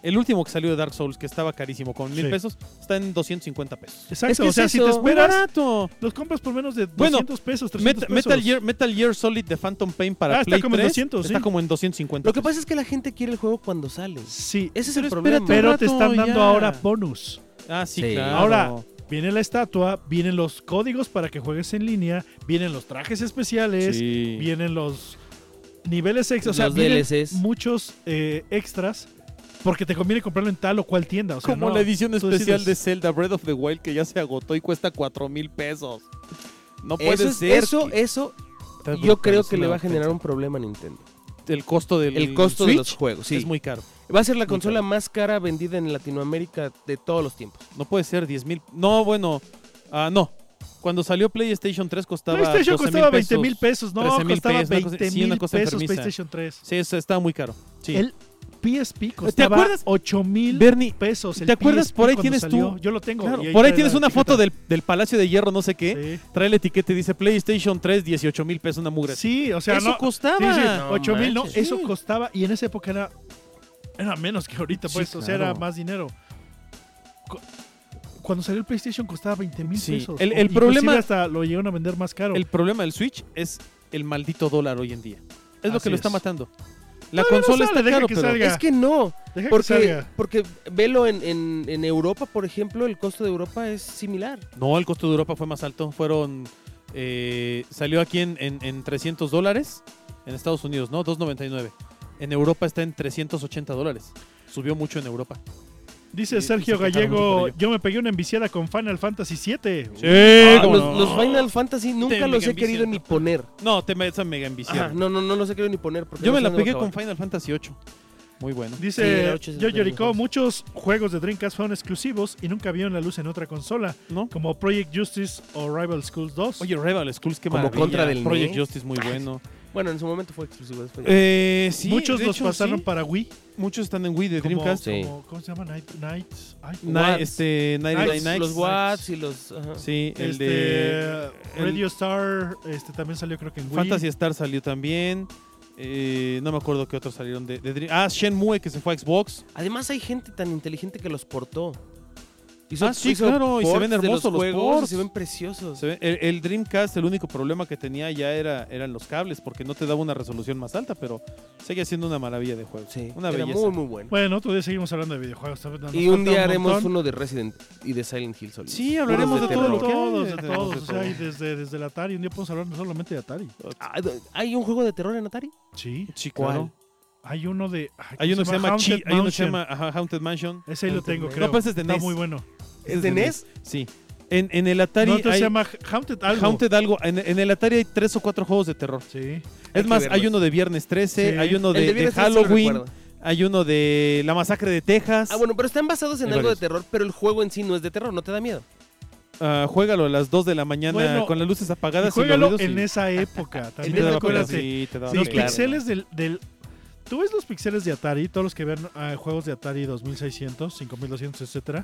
Speaker 3: El último que salió de Dark Souls, que estaba carísimo, con mil
Speaker 2: Sí.
Speaker 3: pesos, está en doscientos cincuenta pesos.
Speaker 2: Exacto,
Speaker 4: Es que
Speaker 2: o sea,
Speaker 4: es
Speaker 2: si te
Speaker 4: eso,
Speaker 3: ¡Muy
Speaker 2: esperas,
Speaker 3: barato!
Speaker 2: los compras por menos de
Speaker 3: Bueno,
Speaker 2: doscientos pesos, trescientos
Speaker 3: Met-
Speaker 2: pesos.
Speaker 3: Metal, Gear, Metal Gear Solid de Phantom Pain para
Speaker 2: Ah, está
Speaker 3: Play
Speaker 2: como en
Speaker 3: tres
Speaker 2: doscientos,
Speaker 3: está
Speaker 2: sí.
Speaker 3: como en doscientos cincuenta.
Speaker 4: Lo que pasa es que la gente quiere el juego cuando sale.
Speaker 2: Sí,
Speaker 4: Ese es
Speaker 3: Pero
Speaker 4: el problema.
Speaker 3: espérate
Speaker 2: pero
Speaker 3: un
Speaker 2: te
Speaker 3: rato,
Speaker 2: están dando
Speaker 3: ya.
Speaker 2: ahora bonus.
Speaker 3: Ah, sí,
Speaker 4: Sí.
Speaker 3: claro.
Speaker 2: Ahora, viene la estatua, vienen los códigos para que juegues en línea, vienen los trajes especiales,
Speaker 3: Sí.
Speaker 2: vienen los niveles extras, o sea,
Speaker 4: Los
Speaker 2: vienen
Speaker 4: D L Cs.
Speaker 2: muchos eh, extras porque te conviene comprarlo en tal o cual tienda. O sea,
Speaker 3: Como
Speaker 2: no,
Speaker 3: la edición
Speaker 2: tú
Speaker 3: especial
Speaker 2: decides.
Speaker 3: de Zelda Breath of the Wild que ya se agotó y cuesta cuatro mil pesos. No puede
Speaker 4: Eso, es-
Speaker 3: ser.
Speaker 4: eso, eso
Speaker 3: Está
Speaker 4: yo
Speaker 3: brutal,
Speaker 4: creo
Speaker 3: es
Speaker 4: que le
Speaker 3: una
Speaker 4: va a generar un
Speaker 3: ofensa.
Speaker 4: problema a Nintendo.
Speaker 3: El costo del
Speaker 4: El costo de
Speaker 3: Switch
Speaker 4: los juegos, sí.
Speaker 3: es muy caro.
Speaker 4: Va a ser la
Speaker 3: muy
Speaker 4: consola
Speaker 3: caro.
Speaker 4: más cara vendida en Latinoamérica de todos los tiempos.
Speaker 3: No puede ser diez mil. No, bueno. Ah, no. Cuando salió PlayStation tres costaba
Speaker 2: PlayStation
Speaker 3: doce
Speaker 2: costaba
Speaker 3: mil
Speaker 2: veinte mil pesos, no,
Speaker 3: trece mil
Speaker 2: costaba
Speaker 3: pesos, una cosa-
Speaker 2: veinte
Speaker 3: sí, una
Speaker 2: mil
Speaker 3: cosa
Speaker 2: pesos
Speaker 3: enfermiza.
Speaker 2: PlayStation tres.
Speaker 3: Sí, eso estaba muy caro. Sí.
Speaker 2: El P S P costaba
Speaker 3: acuerdas?
Speaker 2: ocho mil
Speaker 3: Bernie,
Speaker 2: pesos. El
Speaker 3: ¿te acuerdas?
Speaker 2: P S P
Speaker 3: Por ahí
Speaker 2: cuando
Speaker 3: tienes
Speaker 2: salió.
Speaker 3: tú-
Speaker 2: Yo lo tengo.
Speaker 3: Claro,
Speaker 2: y
Speaker 3: por ahí
Speaker 2: trae
Speaker 3: tienes
Speaker 2: la
Speaker 3: una
Speaker 2: etiqueta.
Speaker 3: foto del, del Palacio de Hierro, no sé qué.
Speaker 2: Sí.
Speaker 3: Trae la etiqueta y dice PlayStation tres, dieciocho mil pesos, una mugre.
Speaker 2: Sí, o sea,
Speaker 3: eso
Speaker 2: no.
Speaker 3: costaba.
Speaker 2: Sí, sí,
Speaker 4: No
Speaker 2: ocho mil, no,
Speaker 4: manches.
Speaker 2: eso
Speaker 3: Sí.
Speaker 2: costaba y en esa época era, era menos que ahorita,
Speaker 3: Sí,
Speaker 2: pues, o sea, era
Speaker 3: claro.
Speaker 2: más dinero. Cu- Cuando salió el PlayStation costaba veinte mil
Speaker 3: Sí,
Speaker 2: pesos.
Speaker 3: el-
Speaker 2: o
Speaker 3: el
Speaker 2: inclusive
Speaker 3: problema-
Speaker 2: hasta lo llegaron a vender más caro.
Speaker 3: El problema del Switch es el maldito dólar hoy en día. Es lo
Speaker 2: Así
Speaker 3: que lo está
Speaker 2: es.
Speaker 3: matando. La
Speaker 2: Todavía no
Speaker 3: consola
Speaker 2: sale,
Speaker 3: está
Speaker 2: deja
Speaker 3: caro,
Speaker 2: que
Speaker 3: pero
Speaker 2: salga.
Speaker 4: Es que no,
Speaker 2: Deja que
Speaker 4: porque,
Speaker 2: salga.
Speaker 4: porque velo en, en, en Europa, por ejemplo, el costo de Europa es similar.
Speaker 3: no, el costo de Europa fue más alto. Fueron eh, salió aquí en, en, en trescientos dólares en Estados Unidos, ¿no? dos noventa y nueve. En Europa está en trescientos ochenta dólares. Subió mucho en Europa.
Speaker 2: Dice
Speaker 3: Sí,
Speaker 2: Sergio
Speaker 3: se quejaron mucho
Speaker 2: Gallego,
Speaker 3: por ello.
Speaker 2: yo me pegué una enviciada con Final Fantasy siete.
Speaker 4: Ah,
Speaker 3: ¿cómo
Speaker 4: los,
Speaker 3: no?
Speaker 4: los Final Fantasy nunca
Speaker 3: Te
Speaker 4: los
Speaker 3: mega
Speaker 4: he querido
Speaker 3: envician.
Speaker 4: ni poner.
Speaker 3: No, te me mega
Speaker 4: Ajá,
Speaker 3: enviciaron.
Speaker 4: no, no, no los he querido ni poner. Porque
Speaker 3: Yo
Speaker 4: no
Speaker 3: me
Speaker 4: sé
Speaker 3: la
Speaker 4: dónde
Speaker 3: pegué
Speaker 4: va a
Speaker 3: con
Speaker 4: acabar.
Speaker 3: Final Fantasy ocho. Muy bueno.
Speaker 4: Sí,
Speaker 2: Dice
Speaker 4: el ocho es
Speaker 2: Yo
Speaker 4: de los
Speaker 2: Yoriko,
Speaker 4: mejores.
Speaker 2: muchos juegos de Dreamcast fueron exclusivos y nunca vieron la luz en otra consola,
Speaker 3: ¿No?
Speaker 2: como Project Justice o Rival Schools dos.
Speaker 3: Oye, Rival Schools, qué
Speaker 4: Como
Speaker 3: maravilla.
Speaker 4: contra del
Speaker 3: Project
Speaker 4: N E S.
Speaker 3: Justice, muy bueno.
Speaker 4: Bueno, en su momento fue exclusivo. Después ya.
Speaker 3: Eh, sí,
Speaker 2: muchos
Speaker 3: de
Speaker 2: los
Speaker 3: hecho,
Speaker 2: pasaron
Speaker 3: sí.
Speaker 2: para Wii.
Speaker 3: Muchos están en Wii de
Speaker 2: como-
Speaker 3: Dreamcast.
Speaker 4: Sí.
Speaker 2: como- ¿Cómo se llama? Night, Nights. Ay,
Speaker 3: Ni-
Speaker 4: Watts.
Speaker 3: este, noventa y nueve
Speaker 2: Nights,
Speaker 3: Nights.
Speaker 4: los Watts y los... ajá.
Speaker 3: Sí, el
Speaker 2: este,
Speaker 3: de el
Speaker 2: Radio Star este, también salió creo que en Wii.
Speaker 3: Fantasy Star salió también. Eh, no me acuerdo qué otros salieron de, de Dream- Ah, Shenmue que se fue a Xbox.
Speaker 4: Además hay gente tan inteligente que los portó. Hizo-
Speaker 3: Ah, sí,
Speaker 4: hizo
Speaker 3: claro, y se
Speaker 4: ports
Speaker 3: ven
Speaker 4: de
Speaker 3: hermosos los
Speaker 4: juegos y
Speaker 3: ports.
Speaker 4: se ven preciosos.
Speaker 3: Se ve- el, el Dreamcast, el único problema que tenía ya era eran los cables, porque no te daba una resolución más alta, pero sigue siendo una maravilla de juego.
Speaker 4: Sí,
Speaker 3: una
Speaker 4: era
Speaker 3: belleza.
Speaker 4: muy, muy bueno.
Speaker 2: Bueno, otro día seguimos hablando de videojuegos. ¿sabes? Nos
Speaker 4: Y un
Speaker 2: falta
Speaker 4: día haremos
Speaker 2: montón.
Speaker 4: uno de Resident y de Silent Hill Solid.
Speaker 3: Sí, hablaremos
Speaker 4: Puros
Speaker 3: de todo lo que hay.
Speaker 2: todos, de
Speaker 3: Tenemos
Speaker 2: todos,
Speaker 3: de
Speaker 2: o sea,
Speaker 3: todo.
Speaker 2: y desde, desde el Atari. Un día podemos hablar solamente de Atari.
Speaker 4: Ah, ¿hay un juego de terror en Atari?
Speaker 2: Sí.
Speaker 3: Sí,
Speaker 4: ¿Cuál?
Speaker 3: claro.
Speaker 2: Hay uno de. ay,
Speaker 3: Hay
Speaker 2: ¿cómo
Speaker 3: uno que se llama
Speaker 2: Haunted
Speaker 3: Chi- hay uno que se
Speaker 2: Mansion.
Speaker 3: llama ajá, Haunted Mansion.
Speaker 2: Ese ahí lo
Speaker 4: Haunted
Speaker 2: tengo,
Speaker 4: Mansion.
Speaker 2: creo.
Speaker 3: No, pues es de
Speaker 2: Está
Speaker 3: N E S.
Speaker 2: muy bueno.
Speaker 4: ¿Es de N E S?
Speaker 3: Sí. En, en el Atari
Speaker 2: No, entonces
Speaker 3: hay
Speaker 2: se llama Haunted algo.
Speaker 3: Haunted algo. En, en el Atari hay tres o cuatro juegos de terror.
Speaker 2: Sí.
Speaker 4: Hay
Speaker 3: Es
Speaker 4: que
Speaker 3: más,
Speaker 4: verlos.
Speaker 3: hay uno de Viernes trece,
Speaker 2: Sí.
Speaker 3: hay uno
Speaker 4: El
Speaker 3: de, de
Speaker 4: Viernes trece sí lo
Speaker 3: Halloween,
Speaker 4: recuerdo.
Speaker 3: hay uno de La Masacre de Texas.
Speaker 4: Ah, bueno, pero están basados en
Speaker 3: Hay
Speaker 4: algo
Speaker 3: varios.
Speaker 4: de terror, pero el juego en sí no es de terror, ¿no te da miedo?
Speaker 3: Ah, juégalo a las dos de la mañana
Speaker 2: Bueno,
Speaker 3: con las luces
Speaker 2: Y
Speaker 3: apagadas. y
Speaker 2: juégalo
Speaker 3: los ruidos
Speaker 2: en
Speaker 3: y-
Speaker 2: esa época.
Speaker 3: y
Speaker 2: También
Speaker 3: te daba
Speaker 2: acuérdate.
Speaker 3: pena, sí, te daba
Speaker 2: los
Speaker 4: Sí,
Speaker 3: pena.
Speaker 4: claro.
Speaker 2: pixeles del, del. Tú ves los pixeles de Atari, todos los que ven ah, juegos de Atari dos mil seiscientos, cinco mil doscientos, etcétera.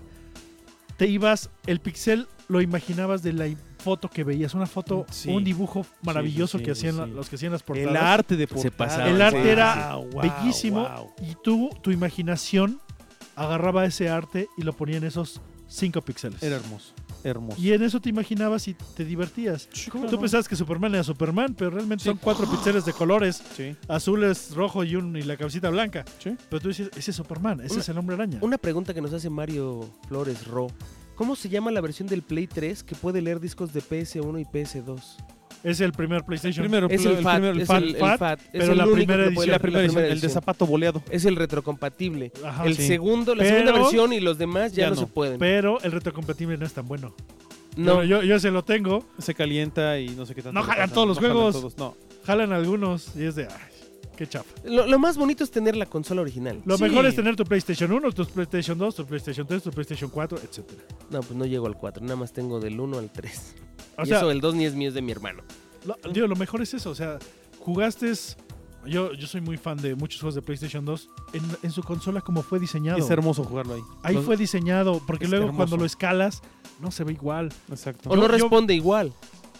Speaker 2: Te ibas, el pixel lo imaginabas de la i- foto que veías, una foto,
Speaker 3: Sí.
Speaker 2: un dibujo maravilloso
Speaker 3: sí,
Speaker 2: que
Speaker 3: sí,
Speaker 2: hacían
Speaker 3: sí.
Speaker 2: la- los que hacían las portadas.
Speaker 3: El arte de portada.
Speaker 4: pasaba,
Speaker 2: El arte
Speaker 4: sí,
Speaker 2: era
Speaker 3: Wow, wow,
Speaker 2: bellísimo
Speaker 3: wow.
Speaker 2: y tú, tu imaginación agarraba ese arte y lo ponía en esos cinco píxeles.
Speaker 3: Era hermoso, hermoso.
Speaker 2: Y en eso te imaginabas y te divertías. Tú pensabas que Superman era Superman, pero realmente
Speaker 3: Sí.
Speaker 2: son cuatro píxeles de colores,
Speaker 3: Sí,
Speaker 2: azules, rojo y, un, y la cabecita blanca.
Speaker 3: sí.
Speaker 2: Pero tú dices, ese es Superman, ese
Speaker 4: Una-
Speaker 2: es el hombre araña.
Speaker 4: Una pregunta que nos hace Mario Flores Ro. ¿Cómo se llama la versión del Play tres que puede leer discos de P S uno y P S dos?
Speaker 2: Es el primer PlayStation.
Speaker 3: Primero,
Speaker 4: Es el, FAT,
Speaker 3: primero, el
Speaker 4: es
Speaker 3: FAT,
Speaker 4: el, el
Speaker 2: FAT,
Speaker 4: FAT. Es
Speaker 2: pero
Speaker 4: el
Speaker 2: la
Speaker 4: único
Speaker 2: primera
Speaker 4: que puede
Speaker 2: edición,
Speaker 3: la
Speaker 4: leer
Speaker 3: primera edición, el de zapato boleado.
Speaker 4: Es el retrocompatible.
Speaker 2: Ajá,
Speaker 4: el
Speaker 3: sí.
Speaker 4: segundo, la
Speaker 2: Pero-
Speaker 4: segunda versión y los demás ya,
Speaker 3: Ya
Speaker 4: no,
Speaker 3: no.
Speaker 4: se pueden.
Speaker 2: Pero el retrocompatible no es tan bueno.
Speaker 4: no,
Speaker 2: Yo, yo, yo se lo tengo,
Speaker 3: Se calienta y no sé qué tanto.
Speaker 2: No
Speaker 3: le
Speaker 2: jalan
Speaker 3: pasa,
Speaker 2: todos los
Speaker 3: jalan
Speaker 2: juegos.
Speaker 3: todos, no.
Speaker 2: jalan algunos y es de, ay, qué chafa.
Speaker 4: lo, lo más bonito es tener la consola original.
Speaker 2: Lo
Speaker 3: Sí.
Speaker 2: mejor es tener tu PlayStation uno, tu PlayStation dos, tu PlayStation tres, tu PlayStation cuatro, etcétera.
Speaker 4: No, pues no llego al cuatro, nada más tengo del uno al tres.
Speaker 2: O
Speaker 4: y
Speaker 2: sea,
Speaker 4: eso, el dos ni es mío, es de mi hermano.
Speaker 2: lo, digo, lo mejor es eso, o sea, jugaste... Yo, yo soy muy fan de muchos juegos de PlayStation dos en, en su consola como fue diseñado.
Speaker 3: Es hermoso jugarlo ahí.
Speaker 2: Ahí
Speaker 3: Los-
Speaker 2: fue diseñado, porque
Speaker 3: Es
Speaker 2: luego
Speaker 3: hermoso.
Speaker 2: cuando lo escalas no se ve igual.
Speaker 3: Exacto.
Speaker 4: O
Speaker 2: Yo-
Speaker 4: no
Speaker 2: yo-
Speaker 4: responde igual.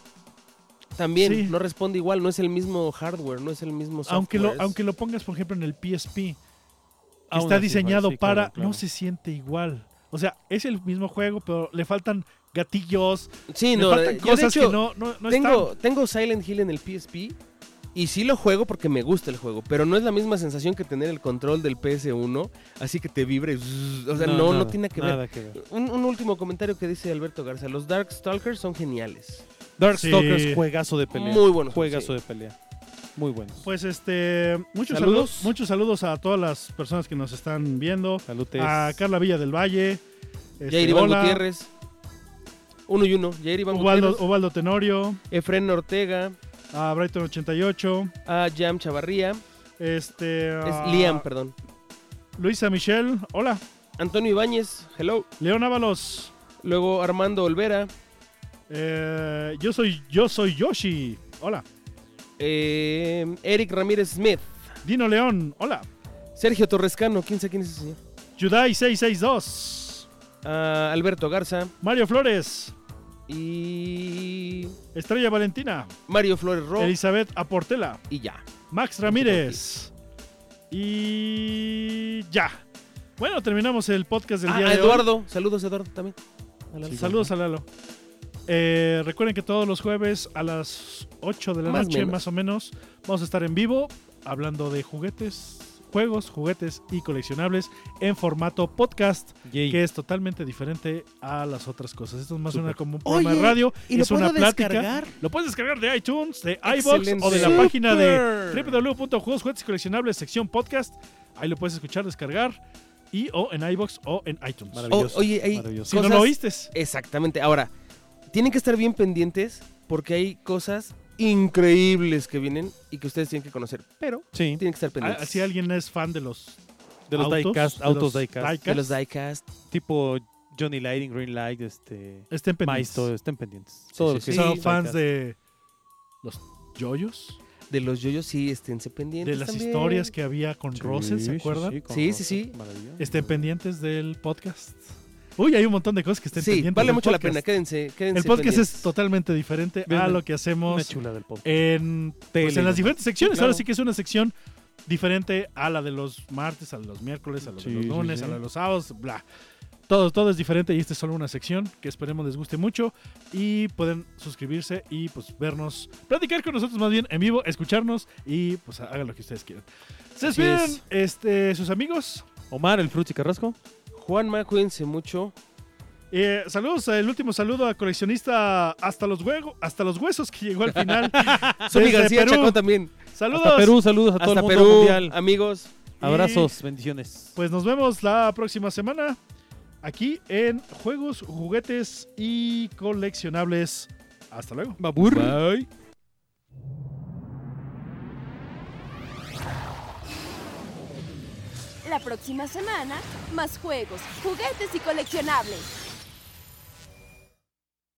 Speaker 4: También,
Speaker 2: Sí.
Speaker 4: no responde igual, no es el mismo hardware, no es el mismo software.
Speaker 2: Aunque lo,
Speaker 4: es-
Speaker 2: aunque lo pongas, por ejemplo, en el P S P,
Speaker 3: Aún
Speaker 2: está
Speaker 3: así,
Speaker 2: diseñado
Speaker 3: sí,
Speaker 2: para...
Speaker 3: claro, claro.
Speaker 2: No se siente igual. O sea, es el mismo juego, pero le faltan gatillos,
Speaker 4: Sí,
Speaker 2: le
Speaker 4: no,
Speaker 2: faltan
Speaker 4: eh, yo de
Speaker 2: cosas
Speaker 4: hecho
Speaker 2: que no, no, no
Speaker 4: tengo,
Speaker 2: están.
Speaker 4: tengo Silent Hill en el P S P y sí lo juego porque me gusta el juego, pero no es la misma sensación que tener el control del P S uno, así que te vibre. zzz, O sea, no, no,
Speaker 3: nada,
Speaker 4: tiene que ver.
Speaker 3: nada que ver.
Speaker 4: Un, un último comentario que dice Alberto Garza. Los Darkstalkers son geniales.
Speaker 3: Darkstalkers,
Speaker 2: Sí.
Speaker 3: juegazo de pelea.
Speaker 4: Muy buenos,
Speaker 3: Juegazo
Speaker 4: sí.
Speaker 3: de pelea. Muy buenos.
Speaker 2: Pues este, muchos
Speaker 4: Saludos.
Speaker 2: saludos. muchos saludos a todas las personas que nos están viendo.
Speaker 3: Salutes.
Speaker 2: A Carla Villa del Valle. este,
Speaker 4: Jair Iván
Speaker 2: hola,
Speaker 4: Gutiérrez. Uno y uno. Jair Iván
Speaker 2: Ubaldo,
Speaker 4: Gutiérrez.
Speaker 2: Ubaldo Tenorio,
Speaker 4: Efren Ortega.
Speaker 2: a Brighton ochenta y ocho,
Speaker 4: A Jam Chavarría.
Speaker 2: este,
Speaker 4: Es
Speaker 2: a
Speaker 4: Liam, perdón.
Speaker 2: Luisa Michelle, hola,
Speaker 4: Antonio Ibáñez. Hello.
Speaker 2: León Ábalos,
Speaker 4: Luego Armando Olvera.
Speaker 2: eh, yo soy yo soy Yoshi, hola,
Speaker 4: eh, Eric Ramírez Smith.
Speaker 2: Dino León, hola,
Speaker 4: Sergio Torrescano. ¿Quién sabe quién es ese señor?
Speaker 2: Yudai seiscientos sesenta y dos,
Speaker 4: Ah, Alberto Garza.
Speaker 2: Mario Flores,
Speaker 4: Y
Speaker 2: Estrella Valentina,
Speaker 4: Mario Flores Ro.
Speaker 2: Elizabeth Aportela,
Speaker 4: Y ya.
Speaker 2: Max Ramírez y ya. Bueno, terminamos el podcast del
Speaker 4: Ah,
Speaker 2: día
Speaker 4: a
Speaker 2: de hoy.
Speaker 4: Eduardo. Saludos, Eduardo, también. A la-
Speaker 2: Saludos a Lalo. Eh, recuerden que todos los jueves a las ocho de la
Speaker 4: Más
Speaker 2: noche,
Speaker 4: menos.
Speaker 2: más o menos, vamos a estar en vivo hablando de juguetes, juegos, juguetes y coleccionables en formato podcast,
Speaker 3: Yay.
Speaker 2: que es totalmente diferente a las otras cosas. Esto es más
Speaker 3: Súper.
Speaker 2: una como un programa
Speaker 4: Oye,
Speaker 2: de radio,
Speaker 4: ¿y lo
Speaker 2: es una
Speaker 4: puedo
Speaker 2: plática.
Speaker 4: descargar?
Speaker 2: Lo puedes descargar de iTunes, de iVoox
Speaker 4: Excelente.
Speaker 2: o de la
Speaker 4: Súper.
Speaker 2: página de w w w punto juegos juguetes y coleccionables sección podcast. Ahí lo puedes escuchar, descargar y o en iVoox o en iTunes.
Speaker 3: Maravilloso.
Speaker 4: O- oye, hay
Speaker 3: maravilloso.
Speaker 2: Si no
Speaker 4: cosas-
Speaker 2: lo oíste,
Speaker 4: Exactamente. Ahora, tienen que estar bien pendientes porque hay cosas increíbles que vienen y que ustedes tienen que conocer. Pero
Speaker 3: Sí,
Speaker 4: tienen que estar pendientes.
Speaker 2: ah, si alguien es fan de los
Speaker 3: de los
Speaker 2: autos,
Speaker 3: diecast,
Speaker 2: de
Speaker 3: autos
Speaker 2: los
Speaker 3: diecast.
Speaker 2: diecast,
Speaker 4: De los diecast.
Speaker 3: Tipo Johnny Lighting, Green Light, este...
Speaker 2: estén pendientes.
Speaker 3: Maisto, estén pendientes. Todo
Speaker 4: sí,
Speaker 3: lo
Speaker 4: sí,
Speaker 3: que
Speaker 4: sí.
Speaker 2: Son
Speaker 3: es
Speaker 2: fans
Speaker 3: diecast.
Speaker 2: de los yoyos,
Speaker 4: De los yoyos, sí, esténse pendientes
Speaker 2: de las
Speaker 4: también.
Speaker 2: historias que había con
Speaker 3: Sí,
Speaker 2: Rosen, ¿se
Speaker 3: sí,
Speaker 2: acuerdan?
Speaker 3: con
Speaker 4: Sí, sí,
Speaker 3: Rosen,
Speaker 4: sí.
Speaker 3: maravilloso.
Speaker 2: Estén pendientes del podcast. Uy, hay un montón de cosas que estén
Speaker 4: Sí,
Speaker 2: pendientes.
Speaker 4: vale
Speaker 2: del
Speaker 4: mucho la
Speaker 2: podcast.
Speaker 4: pena. Quédense, quédense
Speaker 2: El podcast
Speaker 4: pendientes.
Speaker 2: es totalmente diferente
Speaker 3: Ven,
Speaker 2: a
Speaker 3: ven.
Speaker 2: lo que
Speaker 3: Una
Speaker 2: hacemos
Speaker 3: chula del podcast.
Speaker 2: en, pues,
Speaker 3: Tele,
Speaker 2: en las
Speaker 3: ¿no?
Speaker 2: diferentes secciones.
Speaker 3: Sí, claro.
Speaker 2: Ahora sí que es una sección diferente a la de los martes, a la de los miércoles, a la de
Speaker 3: Sí,
Speaker 2: los
Speaker 3: sí,
Speaker 2: lunes,
Speaker 3: sí.
Speaker 2: a la de los sábados, bla. Todo, todo es diferente y esta es solo una sección que esperemos les guste mucho y pueden suscribirse y pues vernos, platicar con nosotros más bien en vivo, escucharnos y pues hagan lo que ustedes quieran. Se
Speaker 4: Así
Speaker 2: despiden
Speaker 4: es.
Speaker 2: este, sus amigos.
Speaker 3: Omar, el Fruchi Carrasco.
Speaker 4: Juanma, cuídense mucho.
Speaker 2: Eh, saludos, el último saludo a coleccionista hasta los huevos, hasta los huesos que llegó al final.
Speaker 4: Somi
Speaker 2: Desde
Speaker 4: García
Speaker 2: Perú.
Speaker 4: Chacón también.
Speaker 2: Saludos.
Speaker 3: Hasta Perú, saludos a todo
Speaker 4: Hasta
Speaker 3: el mundo
Speaker 4: Perú,
Speaker 3: mundial.
Speaker 4: amigos.
Speaker 3: Abrazos, bendiciones.
Speaker 2: Pues nos vemos la próxima semana aquí en Juegos, Juguetes y Coleccionables. Hasta luego.
Speaker 3: Babur.
Speaker 4: Bye.
Speaker 1: La próxima semana, más juegos, juguetes y coleccionables.